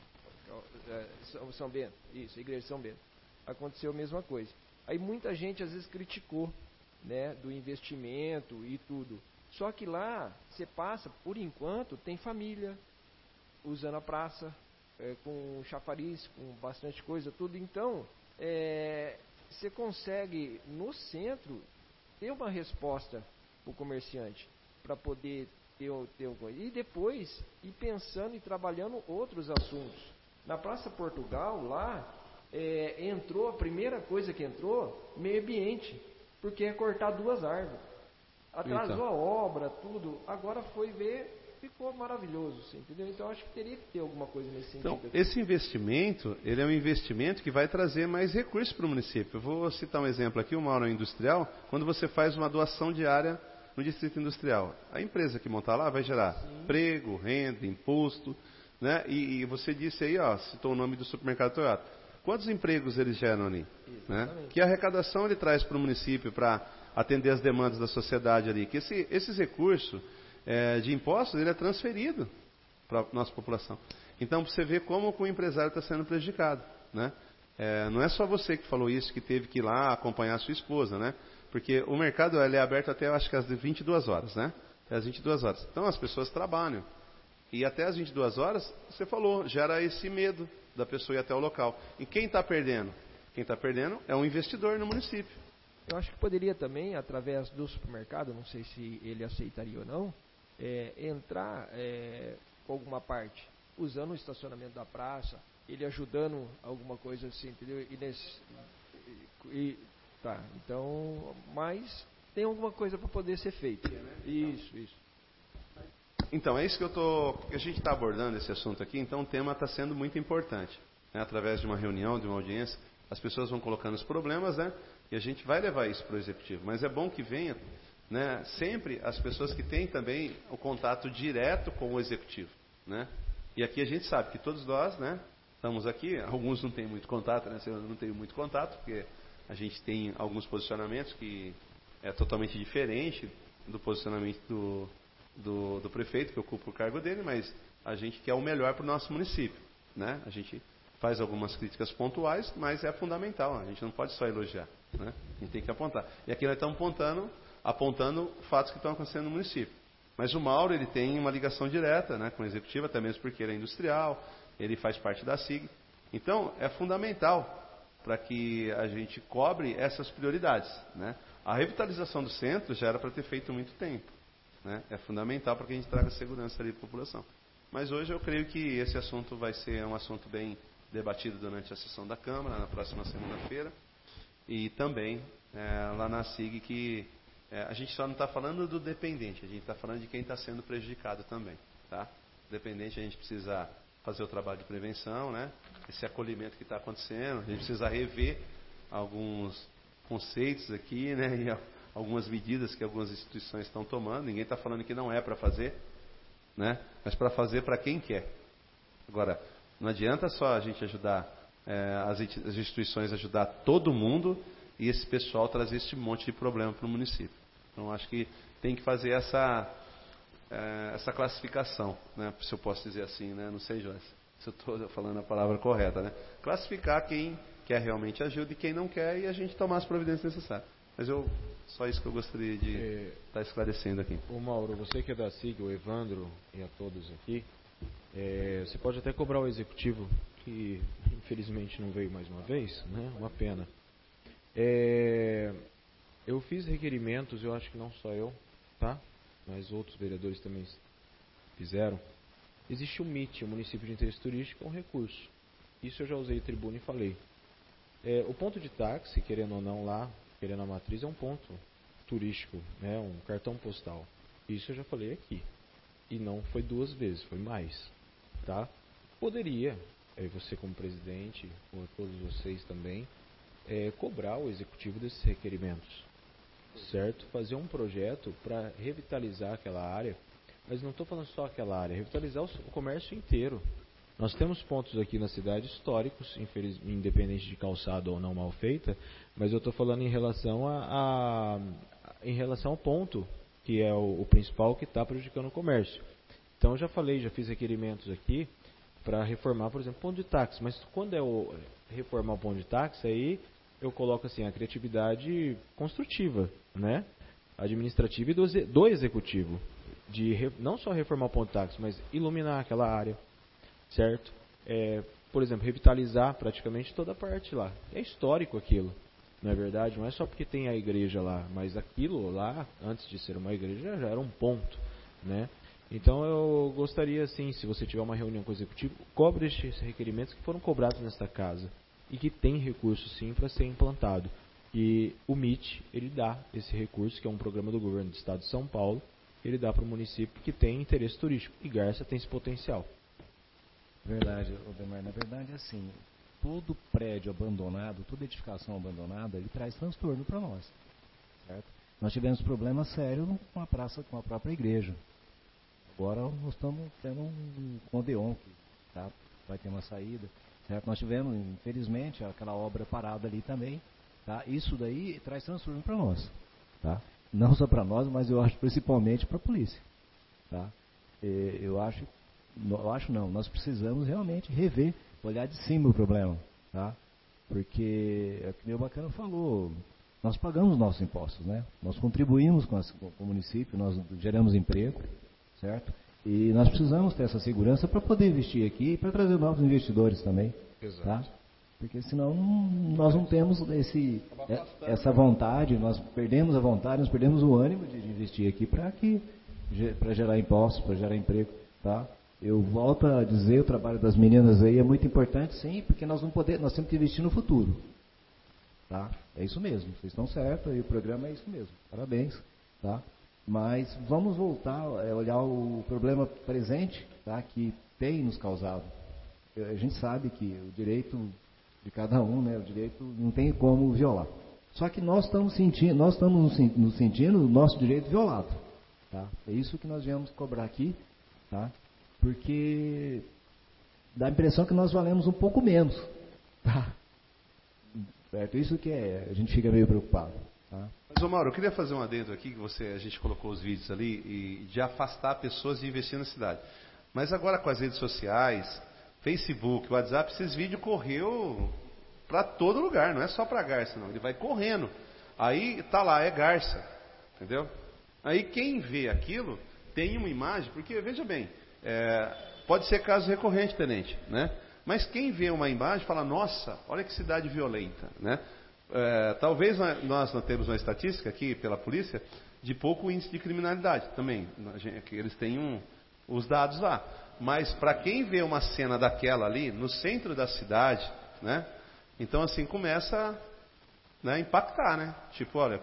São Bento, isso, a igreja de São Bento. Aconteceu a mesma coisa. Aí muita gente às vezes criticou, né, do investimento e tudo. Só que lá, você passa, por enquanto, tem família usando a praça, é, com chafariz, com bastante coisa, tudo. Então, é, você consegue, no centro, ter uma resposta para o comerciante, para poder ter, ter um, e depois ir pensando e trabalhando outros assuntos. Na Praça Portugal, lá, é, entrou, a primeira coisa que entrou, meio ambiente, porque é cortar duas árvores. Atrasou então a obra, tudo, agora foi ver, ficou maravilhoso, assim, entendeu? Então acho que teria que ter alguma coisa nesse sentido. Então, esse investimento, ele é um investimento que vai trazer mais recursos para o município. Eu vou citar um exemplo aqui, uma área industrial, quando você faz uma doação de área no distrito industrial. A empresa que montar lá vai gerar Sim. emprego, renda, imposto, né? E, e você disse aí, ó, citou o nome do supermercado Toyota. Quantos empregos eles geram ali? Né? Que arrecadação ele traz para o município para atender as demandas da sociedade ali? Que esse, esses recursos é, de impostos, ele é transferido para a nossa população. Então, você vê como o empresário está sendo prejudicado, né? É, não é só você que falou isso, que teve que ir lá acompanhar a sua esposa, né? Porque o mercado ele é aberto até, eu acho que às vinte e duas horas, né? Até às vinte e duas horas. Então, as pessoas trabalham. E até as vinte e duas horas, você falou, gera esse medo da pessoa ir até o local. E quem está perdendo? Quem está perdendo é um investidor no município. Eu acho que poderia também, através do supermercado, não sei se ele aceitaria ou não, é, entrar é, com alguma parte, usando o estacionamento da praça, ele ajudando alguma coisa assim, entendeu? E nesse, e, tá, então, mas tem alguma coisa para poder ser feita. Isso, isso. Então, é isso que eu tô, a gente está abordando esse assunto aqui, então o tema está sendo muito importante. Né? Através de uma reunião, de uma audiência, as pessoas vão colocando os problemas, né? E a gente vai levar isso para o executivo. Mas é bom que venha, né, sempre as pessoas que têm também o contato direto com o executivo. Né? E aqui a gente sabe que todos nós, né, estamos aqui, alguns não têm muito contato, né? Eu não tenho muito contato, porque a gente tem alguns posicionamentos que é totalmente diferente do posicionamento do, do, do prefeito, que ocupa o cargo dele, mas a gente quer o melhor para o nosso município. Né? A gente faz algumas críticas pontuais, mas é fundamental, a gente não pode só elogiar. Né? A gente tem que apontar. E aqui nós estamos apontando, apontando fatos que estão acontecendo no município. Mas o Mauro, ele tem uma ligação direta, né, com o executivo, até mesmo porque ele é industrial, ele faz parte da S I G. Então, é fundamental para que a gente cobre essas prioridades. Né? A revitalização do centro já era para ter feito há muito tempo. Né? É fundamental para que a gente traga segurança ali para a população. Mas hoje eu creio que esse assunto vai ser um assunto bem debatido durante a sessão da Câmara, na próxima segunda-feira. E também é, lá na S I G, que é, a gente só não está falando do dependente, a gente está falando de quem está sendo prejudicado também. Tá? Dependente, a gente precisa fazer o trabalho de prevenção, né? Esse acolhimento que está acontecendo, a gente precisa rever alguns conceitos aqui, né? E algumas medidas que algumas instituições estão tomando. Ninguém está falando que não é para fazer, né? Mas para fazer para quem quer. Agora, não adianta só a gente ajudar é, as instituições, ajudar todo mundo e esse pessoal trazer esse monte de problema para o município. Então, acho que tem que fazer essa, é, essa classificação, né? Se eu posso dizer assim, né? Não sei, Joyce, se eu estou falando a palavra correta, né? Classificar quem quer realmente ajuda e quem não quer, e a gente tomar as providências necessárias. Mas eu, só isso que eu gostaria de estar é, tá esclarecendo aqui. O Mauro, você que é da S I G, o Evandro e a todos aqui, é, você pode até cobrar o executivo, que infelizmente não veio mais uma vez, né? Uma pena. É, eu fiz requerimentos, eu acho que não só eu, tá? Mas outros vereadores também fizeram. Existe o M I T, o Município de Interesse Turístico, é um recurso. Isso eu já usei tribuna e falei. É, o ponto de táxi, querendo ou não lá, querendo a matriz, é um ponto turístico, né? Um cartão postal. Isso eu já falei aqui. E não foi duas vezes, foi mais. Tá? Poderia, é, você como presidente, ou todos vocês também, é, cobrar o executivo desses requerimentos. Certo? Fazer um projeto para revitalizar aquela área. Mas não estou falando só aquela área, revitalizar o comércio inteiro. Nós temos pontos aqui na cidade históricos, infeliz, independente de calçada ou não mal feita, mas eu estou falando em relação, a, a, em relação ao ponto, que é o, o principal que está prejudicando o comércio. Então eu já falei, já fiz requerimentos aqui para reformar, por exemplo, ponto de táxi. Mas quando é o reformar o ponto de táxi, aí eu coloco assim a criatividade construtiva, né? Administrativa e do, do executivo. De re, não só reformar o ponto de táxi, mas iluminar aquela área, certo? É, por exemplo, revitalizar praticamente toda a parte lá. É histórico aquilo, não é verdade? Não é só porque tem a igreja lá, mas aquilo lá, antes de ser uma igreja, já era um ponto, né? Então eu gostaria, assim, se você tiver uma reunião com o executivo, cobre esses requerimentos que foram cobrados nesta casa e que tem recurso sim para ser implantado. E o M I T, ele dá esse recurso, que é um programa do governo do estado de São Paulo, ele dá para o município que tem interesse turístico. E Garça tem esse potencial. Verdade, Odemar. Na verdade, assim, todo prédio abandonado, toda edificação abandonada, ele traz transtorno para nós. Certo? Nós tivemos problemas sérios com a praça, com a própria igreja. Agora nós estamos tendo um Odeon, que tá, vai ter uma saída. Certo? Nós tivemos, infelizmente, aquela obra parada ali também. Tá? Isso daí traz transtorno para nós. Tá? Não só para nós, mas eu acho principalmente para a polícia. Tá? E, eu acho, eu acho não, nós precisamos realmente rever, olhar de cima o problema. Tá? Porque, é o que o meu bacana falou, nós pagamos nossos impostos, né? Nós contribuímos com, as, com o município, nós geramos emprego, certo? E nós precisamos ter essa segurança para poder investir aqui e para trazer novos investidores também. Exato. Tá? Porque senão nós não temos esse, essa vontade, nós perdemos a vontade, nós perdemos o ânimo de investir aqui para que, para gerar impostos, para gerar emprego. Tá? Eu volto a dizer, o trabalho das meninas aí é muito importante, sim, porque nós, não podemos, nós temos que investir no futuro. Tá? É isso mesmo, vocês estão certos, e o programa é isso mesmo. Parabéns. Tá? Mas vamos voltar a olhar o problema presente, tá, que tem nos causado. A gente sabe que o direito de cada um, né, o direito não tem como violar. Só que nós estamos sentindo, nós estamos nos sentindo o nosso direito violado. Tá? É isso que nós viemos cobrar aqui, tá? Porque dá a impressão que nós valemos um pouco menos. Tá? Certo? Isso que é, a gente fica meio preocupado. Tá? Mas, ô Mauro, eu queria fazer um adendo aqui, que você, a gente colocou os vídeos ali, e de afastar pessoas de investir na cidade. Mas agora com as redes sociais, Facebook, WhatsApp, esses vídeos correu para todo lugar, não é só para Garça, não. Ele vai correndo. Aí tá lá, é Garça, entendeu? Aí quem vê aquilo tem uma imagem, porque, veja bem, é, pode ser caso recorrente, tenente, né? Mas quem vê uma imagem fala, nossa, olha que cidade violenta, né? É, talvez nós não temos uma estatística aqui pela polícia de pouco índice de criminalidade também. Eles têm um, os dados lá. Mas para quem vê uma cena daquela ali, no centro da cidade, né? Então assim começa, né, a impactar, né? Tipo, olha,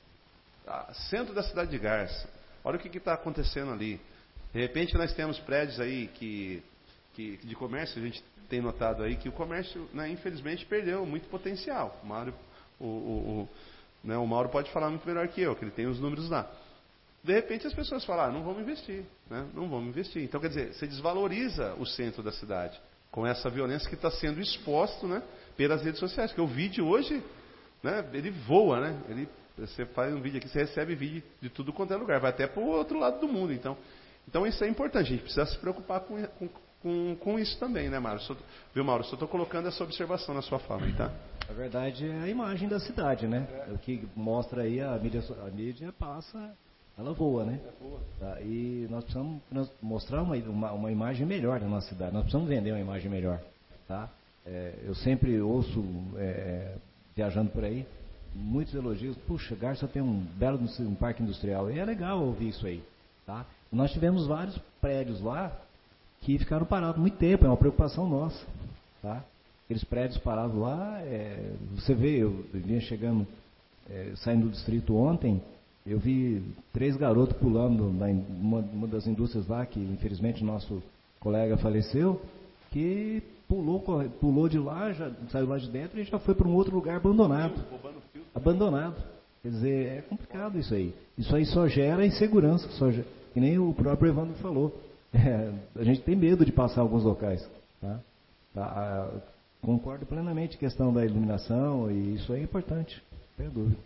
centro da cidade de Garça, olha o que está acontecendo ali. De repente nós temos prédios aí que, que, de comércio, a gente tem notado aí que o comércio, né, infelizmente, perdeu muito potencial. O Mauro, o, o, o, né, o Mauro pode falar muito melhor que eu, que ele tem os números lá. De repente as pessoas falam, ah, não vamos investir, né, não vamos investir. Então, quer dizer, você desvaloriza o centro da cidade com essa violência que está sendo exposto, né, pelas redes sociais. Porque o vídeo hoje, né, ele voa, né? Ele, você faz um vídeo aqui, você recebe vídeo de tudo quanto é lugar, vai até para o outro lado do mundo. Então, então isso é importante, a gente precisa se preocupar com, com, com, com isso também, né, Mauro? Só, viu, Mauro? Só estou colocando essa observação na sua fala aí, tá? A verdade é a imagem da cidade, né? É. O que mostra aí, a mídia, a mídia passa, ela voa, né? É boa. Tá? E nós precisamos mostrar uma, uma, uma imagem melhor da nossa cidade, nós precisamos vender uma imagem melhor, tá? É, eu sempre ouço, é, viajando por aí, muitos elogios. Puxa, Garça tem um belo um parque industrial. E é legal ouvir isso aí, tá? Nós tivemos vários prédios lá que ficaram parados muito tempo. É uma preocupação nossa, tá? Aqueles prédios parados lá, é, você vê, eu, eu vinha chegando, é, saindo do distrito ontem, eu vi três garotos pulando na uma, uma das indústrias lá, que infelizmente nosso colega faleceu, que pulou, pulou de lá, já saiu lá de dentro e já foi para um outro lugar abandonado. Abandonado. Quer dizer, é complicado isso aí. Isso aí só gera insegurança, só gera, que nem o próprio Evandro falou. É, a gente tem medo de passar alguns locais. Tá? Tá, a, concordo plenamente com a questão da iluminação, e isso aí é importante, não tem dúvida.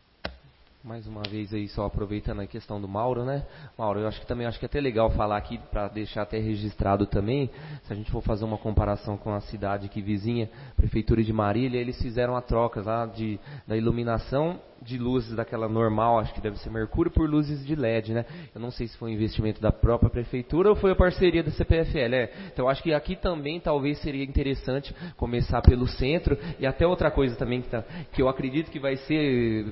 Mais uma vez aí, só aproveitando a questão do Mauro, né? Mauro, eu acho que também acho que é até legal falar aqui, para deixar até registrado também, se a gente for fazer uma comparação com a cidade aqui vizinha, Prefeitura de Marília, eles fizeram a troca lá de, da iluminação de luzes daquela normal, acho que deve ser mercúrio, por luzes de L E D, né? Eu não sei se foi um investimento da própria Prefeitura ou foi a parceria da C P F L, é. Então acho que aqui também talvez seria interessante começar pelo centro, e até outra coisa também que, tá, que eu acredito que vai ser...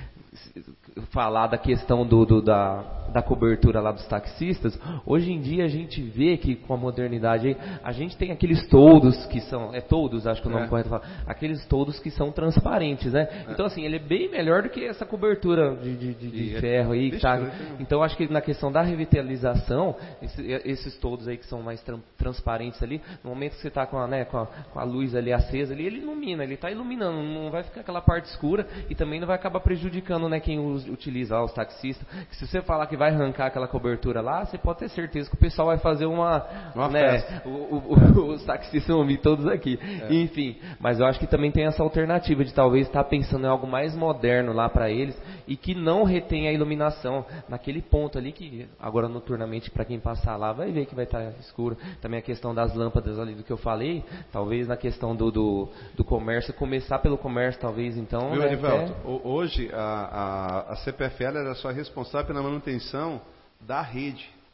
falar da questão do, do, da, da cobertura lá dos taxistas. Hoje em dia a gente vê que com a modernidade aí, a gente tem aqueles toldos que são, é toldos, acho que o nome é correto falar, aqueles toldos que são transparentes, né? É. Então assim, ele é bem melhor do que essa cobertura de, de, de, de ferro aí. Que tá, então acho que na questão da revitalização, esse, esses toldos aí que são mais tran, transparentes ali, no momento que você está com a, né, com, a, com a luz ali acesa ali, ele ilumina, ele está iluminando, não vai ficar aquela parte escura e também não vai acabar prejudicando, né, quem usa, utiliza lá, os taxistas. Que se você falar que vai arrancar aquela cobertura lá, você pode ter certeza que o pessoal vai fazer uma, uma né, o, o, o, os taxistas vão vir todos aqui. É. Enfim, mas eu acho que também tem essa alternativa de talvez estar pensando em algo mais moderno lá para eles e que não retém a iluminação naquele ponto ali que agora noturnamente para quem passar lá vai ver que vai estar escuro. Também a questão das lâmpadas ali do que eu falei, talvez na questão do, do, do comércio, começar pelo comércio talvez então. Viu, né, Edivaldo? É... Hoje a, a, a C P F L era só responsável pela manutenção da rede,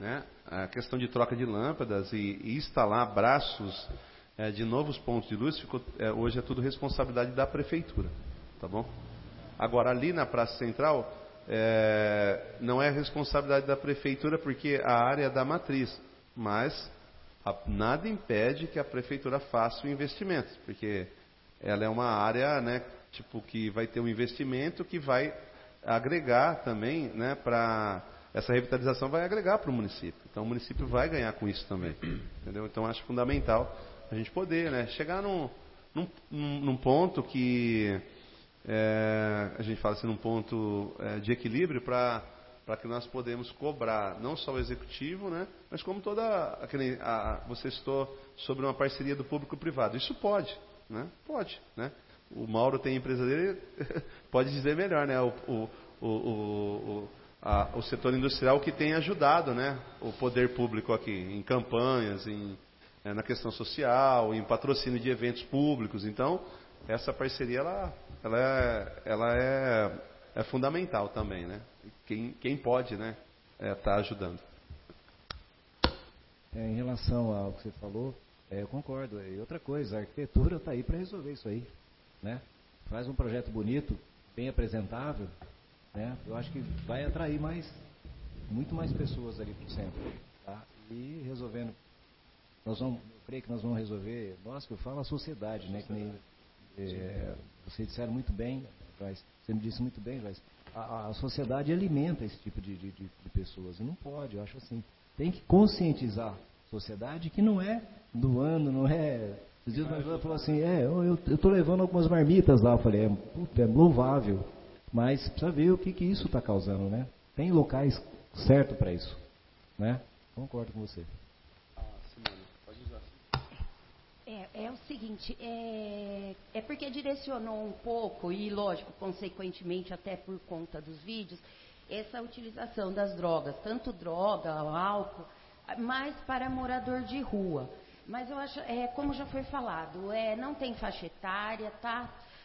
né, a questão de troca de lâmpadas e, e instalar braços é, de novos pontos de luz, ficou, é, hoje é tudo responsabilidade da prefeitura, tá bom? Agora, ali na Praça Central, é, não é responsabilidade da prefeitura porque a área é da matriz, mas a, nada impede que a prefeitura faça o investimento, porque ela é uma área, né, tipo, que vai ter um investimento que vai agregar também, né, para essa revitalização vai agregar para o município. Então o município vai ganhar com isso também, entendeu? Então acho fundamental a gente poder, né, chegar num, num, num ponto que é, a gente fala assim, num ponto é, de equilíbrio para para que nós podemos cobrar não só o executivo, né, mas como toda aquele, a, você citou sobre uma parceria do público-privado. Isso pode, né? Pode, né? O Mauro tem a empresa dele, pode dizer melhor, né? O, o, o, o, a, o setor industrial que tem ajudado, né, o poder público aqui em campanhas, em, é, na questão social, em patrocínio de eventos públicos. Então, essa parceria ela, ela, é, ela é, é fundamental também, né? Quem, quem pode, né, é, tá ajudando. É, em relação ao que você falou, é, eu concordo. E outra coisa, a arquitetura está aí para resolver isso aí, né? Faz um projeto bonito, bem apresentável, né? Eu acho que vai atrair mais, muito mais pessoas ali para o centro, tá? E resolvendo, nós vamos, eu creio que nós vamos resolver, nós que eu falo, a sociedade, né? Que nem, é, vocês disseram muito bem, Joyce, você me disse muito bem, Joyce, a, a sociedade alimenta esse tipo de, de, de pessoas, e não pode, eu acho assim, tem que conscientizar a sociedade que não é doando, não é... Os dias mais falou assim, é, eu estou levando algumas marmitas lá, eu falei, é, puta, é louvável, mas precisa ver o que, que isso está causando, né? Tem locais certos para isso, né? Concordo com você. Ah, Simone, pode usar. É, é o seguinte, é, é porque direcionou um pouco, e lógico, consequentemente, até por conta dos vídeos, essa utilização das drogas, tanto droga, álcool, mas para morador de rua. Mas eu acho, é, como já foi falado, é, não tem faixa etária, tá,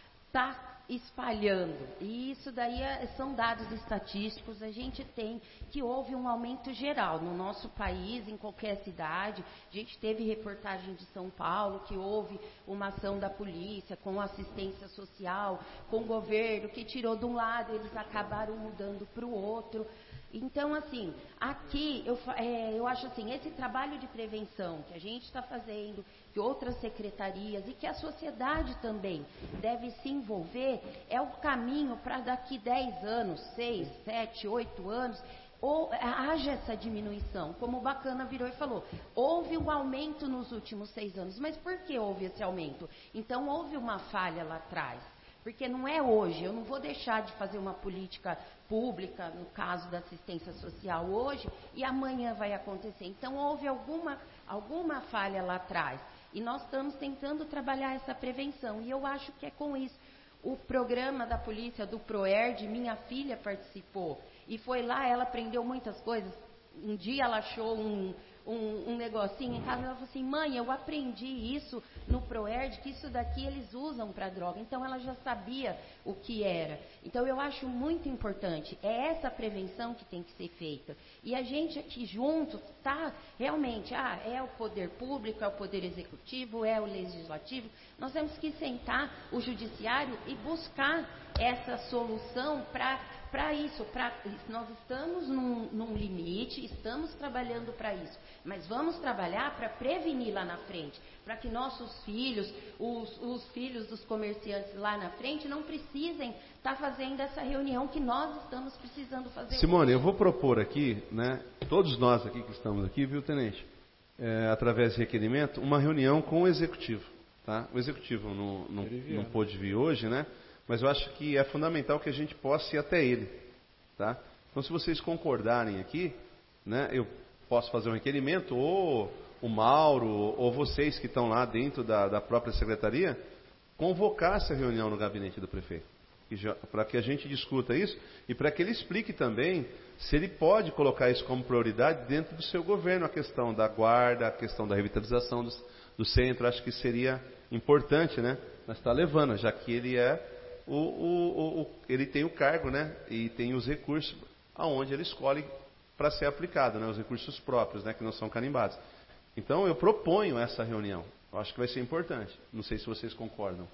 tá espalhando. E isso daí é, são dados estatísticos. A gente tem que houve um aumento geral no nosso país, em qualquer cidade. A gente teve reportagem de São Paulo que houve uma ação da polícia com assistência social, com o governo que tirou de um lado, eles acabaram mudando para o outro. Então, assim, aqui eu, é, eu acho assim, esse trabalho de prevenção que a gente está fazendo, que outras secretarias e que a sociedade também deve se envolver, é o caminho para daqui dez anos, seis, sete, oito anos, ou haja essa diminuição, como o Bacana virou e falou, houve um aumento nos últimos seis anos, mas por que houve esse aumento? Então, houve uma falha lá atrás. Porque não é hoje, eu não vou deixar de fazer uma política pública, no caso da assistência social hoje, e amanhã vai acontecer. Então, houve alguma, alguma falha lá atrás. E nós estamos tentando trabalhar essa prevenção. E eu acho que é com isso. O programa da polícia, do PROERD, minha filha participou. E foi lá, ela aprendeu muitas coisas. Um dia ela achou um... Um, um negocinho em casa, ela falou assim, mãe, eu aprendi isso no PROERD, que isso daqui eles usam para droga. Então ela já sabia o que era. Então eu acho muito importante, é essa prevenção que tem que ser feita. E a gente aqui junto está realmente, ah, é o poder público, é o poder executivo, é o legislativo. Nós temos que sentar o judiciário e buscar essa solução para para isso, pra, nós estamos num, num limite, estamos trabalhando para isso, mas vamos trabalhar para prevenir lá na frente, para que nossos filhos, os, os filhos dos comerciantes lá na frente não precisem estar tá fazendo essa reunião que nós estamos precisando fazer. Simone, hoje. Eu vou propor aqui, né, todos nós aqui que estamos aqui, viu, Tenente, é, através de requerimento, uma reunião com o Executivo. Tá? O Executivo não, não, não pôde vir hoje, né? Mas eu acho que é fundamental que a gente possa ir até ele, tá? Então, se vocês concordarem aqui, né, eu posso fazer um requerimento, ou o Mauro, ou vocês que estão lá dentro da, da própria secretaria, convocar essa reunião no gabinete do prefeito, para que a gente discuta isso e para que ele explique também se ele pode colocar isso como prioridade dentro do seu governo, a questão da guarda, a questão da revitalização do, do centro. Acho que seria importante, né? Mas está levando, já que ele é O, o, o, ele tem o cargo, né, e tem os recursos aonde ele escolhe para ser aplicado, né? Os recursos próprios, né? Que não são carimbados. Então, eu proponho essa reunião. Eu acho que vai ser importante. Não sei se vocês concordam.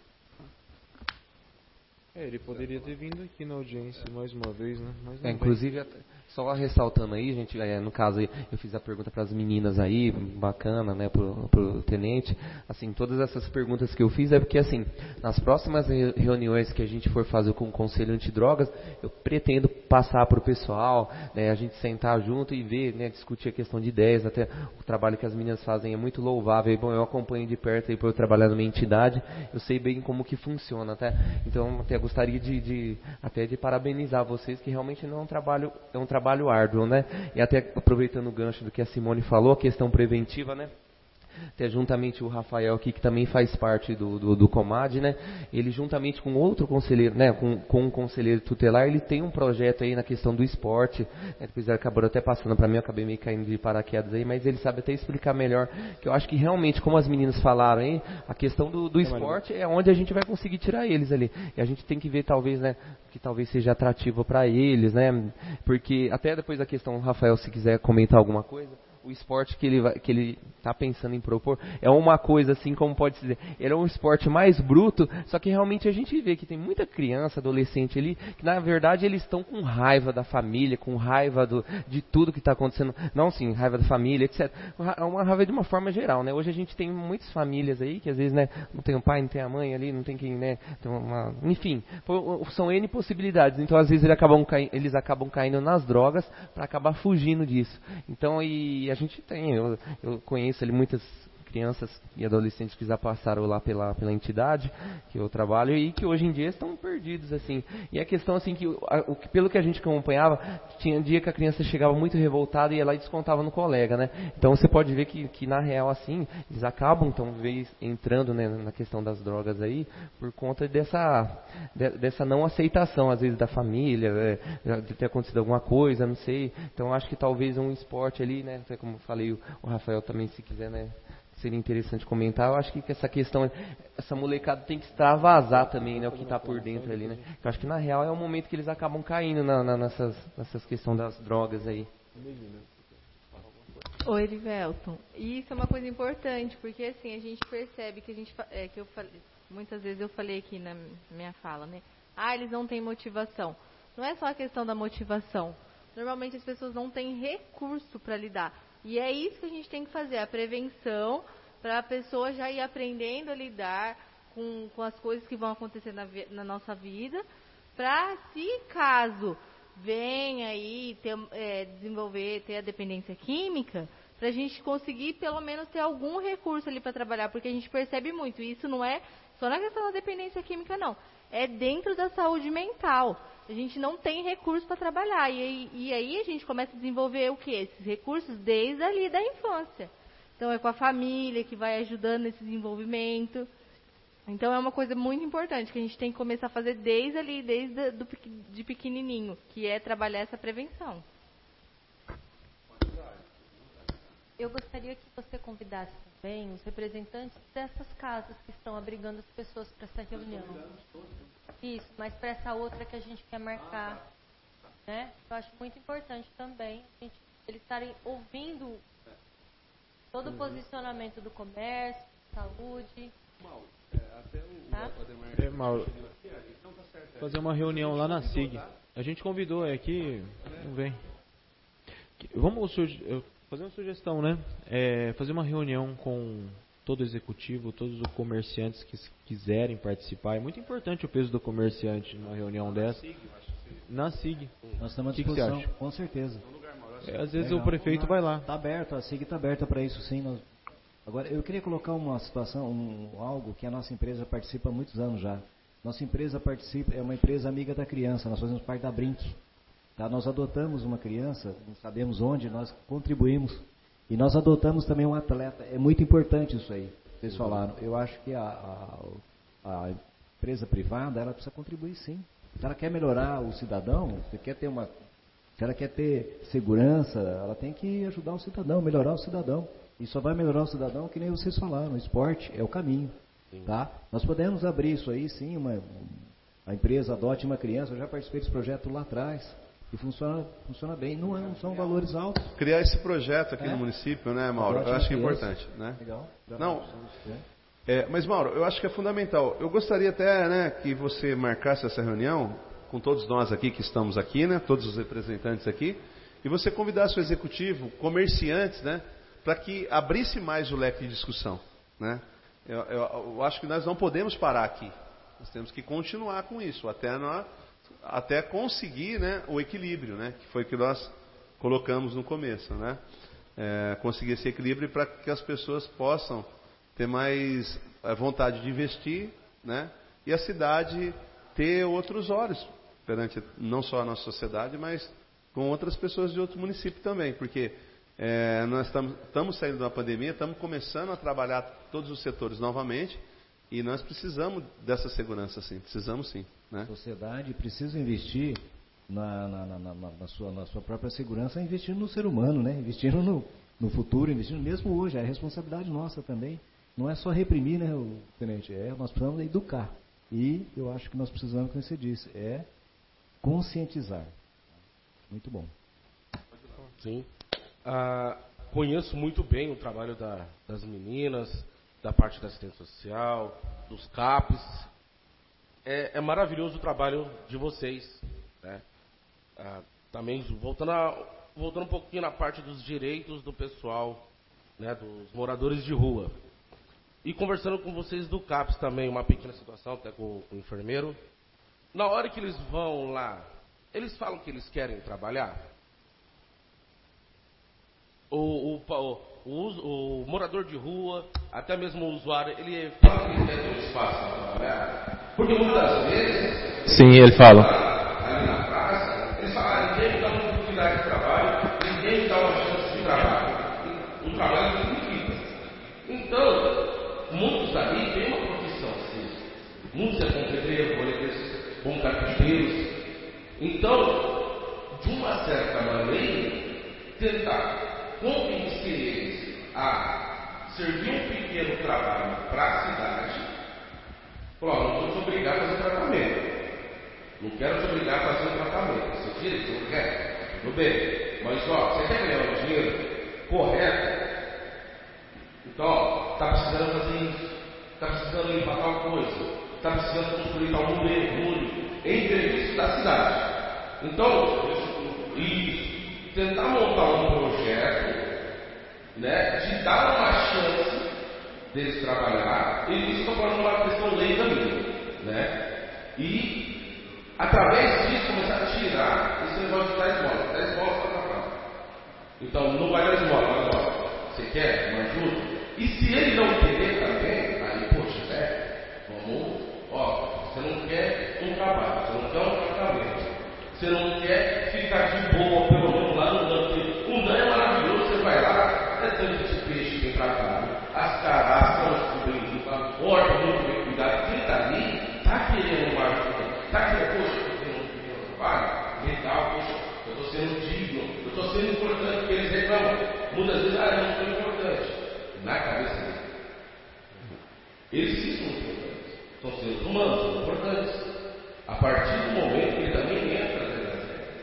É, ele poderia ter vindo aqui na audiência mais uma vez, né? Mas não é, inclusive, até, só ressaltando aí, gente, é, no caso aí, eu fiz a pergunta para as meninas aí, bacana, né, pro, pro tenente. Assim, todas essas perguntas que eu fiz é porque, assim, nas próximas reuniões que a gente for fazer com o Conselho Antidrogas, eu pretendo passar para o pessoal, né, a gente sentar junto e ver, né, discutir a questão de ideias, até o trabalho que as meninas fazem é muito louvável. E, bom, eu acompanho de perto aí por eu trabalhar numa entidade, eu sei bem como que funciona, até, então, até gostaria de, de até de parabenizar vocês, que realmente não é um trabalho, é um trabalho árduo, né? E até aproveitando o gancho do que a Simone falou, a questão preventiva, né? Até juntamente o Rafael aqui, que também faz parte do, do, do Comad, né? Ele juntamente com outro conselheiro, né? Com, com um conselheiro tutelar, ele tem um projeto aí na questão do esporte, né? Depois ele acabou até passando para mim, eu acabei meio caindo de paraquedas aí, mas ele sabe até explicar melhor, que eu acho que realmente, como as meninas falaram aí, a questão do, do esporte é onde a gente vai conseguir tirar eles ali, e a gente tem que ver talvez, né, que talvez seja atrativo para eles, né? Porque até depois da questão, Rafael, se quiser comentar alguma coisa, o esporte que ele vai, que ele está pensando em propor é uma coisa assim, como pode se dizer, ele é um esporte mais bruto, só que realmente a gente vê que tem muita criança, adolescente ali, que na verdade eles estão com raiva da família, com raiva do, de tudo que está acontecendo, não sim, raiva da família, etcétera. É uma raiva de uma forma geral, né? Hoje a gente tem muitas famílias aí que às vezes, né, não tem o pai, não tem a mãe ali, não tem quem, né, tem uma, enfim, são N possibilidades, então às vezes eles acabam, cai, eles acabam caindo nas drogas para acabar fugindo disso. Então, e a gente tem, eu, eu conheço ali muitas crianças e adolescentes que já passaram lá pela, pela entidade que eu trabalho e que hoje em dia estão perdidos, assim. E a questão, assim, que, a, o, pelo que a gente acompanhava, tinha dia que a criança chegava muito revoltada e ia lá e descontava no colega, né? Então você pode ver que, que na real, assim, eles acabam, então, vez, entrando, né, na questão das drogas aí, por conta dessa, de, dessa não aceitação, às vezes, da família, é, de ter acontecido alguma coisa, não sei. Então acho que talvez um esporte ali, né, como eu falei, o Rafael também, se quiser, né, seria interessante comentar. Eu acho que essa questão, essa molecada tem que extravasar também, né, o que está por dentro ali, né. Eu acho que na real é o momento que eles acabam caindo na, na, nessas, nessas questões das drogas aí. Oi, Erivelton. E isso é uma coisa importante, porque assim, a gente percebe que a gente, é, que eu falei, muitas vezes eu falei aqui na minha fala, né, ah, eles não têm motivação. Não é só a questão da motivação. Normalmente as pessoas não têm recurso para lidar. E é isso que a gente tem que fazer, a prevenção, para a pessoa já ir aprendendo a lidar com, com as coisas que vão acontecer na, na nossa vida, para, se caso venha aí ter, é, desenvolver, ter a dependência química, para a gente conseguir pelo menos ter algum recurso ali para trabalhar, porque a gente percebe muito, e isso não é só na questão da dependência química, não. É dentro da saúde mental. A gente não tem recurso para trabalhar. E aí, e aí a gente começa a desenvolver o quê? Esses recursos desde ali da infância. Então é com a família que vai ajudando nesse desenvolvimento. Então é uma coisa muito importante que a gente tem que começar a fazer desde ali, desde do, de pequenininho, que é trabalhar essa prevenção. Eu gostaria que você convidasse também os representantes dessas casas que estão abrigando as pessoas para essa reunião. Isso, mas para essa outra que a gente quer marcar, né? Eu acho muito importante também a gente, eles estarem ouvindo todo o posicionamento do comércio, saúde. Tá? É, Mauro, fazer uma reunião lá na S I G. A gente convidou, é aqui, não vem. Vamos fazer uma sugestão, né? É, fazer uma reunião com todo o executivo, todos os comerciantes que quiserem participar. É muito importante o peso do comerciante numa reunião dessa. Na S I G. Nós estamos à que disposição, que com certeza. É, às vezes Legal. o prefeito vai lá. Está aberto, a S I G está aberta para isso, sim. Nós... Agora, eu queria colocar uma situação, um, algo que a nossa empresa participa há muitos anos já. Nossa empresa participa, é uma empresa amiga da criança, nós fazemos parte da Brinc. Tá? Nós adotamos uma criança, não sabemos onde, nós contribuímos. E nós adotamos também um atleta. É muito importante isso aí, vocês falaram. Eu acho que a, a, a empresa privada, ela precisa contribuir sim. Se ela quer melhorar o cidadão, se quer ter uma, se ela quer ter segurança, ela tem que ajudar o cidadão, melhorar o cidadão. E só vai melhorar o cidadão que nem vocês falaram, o esporte é o caminho. Tá? Nós podemos abrir isso aí sim, uma, a empresa adote uma criança, eu já participei desse projeto lá atrás. E funciona, funciona bem, não, é, não são valores altos. Criar esse projeto aqui é. no município, né, Mauro? Eu acho que é importante, né? Legal. Não, é, mas Mauro, eu acho que é fundamental. Eu gostaria até, né, que você marcasse essa reunião com todos nós aqui que estamos aqui, né, todos os representantes aqui, e você convidasse o executivo, comerciantes, né, para que abrisse mais o leque de discussão, né? Eu, eu, eu acho que nós não podemos parar aqui. Nós temos que continuar com isso até nós até conseguir, né, o equilíbrio, né, que foi o que nós colocamos no começo, né, é, conseguir esse equilíbrio para que as pessoas possam ter mais vontade de investir, né, e a cidade ter outros olhos perante não só a nossa sociedade, mas com outras pessoas de outro município também, porque é, nós estamos, estamos saindo da pandemia, estamos começando a trabalhar todos os setores novamente. E nós precisamos dessa segurança, sim. Precisamos, sim. Né? A sociedade precisa investir na, na, na, na, na, sua, na sua própria segurança, investindo no ser humano, né? Investindo no, no futuro, investindo mesmo hoje. É responsabilidade nossa também. Não é só reprimir, né, o tenente? É, nós precisamos educar. E eu acho que nós precisamos, como você disse, é conscientizar. Muito bom. Sim. Ah, conheço muito bem o trabalho da, das meninas, da parte da assistência social, dos CAPs. É, é maravilhoso o trabalho de vocês, né? Ah, também voltando, a, voltando um pouquinho na parte dos direitos do pessoal, né, dos moradores de rua. E conversando com vocês do CAPs também, uma pequena situação, até com, com o enfermeiro. Na hora que eles vão lá, eles falam que eles querem trabalhar? O, o, o O, o morador de rua, até mesmo o usuário, ele fala que ele quer ter um espaço para trabalhar. Porque muitas das vezes... Sim, ele fala. Ali na praça, eles falam, ninguém dá uma oportunidade de trabalho, ninguém dá uma chance de trabalho. Um trabalho que significa. Então, muitos ali têm uma profissão, sim. Muitos é bom pedreiro, boleteiros, bom carpinteiros. Então, de uma certa maneira, tentar convencer eles a servir um pequeno trabalho para a cidade. Falou, não estou te obrigado a fazer tratamento. Não quero te obrigar a fazer um tratamento. Você tira, você não quer? Tudo bem. Mas, ó, você quer ganhar o dinheiro correto? Então, ó, está precisando fazer isso. Está precisando limpar tal coisa. Está precisando construir tal muro em serviço da cidade. Então, isso. Tentar montar um projeto, né, de dar uma chance deles trabalhar, e isso está falando uma questão leiga minha, né, e através disso começar a tirar esse negócio de dar esmola, dar esmola para trabalhar. Então não vai dar esmola, mas ó, você quer uma ajuda? E se ele não querer também, aí poxa, é, vamos, ó, você não quer um trabalho, você não quer um tratamento. Você não quer ficar de boa, pelo menos lá no Dan. O Dan é maravilhoso, você vai lá, é tanto de peixe bem tratado, as caraças estão bem, a horta muito bem cuidada. Quem está ali está querendo uma ajuda, está querendo, poxa, eu tenho um pequeno trabalho, legal, poxa, eu estou sendo digno, eu estou sendo importante, porque eles reclamam. Muitas vezes, ah, eu não sou importante. Na cabeça deles. Eles sim são importantes, são seres humanos, são importantes. A partir do momento que ele também entra dentro das regras.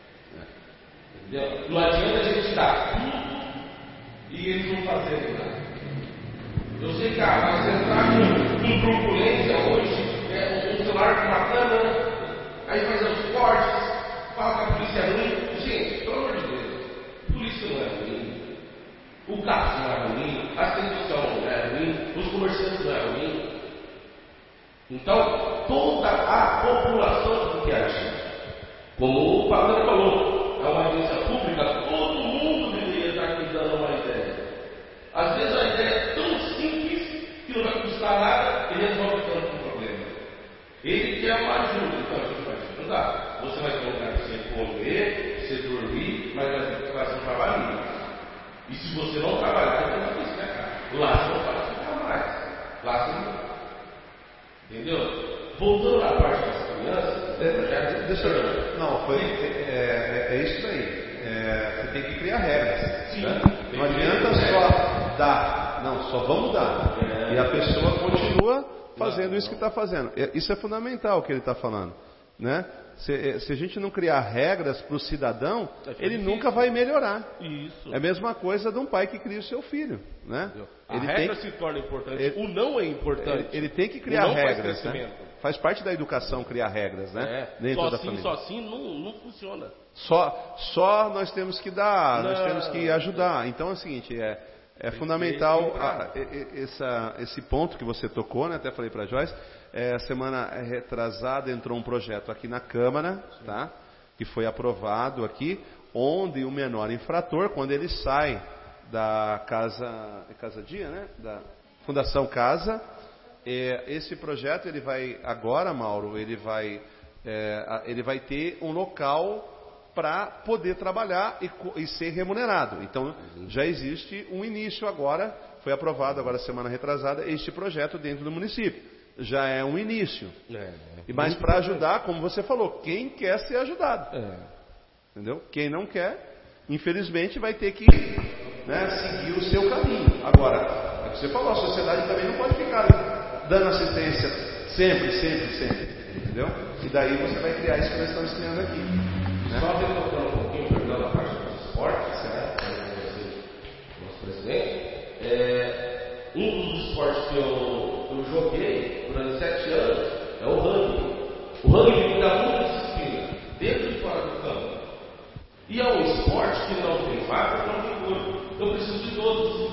Entendeu? Não adianta a gente dar tudo e eles não fazerem nada. Eu sei que ah, mas entrar com, com truculência hoje, é, um celular com uma câmera, aí fazer os cortes, fala que a polícia é ruim. Gente, pelo amor de Deus, a polícia não é ruim, o carro não é ruim, a sedução não é ruim, os comerciantes não é ruim. Então, toda a população que agir, como o Padre falou, é uma agência pública, todo mundo deveria estar aqui dando uma ideia. Às vezes a ideia é tão simples que não vai custar nada e resolve tanto o problema. Ele quer uma ajuda, então a gente vai te ajudar. Você vai ter um lugar para você comer, para você dormir, mas vai ter que fazer um trabalhinho. E se você não trabalhar, você vai ter que né, cara? Lá você não vai ficar mais. Lá você não. Entendeu? Voltando à parte das crianças, é, deixa eu. Não, foi, é, é, é isso aí. É, você tem que criar regras. Sim, né? Não adianta só dar. Não, só vamos dar. É. E a pessoa continua fazendo isso que está fazendo. Isso é fundamental o que ele está falando. Né? Se, se a gente não criar regras para o cidadão, ele nunca vai melhorar. Isso. É a mesma coisa de um pai que cria o seu filho, né? A ele regra tem, se torna importante, ele, o não é importante. Ele, ele tem que criar o não regras, faz né? Faz parte da educação criar regras, né? É. Dentro Só da assim, família. só assim não, não funciona. Só, só nós temos que dar, Não. nós temos que ajudar. Então é o seguinte, é, é fundamental a, essa, esse ponto que você tocou, né? Até falei para a Joyce. É, semana retrasada entrou um projeto aqui na Câmara, tá? Que foi aprovado aqui, onde o menor infrator, quando ele sai da casa, casa dia, né? Da Fundação Casa, é, esse projeto ele vai agora, Mauro, ele vai, é, ele vai ter um local para poder trabalhar e, e ser remunerado. Então já existe um início agora, foi aprovado agora semana retrasada este projeto dentro do município. Já é um início. É, e mas para ajudar, como você falou, quem quer ser ajudado. É. Entendeu? Quem não quer, infelizmente, vai ter que, né, seguir o seu caminho. Agora, é o que você falou, a sociedade também não pode ficar dando assistência sempre, sempre, sempre. Entendeu? E daí você vai criar isso que nós estamos criando aqui. Né? Só voltando um pouquinho, perdão, na parte dos esportes, né? Nosso presidente. É, um dos esportes que eu, eu joguei durante sete anos é o rugby. O rugby me dá muita disciplina, dentro e fora do campo. E é um esporte que não tem vaga, não tem cor. Eu preciso de todos.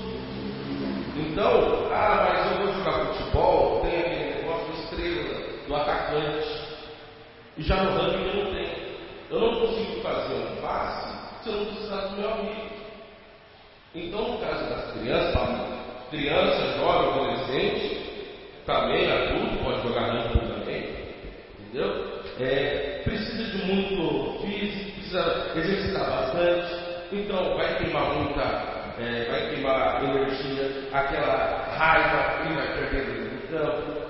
Então, ah, mas eu vou jogar futebol, tem aquele negócio de estrela, do atacante. E já no rugby eu não tenho. Eu não consigo fazer um passe se eu não precisar do meu amigo. Então, no caso das crianças, criança, jovem, adolescente, também adulto, pode jogar rugby também, entendeu? É, precisa de muito físico, precisa exercitar bastante, então vai queimar muita, é, vai queimar energia, aquela raiva que ele vai perder dentro do campo.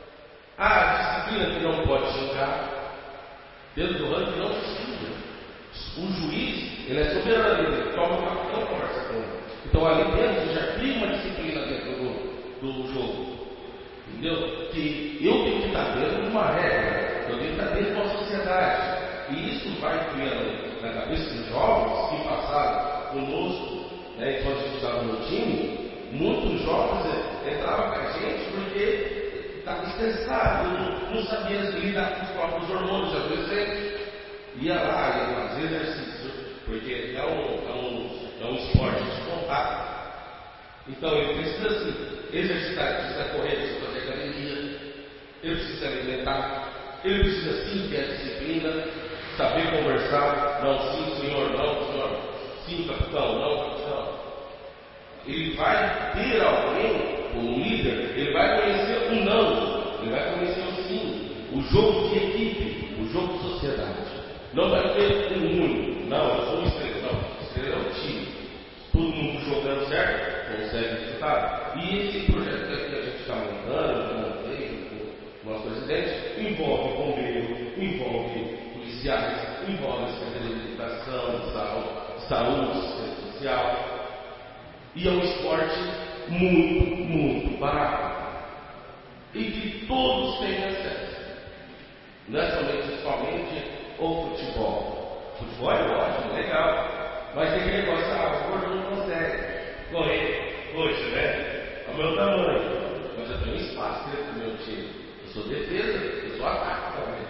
A disciplina que não pode xingar, dentro do rugby não xinga. O juiz, ele é soberano, ele toma o capitão, conversa com ele. Então ali dentro já cria uma disciplina dentro do, do jogo. Entendeu? Que eu tenho que estar dentro de uma regra, eu tenho que estar dentro de uma sociedade. E isso vai criando na cabeça dos jovens que passaram conosco, né, enquanto a gente estava no time, muitos jovens entravam com a gente porque estava estressado, não, não sabia lidar com os próprios hormônios adolescentes. Ia lá, ia fazer exercício, porque é um, é um, é um esporte de contato. Então ele precisa assim, exercitar, ele precisa correr, ele precisa fazer academia, ele precisa se alimentar, ele precisa sim ter a disciplina, saber conversar, não sim senhor, não senhor, sim capitão, não capitão. Ele vai ter alguém, um líder, ele vai conhecer o não, ele vai conhecer o sim, o jogo de equipe, o jogo de sociedade. Não vai ter um único, não, eu sou um estrela, não, estrela é um time. Todo mundo jogando certo, consegue disputar. E esse projeto que a gente está montando, eu montei com o nosso presidente, envolve bombeiro, envolve policiais, envolve secretaria de educação, saúde, saúde, assistência social. E é um esporte muito, muito barato. E que todos têm acesso. Não é somente, somente o futebol. Futebol é ótimo, legal. Mas tem aquele negócio, ah, o gordo não consegue correr. Poxa, né? É o meu tamanho. Mas eu tenho espaço dentro do meu time. Eu sou defesa, eu sou ataque também.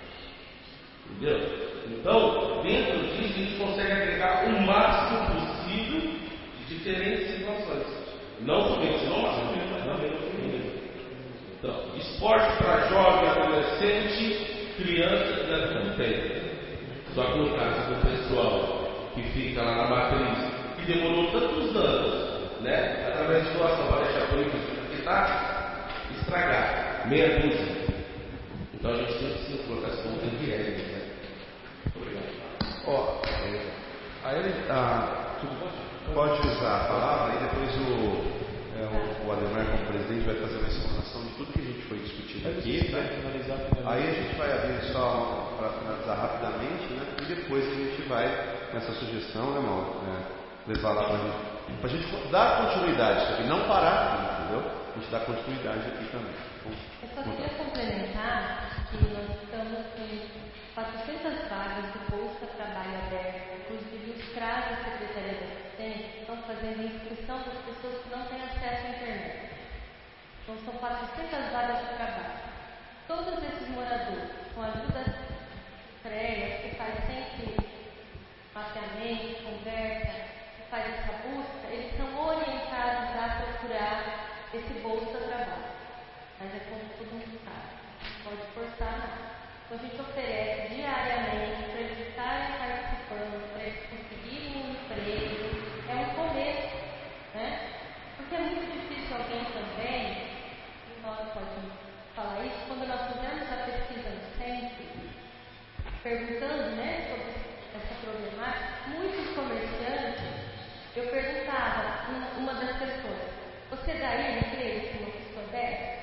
Entendeu? Então, dentro disso, a gente consegue agregar o máximo possível de diferentes situações. Não somente no masculino, mas também no feminino. Então, esporte para jovem, adolescente, criança e adulto. Só que no caso do pessoal que fica lá na matriz, que demorou tantos anos, né, através de doação para deixar proibido, porque está estragado, meia dúzia. Então a gente tem que se colocar esse ponto de regras, né? Obrigado. Ó, é, aí ele ah, tu pode usar a palavra e depois o, é, o, o Ademar, como presidente, vai fazer uma explanação de tudo que a gente foi discutindo aqui, né? Aí a gente vai abrir só para finalizar rapidamente, né? E depois a gente vai nessa sugestão, né, Mauro? É, levar lá para a gente, pra gente dar continuidade isso aqui, não parar aqui, entendeu? A gente dá continuidade aqui também. Eu só queria complementar que nós estamos com quatrocentas vagas de bolsa trabalho aberto, inclusive os C R A S da Secretaria da Assistência estão fazendo a inscrição das pessoas que não têm acesso à internet. Então são quatrocentas vagas de trabalho. Todos esses moradores, com a ajuda do CREAS, que faz sempre mapeamento, conversa, que faz essa busca, eles são orientados a procurar esse bolsa trabalho. Mas é como todo mundo sabe, não pode forçar nada. Então a gente oferece diariamente para eles estarem participando, para eles conseguirem um emprego. É um começo, né? Porque é muito difícil alguém também, e nós podemos falar isso, quando nós fizemos a pesquisa no centro, perguntando, né, sobre essa problemática, muitos comerciantes, eu perguntava uma, uma das pessoas, você daria emprego se uma pessoa der?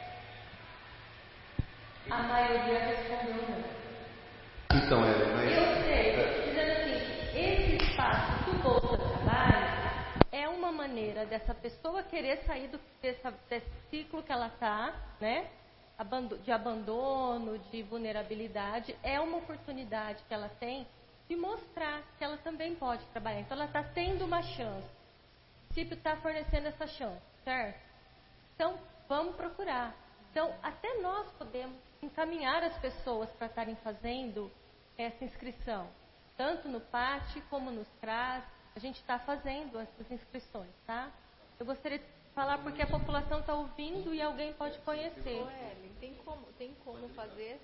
A maioria respondeu não. Então, é, mas... Eu sei, eu estou dizendo assim, esse espaço do Bolsa Trabalho é uma maneira dessa pessoa querer sair do, dessa, desse ciclo que ela está, né? De abandono, de vulnerabilidade. É uma oportunidade que ela tem de mostrar que ela também pode trabalhar. Então, ela está tendo uma chance. O município está fornecendo essa chance, certo? Então, vamos procurar. Então, até nós podemos encaminhar as pessoas para estarem fazendo essa inscrição. Tanto no P A T como nos C R A S, a gente está fazendo essas inscrições, tá? Eu gostaria de falar porque a população está ouvindo e alguém pode conhecer. Ô, Ellen, tem como, tem como fazer?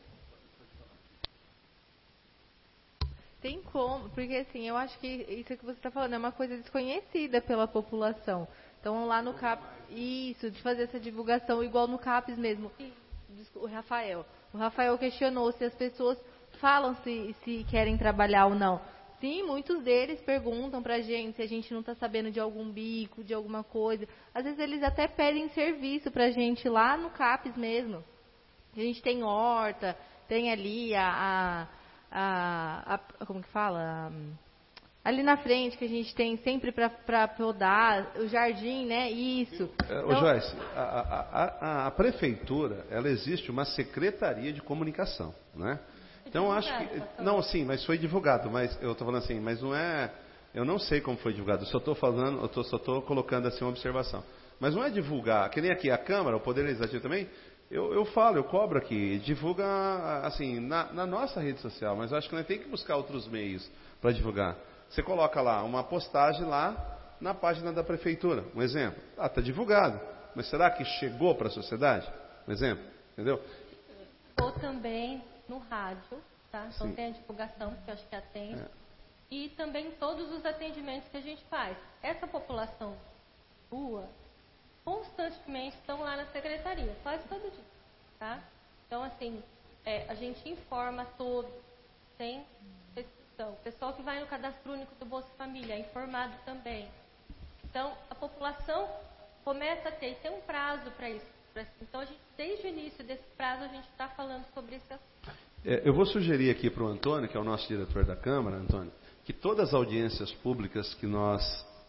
Tem como, porque assim, eu acho que isso que você está falando é uma coisa desconhecida pela população. Então, lá no CAPES, isso, de fazer essa divulgação, igual no CAPES mesmo. O Rafael. O Rafael questionou se as pessoas falam se, se querem trabalhar ou não. Sim, muitos deles perguntam pra gente se a gente não está sabendo de algum bico, de alguma coisa. Às vezes eles até pedem serviço pra gente lá no CAPES mesmo. A gente tem horta, tem ali a... a, a, a como que fala? A, ali na frente, que a gente tem sempre para podar, o jardim, né? Isso. Então, ô Joyce, a, a, a, a prefeitura, ela existe uma secretaria de comunicação, né? Então, acho que... Não, sim, mas foi divulgado, mas eu estou falando assim, mas não é... Eu não sei como foi divulgado, eu só estou falando, eu tô, só estou colocando assim uma observação. Mas não é divulgar, que nem aqui a Câmara, o Poder Legislativo também, eu, eu falo, eu cobro aqui, divulga assim, na, na nossa rede social, mas eu acho que nós tem que buscar outros meios para divulgar. Você coloca lá uma postagem lá na página da prefeitura, um exemplo. Ah, está divulgado, mas será que chegou para a sociedade? Um exemplo, entendeu? Ou também no rádio, tá? Então Sim. tem a divulgação, que eu acho que atende, é. e também todos os atendimentos que a gente faz. Essa população rua, constantemente estão lá na secretaria, quase todo dia, tá? Então, assim, é, a gente informa todos, sem restrição. O pessoal que vai no cadastro único do Bolsa Família é informado também. Então, a população começa a ter, tem um prazo para isso. Então, a gente, desde o início desse prazo, a gente está falando sobre esse assunto. É, eu vou sugerir aqui para o Antônio, que é o nosso diretor da Câmara, Antônio, que todas as audiências públicas que nós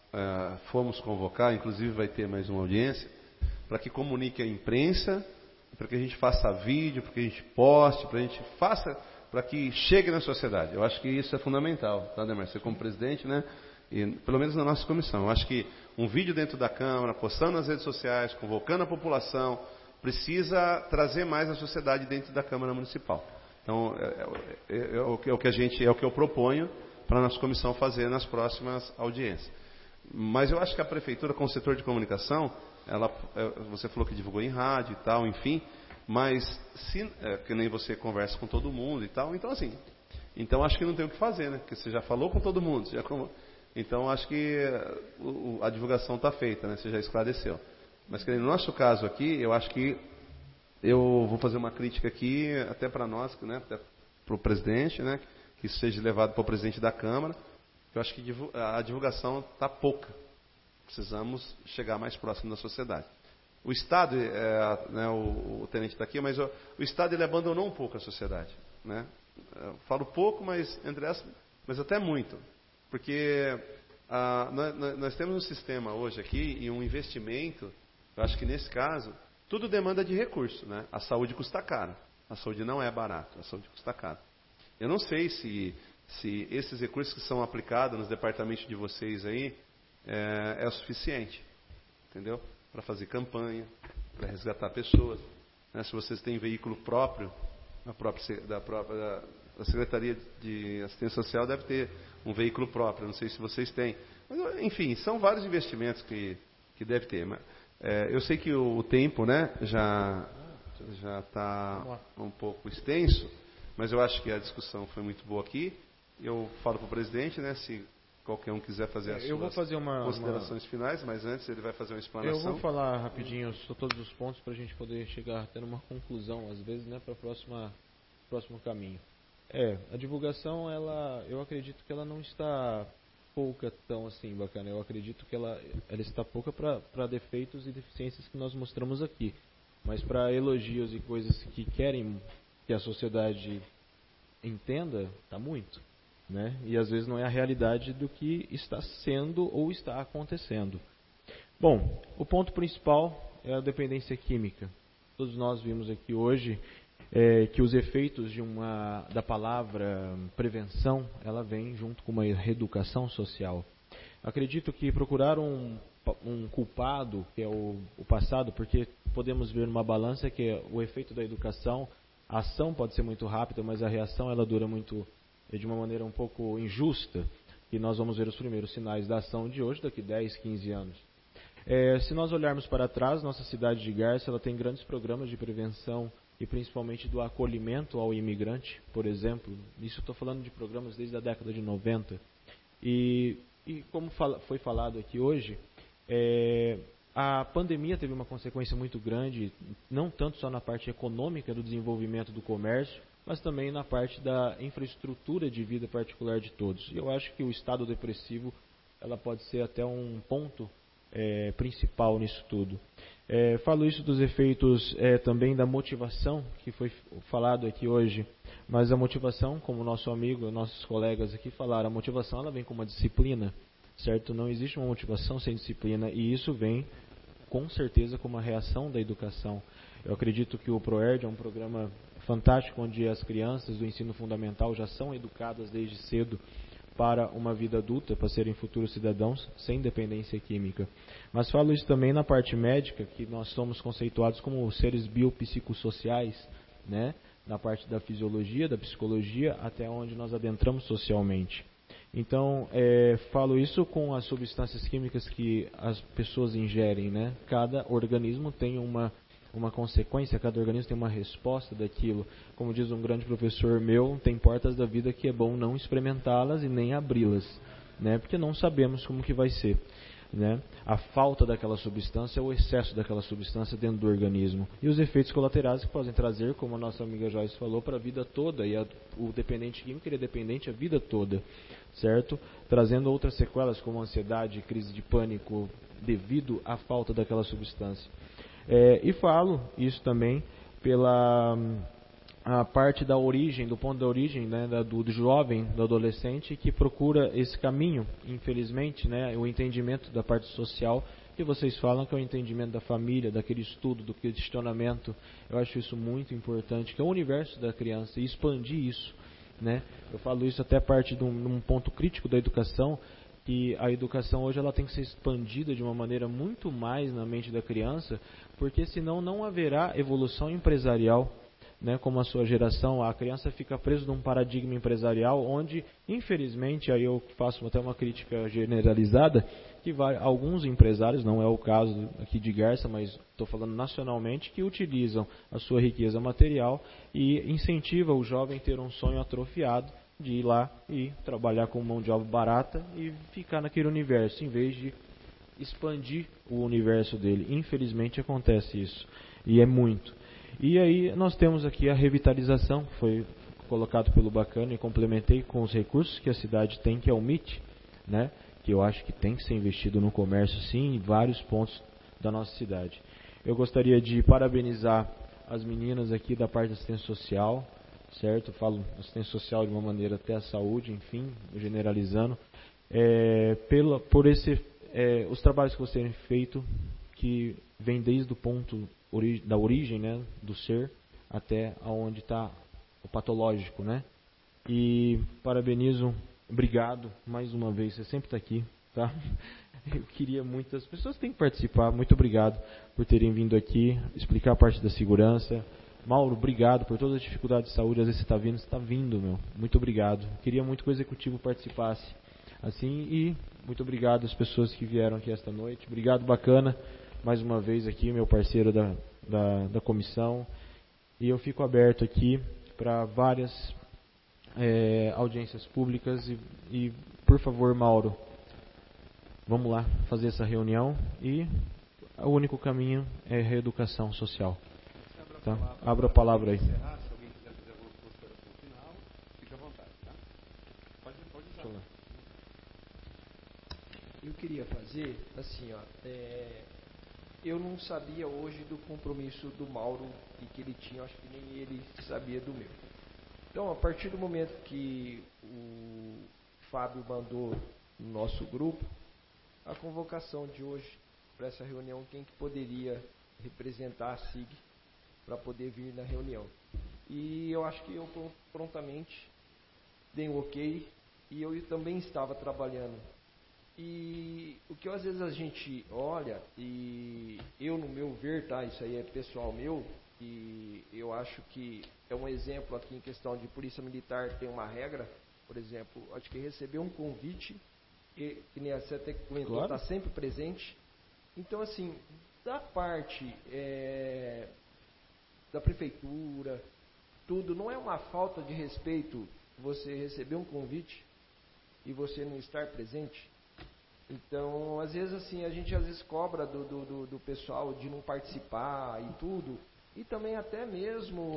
é, fomos convocar, inclusive vai ter mais uma audiência, para que comunique a imprensa, para que a gente faça vídeo, para que a gente poste, para que a gente faça, para que chegue na sociedade. Eu acho que isso é fundamental, tá, Demar? Você como presidente, né? E, pelo menos na nossa comissão. Eu acho que um vídeo dentro da Câmara, postando nas redes sociais, convocando a população, precisa trazer mais a sociedade dentro da Câmara Municipal. Então, é, é, é, o, que, é o que a gente, é o que eu proponho para a nossa comissão fazer nas próximas audiências. Mas eu acho que a prefeitura, com o setor de comunicação, ela, você falou que divulgou em rádio e tal, enfim, mas se, é, que nem você conversa com todo mundo e tal, então assim, então acho que não tem o que fazer, né? Porque você já falou com todo mundo, você já, então acho que o, a divulgação está feita, né? Você já esclareceu. Mas que no nosso caso aqui, eu acho que eu vou fazer uma crítica aqui, até para nós, né? Até para o presidente, né? Que isso seja levado para o presidente da Câmara. Eu acho que a divulgação está pouca. Precisamos chegar mais próximo da sociedade. O Estado, é, né, o, o tenente está aqui, mas o, o Estado ele abandonou um pouco a sociedade. Né? Eu falo pouco, mas entre essas, mas até muito. Porque ah, nós, nós temos um sistema hoje aqui e um investimento, eu acho que nesse caso, tudo demanda de recurso. Né? A saúde custa caro. A saúde não é barata, a saúde custa caro. Eu não sei se, se esses recursos que são aplicados nos departamentos de vocês aí é, é o suficiente, entendeu? Para fazer campanha, para resgatar pessoas. Né? Se vocês têm veículo próprio, a própria, da própria da, da Secretaria de Assistência Social deve ter um veículo próprio, não sei se vocês têm. Mas, enfim, são vários investimentos que, que deve ter. Mas, é, eu sei que o, o tempo, né, já já está um pouco extenso, mas eu acho que a discussão foi muito boa aqui. Eu falo para o presidente, né, se qualquer um quiser fazer as eu vou suas fazer uma, considerações uma... finais, mas antes ele vai fazer uma explanação. Eu vou falar rapidinho sobre todos os pontos para a gente poder chegar até numa conclusão, às vezes, né, para o próximo caminho. É, a divulgação, ela, eu acredito que ela não está pouca tão assim bacana. Eu acredito que ela, ela está pouca para defeitos e deficiências que nós mostramos aqui. Mas para elogios e coisas que querem que a sociedade entenda, está muito. Né? E às vezes não é a realidade do que está sendo ou está acontecendo. Bom, o ponto principal é a dependência química. Todos nós vimos aqui hoje é, que os efeitos de uma, da palavra prevenção, ela vem junto com uma reeducação social. Acredito que procurar um, um culpado, que é o, o passado, porque podemos ver numa balança que o efeito da educação, a ação pode ser muito rápida, mas a reação ela dura muito, de uma maneira um pouco injusta, e nós vamos ver os primeiros sinais da ação de hoje, daqui dez, quinze anos. É, se nós olharmos para trás, nossa cidade de Garça ela tem grandes programas de prevenção e principalmente do acolhimento ao imigrante, por exemplo. Isso estou falando de programas desde a década de noventa. E, e como fala, foi falado aqui hoje, é, a pandemia teve uma consequência muito grande, não tanto só na parte econômica do desenvolvimento do comércio, mas também na parte da infraestrutura de vida particular de todos. E eu acho que o estado depressivo ela pode ser até um ponto é, principal nisso tudo. É, falo isso dos efeitos é, também da motivação, que foi falado aqui hoje, mas a motivação, como nosso amigo, nossos colegas aqui falaram, a motivação ela vem com uma disciplina, certo? Não existe uma motivação sem disciplina, e isso vem com certeza com uma reação da educação. Eu acredito que o ProErd é um programa fantástico, onde as crianças do ensino fundamental já são educadas desde cedo para uma vida adulta, para serem futuros cidadãos sem dependência química. Mas falo isso também na parte médica, que nós somos conceituados como seres biopsicossociais, né? Na parte da fisiologia, da psicologia, até onde nós adentramos socialmente. Então, é, falo isso com as substâncias químicas que as pessoas ingerem, né? Cada organismo tem uma uma consequência, cada organismo tem uma resposta daquilo. Como diz um grande professor meu, tem portas da vida que é bom não experimentá-las e nem abri-las, né? Porque não sabemos como que vai ser, né? A falta daquela substância ou o excesso daquela substância dentro do organismo. E os efeitos colaterais que podem trazer, como a nossa amiga Joyce falou, para a vida toda. E a, o dependente químico ele é dependente a vida toda, certo? Trazendo outras sequelas como ansiedade, crise de pânico, devido à falta daquela substância. É, e falo isso também pela a parte da origem, do ponto da origem, né, da, do, do jovem, do adolescente que procura esse caminho, infelizmente, né, o entendimento da parte social, que vocês falam que é o entendimento da família, daquele estudo, do questionamento. Eu acho isso muito importante, que é o universo da criança, e expandir isso, né. Eu falo isso até parte de um, um ponto crítico da educação, que a educação hoje ela tem que ser expandida de uma maneira muito mais na mente da criança, porque senão não haverá evolução empresarial, né, como a sua geração. A criança fica presa num paradigma empresarial onde, infelizmente, aí eu faço até uma crítica generalizada, que vai, alguns empresários, não é o caso aqui de Garça, mas estou falando nacionalmente, que utilizam a sua riqueza material e incentiva o jovem a ter um sonho atrofiado de ir lá e trabalhar com mão de obra barata e ficar naquele universo, em vez de expandir o universo dele. Infelizmente acontece isso, e é muito. E aí nós temos aqui a revitalização, que foi colocado pelo Bacana, e complementei com os recursos que a cidade tem, que é o M I T, né? Que eu acho que tem que ser investido no comércio sim, em vários pontos da nossa cidade. Eu gostaria de parabenizar as meninas aqui da parte da assistência social, certo? Falo assistência social de uma maneira até a saúde, enfim, generalizando, é, pela, por esse, é, os trabalhos que vocês têm feito, que vem desde o ponto ori, da origem, né, do ser, até aonde está o patológico, né? E parabenizo, obrigado mais uma vez, você sempre está aqui, tá? Eu queria muito, as pessoas têm que participar, muito obrigado por terem vindo aqui, explicar a parte da segurança. Mauro, obrigado por todas as dificuldades de saúde, às vezes você está vindo, você está vindo, meu, muito obrigado. Queria muito que o executivo participasse assim, e muito obrigado às pessoas que vieram aqui esta noite. Obrigado, Bacana, mais uma vez aqui, meu parceiro da, da, da comissão. E eu fico aberto aqui para várias é, audiências públicas e, e, por favor, Mauro, vamos lá fazer essa reunião e o único caminho é reeducação social. Tá? Abra a palavra aí. Eu queria fazer assim, ó, é, eu não sabia hoje do compromisso do Mauro e que ele tinha, acho que nem ele sabia do meu. Então, a partir do momento que o Fábio mandou no nosso grupo a convocação de hoje para essa reunião, quem que poderia representar a S I G para poder vir na reunião. E eu acho que eu prontamente dei um ok e eu também estava trabalhando. E o que às vezes a gente olha, e eu no meu ver, tá, isso aí é pessoal meu, e eu acho que é um exemplo aqui em questão de polícia militar, tem uma regra, por exemplo, acho que receber um convite, e, que nem você até comentou, está claro, sempre presente. Então, assim, da parte é, da prefeitura, tudo, não é uma falta de respeito você receber um convite e você não estar presente? Então, às vezes, assim, a gente às vezes cobra do, do, do, do pessoal de não participar e tudo, e também até mesmo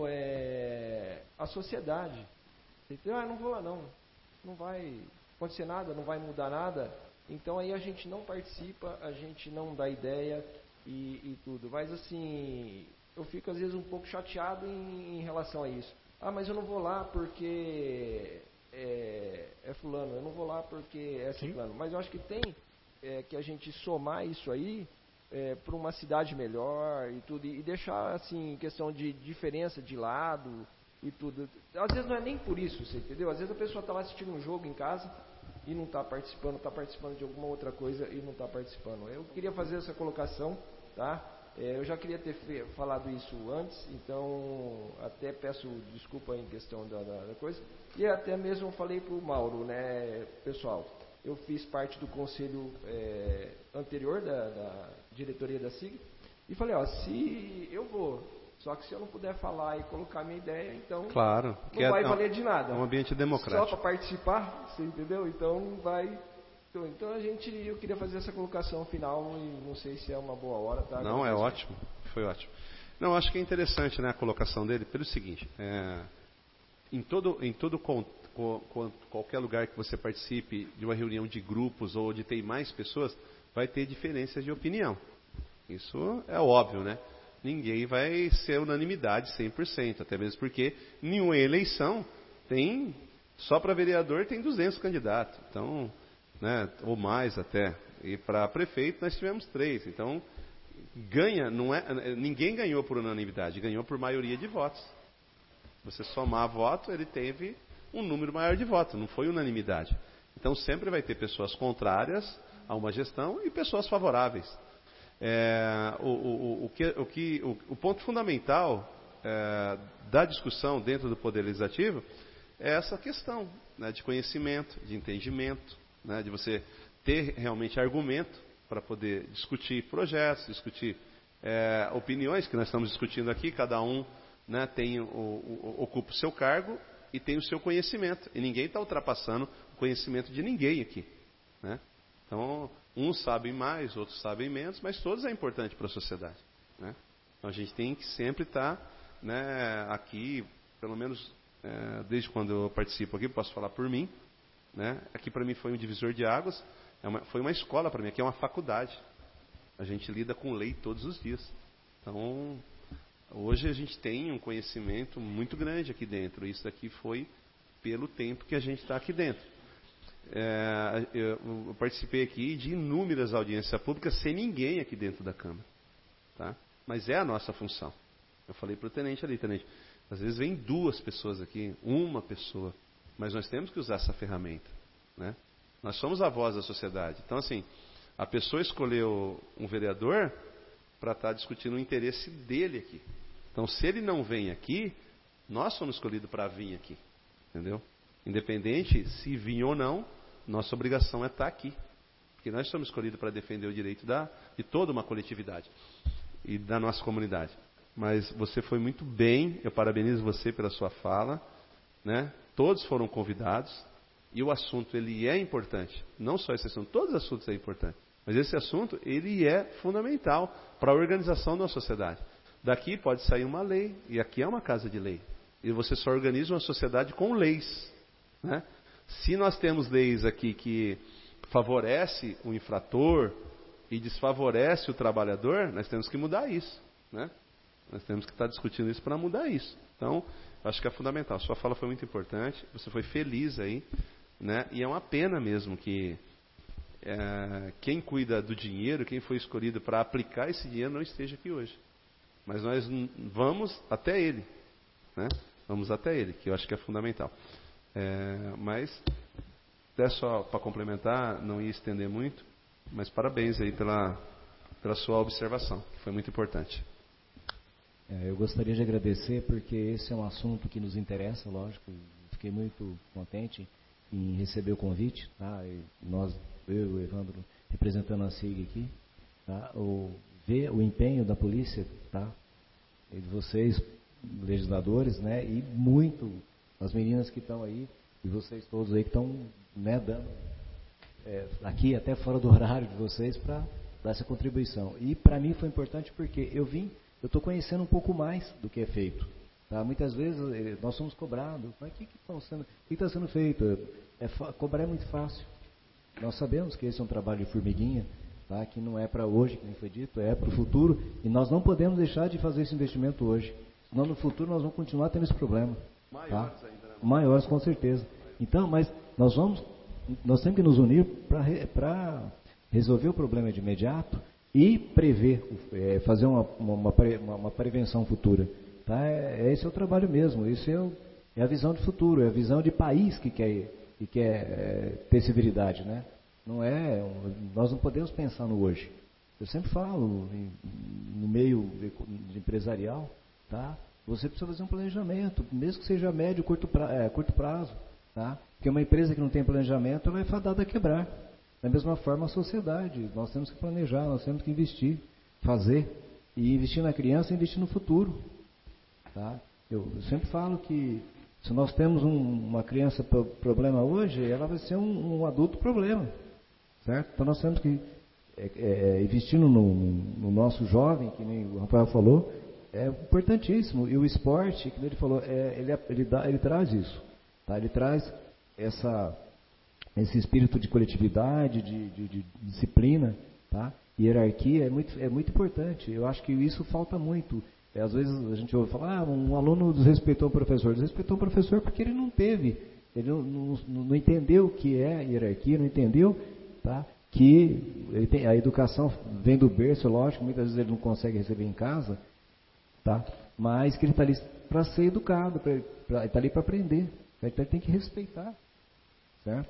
é, a sociedade. Entendeu? Ah, não vou lá não, não vai acontecer nada, não vai mudar nada. Então aí a gente não participa, a gente não dá ideia e, e tudo. Mas assim, eu fico às vezes um pouco chateado em, em relação a isso. Ah, mas eu não vou lá porque é, é fulano, eu não vou lá porque é ciclano. Mas eu acho que tem é, que a gente somar isso aí é, para uma cidade melhor e tudo. E deixar assim, questão de diferença de lado e tudo. Às vezes não é nem por isso, você entendeu? Às vezes a pessoa está lá assistindo um jogo em casa e não está participando, está participando de alguma outra coisa e não está participando. Eu queria fazer essa colocação, tá? É, eu já queria ter fe- falado isso antes, então até peço desculpa em questão da, da, da coisa. E até mesmo falei para o Mauro, né, pessoal, eu fiz parte do conselho é, anterior da, da diretoria da S I G e falei, ó, se eu vou, só que se eu não puder falar e colocar minha ideia, então claro, não é, vai é valer de nada. É um ambiente democrático. Só para participar, você entendeu? Então não vai... Então a gente, eu queria fazer essa colocação final e não sei se é uma boa hora, tá? Não, é ótimo, foi ótimo. Não, acho que é interessante, né, a colocação dele pelo seguinte, é, em todo, em todo qualquer lugar que você participe de uma reunião de grupos ou de ter mais pessoas, vai ter diferenças de opinião. Isso é óbvio, né? Ninguém vai ser unanimidade cem por cento, até mesmo porque nenhuma eleição tem, só para vereador tem duzentos candidatos, então, né, ou mais até, e para prefeito nós tivemos três, então ganha, não é, ninguém ganhou por unanimidade, ganhou por maioria de votos. Você somar voto, ele teve um número maior de votos, não foi unanimidade. Então sempre vai ter pessoas contrárias a uma gestão e pessoas favoráveis. É, o, o, o, que, o, que, o, o ponto fundamental é, da discussão dentro do Poder Legislativo é essa questão, né, de conhecimento, de entendimento, né, de você ter realmente argumento para poder discutir projetos, discutir é, opiniões que nós estamos discutindo aqui, cada um, né, tem o, o, ocupa o seu cargo e tem o seu conhecimento, e ninguém está ultrapassando o conhecimento de ninguém aqui, né? Então, uns sabem mais, outros sabem menos, mas todos é importante para a sociedade, né? Então a gente tem que sempre estar, né, aqui, pelo menos é, desde quando eu participo aqui, posso falar por mim, né? Aqui para mim foi um divisor de águas, é uma, foi uma escola para mim, aqui é uma faculdade. A gente lida com lei todos os dias. Então, hoje a gente tem um conhecimento muito grande aqui dentro. Isso daqui foi pelo tempo que a gente está aqui dentro. É, eu, eu participei aqui de inúmeras audiências públicas sem ninguém aqui dentro da Câmara, tá? Mas é a nossa função. Eu falei para o tenente ali, tenente, às vezes vem duas pessoas aqui, uma pessoa, mas nós temos que usar essa ferramenta, né? Nós somos a voz da sociedade. Então, assim, a pessoa escolheu um vereador para estar discutindo o interesse dele aqui. Então, se ele não vem aqui, nós somos escolhidos para vir aqui, entendeu? Independente se vir ou não, nossa obrigação é estar aqui. Porque nós somos escolhidos para defender o direito da, de toda uma coletividade e da nossa comunidade. Mas você foi muito bem, eu parabenizo você pela sua fala, né? Todos foram convidados e o assunto ele é importante. Não só esse assunto, todos os assuntos são importantes. Mas esse assunto ele é fundamental para a organização da sociedade. Daqui pode sair uma lei, e aqui é uma casa de lei. E você só organiza uma sociedade com leis, né? Se nós temos leis aqui que favorece o infrator e desfavorece o trabalhador, nós temos que mudar isso, né? Nós temos que estar discutindo isso para mudar isso. Então, acho que é fundamental. Sua fala foi muito importante, você foi feliz aí, né? E é uma pena mesmo que é, quem cuida do dinheiro, quem foi escolhido para aplicar esse dinheiro não esteja aqui hoje. Mas nós vamos até ele, né? Vamos até ele, que eu acho que é fundamental. É, mas, até só para complementar, não ia estender muito, mas parabéns aí pela, pela sua observação, que foi muito importante. É, eu gostaria de agradecer porque esse é um assunto que nos interessa, lógico. Fiquei muito contente em receber o convite, tá? E nós, eu e o Evandro, representando a SIG aqui, tá? O, ver o empenho da polícia, tá? E de vocês, legisladores, né? E muito as meninas que estão aí e vocês todos aí que estão, né, dando é, aqui até fora do horário de vocês para dar essa contribuição. E para mim foi importante porque eu vim Eu estou conhecendo um pouco mais do que é feito. Tá? Muitas vezes nós somos cobrados. Mas o que está sendo, que tá sendo feito? É, cobrar é muito fácil. Nós sabemos que esse é um trabalho de formiguinha, tá? Que não é para hoje, como foi dito, é para o futuro. E nós não podemos deixar de fazer esse investimento hoje. Senão no futuro nós vamos continuar tendo esse problema. Maiores tá? ainda. Né? Maiores, com certeza. Então, mas nós vamos, nós temos que nos unir para resolver o problema de imediato e prever, é, fazer uma, uma, uma, uma prevenção futura. Tá? É, esse é o trabalho mesmo, isso é, o, é a visão de futuro, é a visão de país que quer, que quer é, ter civilidade. Né? Não é, nós não podemos pensar no hoje. Eu sempre falo, em, no meio empresarial, tá? Você precisa fazer um planejamento, mesmo que seja médio, curto, pra, é, curto prazo. Tá? Porque uma empresa que não tem planejamento, ela é fadada a quebrar. Da mesma forma a sociedade, nós temos que planejar, nós temos que investir, fazer, e investir na criança e investir no futuro. Tá? Eu, eu sempre falo que se nós temos um, uma criança pro, problema hoje, ela vai ser um, um adulto problema. Certo? Então nós temos que, é, é, investindo no, no nosso jovem, que nem o Rafael falou, é importantíssimo. E o esporte, que ele falou, é, ele, ele, dá, ele traz isso. Tá? Ele traz essa... esse espírito de coletividade, de, de, de disciplina, tá? Hierarquia é muito, é muito importante. Eu acho que isso falta muito. É, às vezes a gente ouve falar, ah, um aluno desrespeitou o professor. Desrespeitou o professor porque ele não teve, ele não, não, não entendeu o que é hierarquia, não entendeu, tá? Que ele tem, a educação vem do berço, lógico, muitas vezes ele não consegue receber em casa, tá? Mas que ele está ali para ser educado, pra, pra, ele está ali para aprender. Então ele tem que respeitar, certo?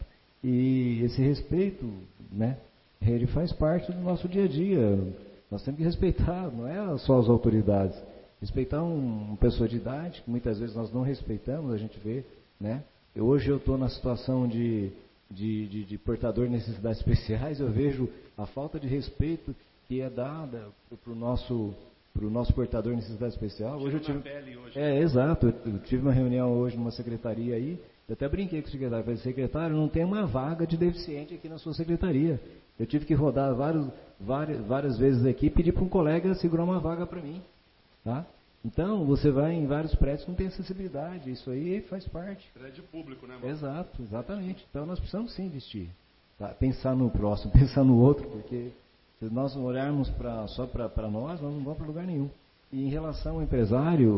E esse respeito, né, ele faz parte do nosso dia a dia. Nós temos que respeitar, não é só as autoridades. Respeitar um, uma pessoa de idade, que muitas vezes nós não respeitamos, a gente vê, né? Eu, hoje eu estou na situação de, de, de, de portador de necessidades especiais, eu vejo a falta de respeito que é dada para o nosso, pro nosso portador de necessidade especial. Hoje eu tive, hoje. É, exato, eu tive uma reunião hoje numa secretaria aí. Eu até brinquei com o secretário, falei, secretário, não tem uma vaga de deficiente aqui na sua secretaria. Eu tive que rodar vários, várias, várias vezes aqui e pedir para um colega segurar uma vaga para mim. Tá? Então, você vai em vários prédios que não tem acessibilidade, isso aí faz parte. Prédio público, né, mano? Exato, exatamente. Então, nós precisamos sim investir. Tá? Pensar no próximo, pensar no outro, porque se nós olharmos pra, só para nós, nós não vamos para lugar nenhum. E em relação ao empresário...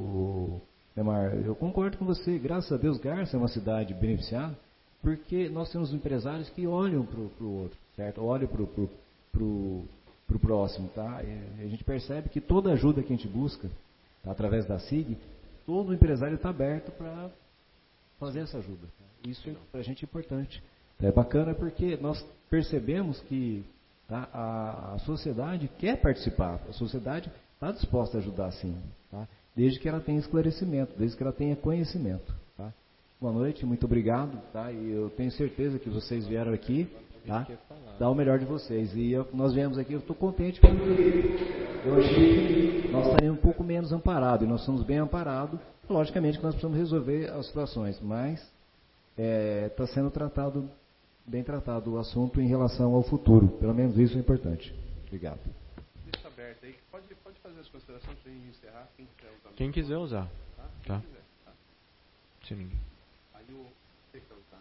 O, Neymar, eu concordo com você, graças a Deus Garça é uma cidade beneficiada, porque nós temos empresários que olham para o outro, certo? Olham para o pro, pro próximo, tá? E a gente percebe que toda ajuda que a gente busca, tá, através da SIG, todo empresário está aberto para fazer essa ajuda. Isso para a gente é importante. É bacana porque nós percebemos que tá, a, a sociedade quer participar, a sociedade está disposta a ajudar sim, tá? Desde que ela tenha esclarecimento, desde que ela tenha conhecimento. Tá? Boa noite, muito obrigado. Tá? E eu tenho certeza que vocês vieram aqui tá? dar o melhor de vocês. E eu, nós viemos aqui, eu estou contente porque eu achei que nós estaríamos um pouco menos amparados, e nós somos bem amparados. Logicamente que nós precisamos resolver as situações, mas está é, sendo tratado, bem tratado o assunto em relação ao futuro. Pelo menos isso é importante. Obrigado. Deixa aberto aí. Pode, pode fazer as considerações para encerrar. Quem quiser usar. Quem quiser usar. Tá? Quem Tá. quiser, tá? Sim. Aí o... Você quer usar?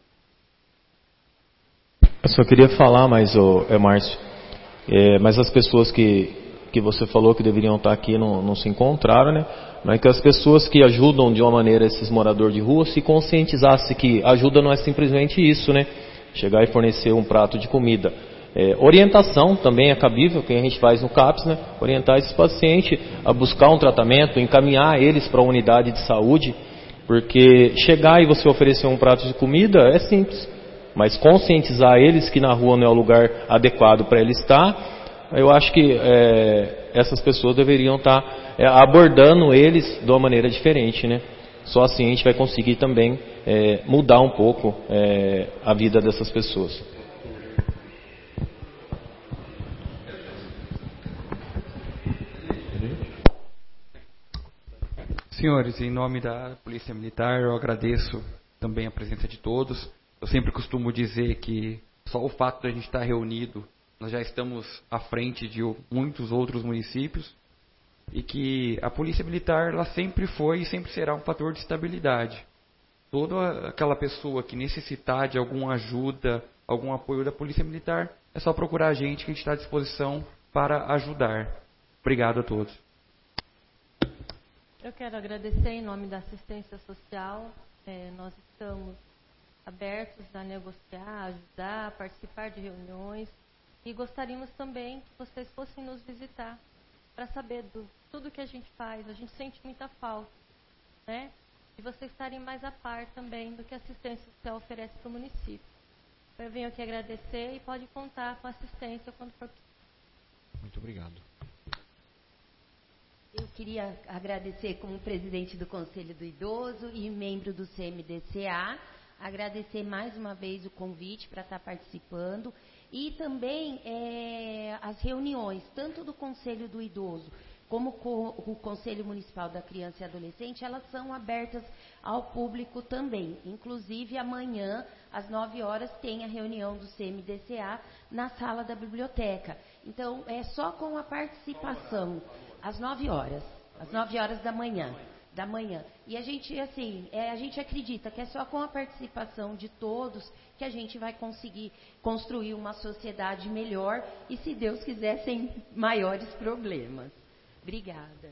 Eu só queria falar, mas, ô, é, Márcio, é, mas as pessoas que, que você falou que deveriam estar aqui não, não se encontraram, né? Mas que as pessoas que ajudam de uma maneira esses moradores de rua se conscientizassem que ajuda não é simplesmente isso, né? Chegar e fornecer um prato de comida. É, orientação também é cabível, que a gente faz no CAPS, né? Orientar esses pacientes a buscar um tratamento, encaminhar eles para a unidade de saúde, porque chegar e você oferecer um prato de comida é simples, mas conscientizar eles que na rua não é o lugar adequado para ele estar, eu acho que é, essas pessoas deveriam estar é, abordando eles de uma maneira diferente, né? Só assim a gente vai conseguir também é, mudar um pouco é, a vida dessas pessoas. Senhores, em nome da Polícia Militar, eu agradeço também a presença de todos. Eu sempre costumo dizer que só o fato de a gente estar reunido, nós já estamos à frente de muitos outros municípios, e que a Polícia Militar ela sempre foi e sempre será um fator de estabilidade. Toda aquela pessoa que necessitar de alguma ajuda, algum apoio da Polícia Militar, é só procurar a gente que a gente está à disposição para ajudar. Obrigado a todos. Eu quero agradecer em nome da assistência social. É, nós estamos abertos a negociar, ajudar, participar de reuniões, e gostaríamos também que vocês fossem nos visitar para saber do tudo que a gente faz. A gente sente muita falta, né? E vocês estarem mais a par também do que a assistência social oferece para o município. Eu venho aqui agradecer e pode contar com assistência quando for possível. Muito obrigado. Eu queria agradecer como presidente do Conselho do Idoso e membro do C M D C A, agradecer mais uma vez o convite para estar participando e também é, as reuniões, tanto do Conselho do Idoso como o Conselho Municipal da Criança e Adolescente, elas são abertas ao público também. Inclusive, amanhã, às nove horas, tem a reunião do C M D C A na sala da biblioteca. Então, é só com a participação, às nove horas, às nove horas da manhã. Da manhã. E a gente, assim, é, a gente acredita que é só com a participação de todos que a gente vai conseguir construir uma sociedade melhor e, se Deus quiser, sem maiores problemas. Obrigada.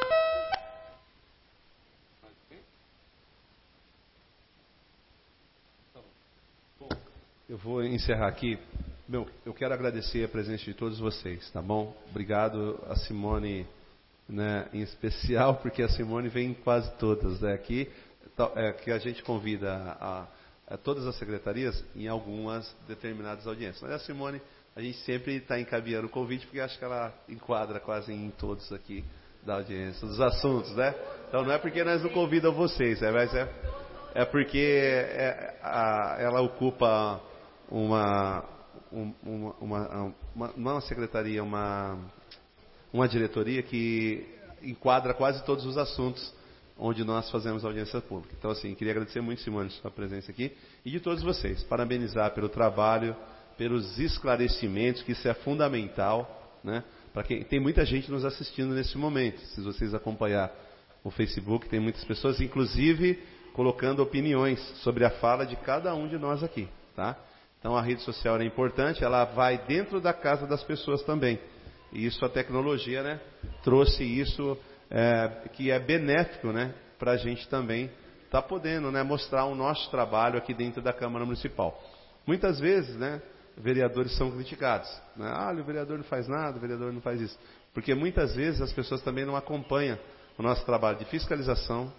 Eu vou encerrar aqui. Meu, eu quero agradecer a presença de todos vocês, tá bom? Obrigado a Simone, né, em especial, porque a Simone vem em quase todas, né, aqui, é, que a gente convida a, a todas as secretarias em algumas determinadas audiências. Mas a Simone, a gente sempre está encaminhando o convite, porque acho que ela enquadra quase em todos aqui da audiência, dos assuntos, né? Então não é porque nós não convidamos vocês, né, mas é, é porque é, a, ela ocupa uma, uma, uma, uma, não uma secretaria, uma, uma diretoria que enquadra quase todos os assuntos onde nós fazemos audiência pública. Então, assim, queria agradecer muito, Simone, sua presença aqui e de todos vocês. Parabenizar pelo trabalho, pelos esclarecimentos, que isso é fundamental, né? Para quem tem muita gente nos assistindo nesse momento. Se vocês acompanhar o Facebook, tem muitas pessoas, inclusive, colocando opiniões sobre a fala de cada um de nós aqui, tá? Então, a rede social é importante, ela vai dentro da casa das pessoas também. E isso, a tecnologia, né, trouxe isso, é, que é benéfico, né, para a gente também estar tá podendo, né, mostrar o nosso trabalho aqui dentro da Câmara Municipal. Muitas vezes, né, vereadores são criticados. Né? Ah, o vereador não faz nada, o vereador não faz isso. Porque muitas vezes as pessoas também não acompanham o nosso trabalho de fiscalização,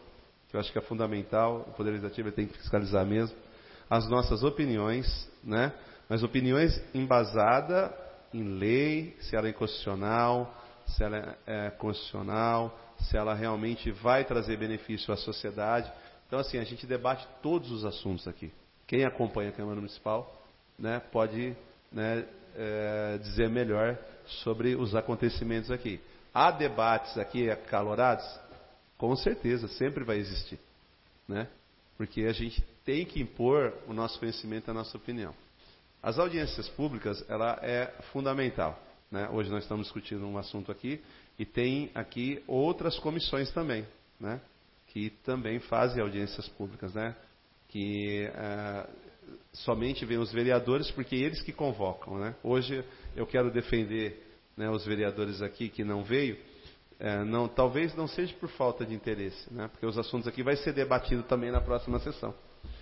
que eu acho que é fundamental, o Poder Legislativo tem que fiscalizar mesmo, as nossas opiniões, né? Mas opiniões embasadas em lei, se ela é inconstitucional, se ela é constitucional, se ela realmente vai trazer benefício à sociedade. Então, assim, a gente debate todos os assuntos aqui. Quem acompanha a Câmara Municipal, né, pode, né, é, dizer melhor sobre os acontecimentos aqui. Há debates aqui acalorados? Com certeza, sempre vai existir, né? Porque a gente tem que impor o nosso conhecimento, a nossa opinião. As audiências públicas, ela é fundamental, né? Hoje nós estamos discutindo um assunto aqui e tem aqui outras comissões também, né? Que também fazem audiências públicas, né? Que é, somente vêm os vereadores porque eles que convocam, né? Hoje eu quero defender, né, os vereadores aqui que não veio, é, não, talvez não seja por falta de interesse, né? Porque os assuntos aqui vai ser debatido também na próxima sessão.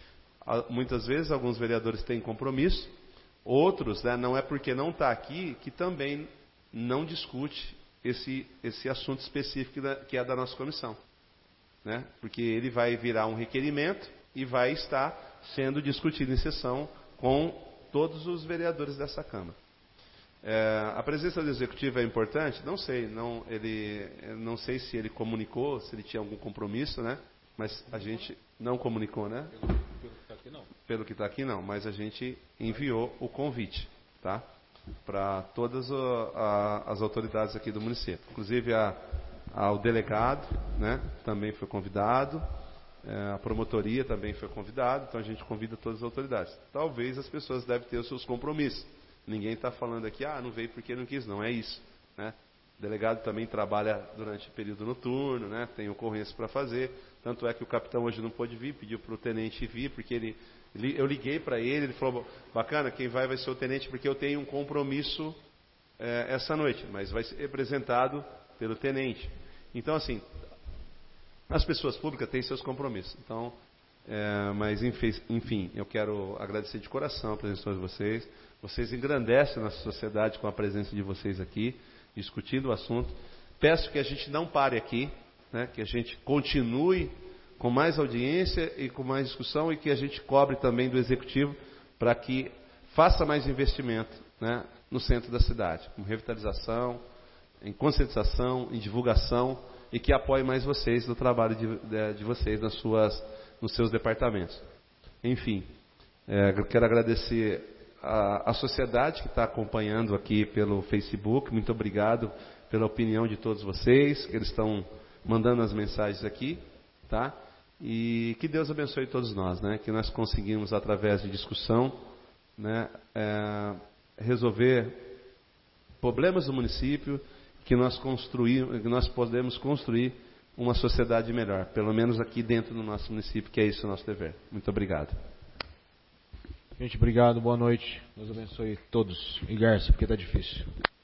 Muitas vezes alguns vereadores têm compromisso, outros, né, não é porque não está aqui que também não discute esse, esse assunto específico da, que é da nossa comissão, né? Porque ele vai virar um requerimento e vai estar sendo discutido em sessão com todos os vereadores dessa Câmara. É, a presença do Executivo é importante? Não sei, não, ele, não sei se ele comunicou, se ele tinha algum compromisso, né? Mas a gente não comunicou, né? Pelo que está aqui, não. Pelo que está aqui, não. Mas a gente enviou o convite, tá? Para todas a, a, as autoridades aqui do município. Inclusive a, a, o delegado, né? Também foi convidado. É, a promotoria também foi convidada. Então a gente convida todas as autoridades. Talvez as pessoas devem ter os seus compromissos. Ninguém está falando aqui, ah, não veio porque não quis. Não é isso, né? O delegado também trabalha durante o período noturno, né? Tem ocorrência para fazer. Tanto é que o capitão hoje não pôde vir, pediu para o tenente vir, porque ele, ele eu liguei para ele, ele falou, bacana, quem vai vai ser o tenente, porque eu tenho um compromisso é, essa noite, mas vai ser representado pelo tenente. Então, assim, as pessoas públicas têm seus compromissos. Então, é, mas enfim, eu quero agradecer de coração a presença de vocês. Vocês engrandecem a nossa sociedade com a presença de vocês aqui, discutindo o assunto. Peço que a gente não pare aqui, né, que a gente continue com mais audiência e com mais discussão e que a gente cobre também do Executivo para que faça mais investimento, né, no centro da cidade, com revitalização, em conscientização, em divulgação e que apoie mais vocês no trabalho de, de, de vocês nas suas, nos seus departamentos. Enfim, é, quero agradecer a, a sociedade que está acompanhando aqui pelo Facebook. Muito obrigado pela opinião de todos vocês, que eles estão mandando as mensagens aqui, tá? E que Deus abençoe todos nós, né? Que nós conseguimos, através de discussão, né, é, resolver problemas do município, que nós construir, que nós podemos construir uma sociedade melhor, pelo menos aqui dentro do nosso município, que é isso o nosso dever. Muito obrigado. Gente, obrigado, boa noite. Deus abençoe todos. E Garça, porque está difícil.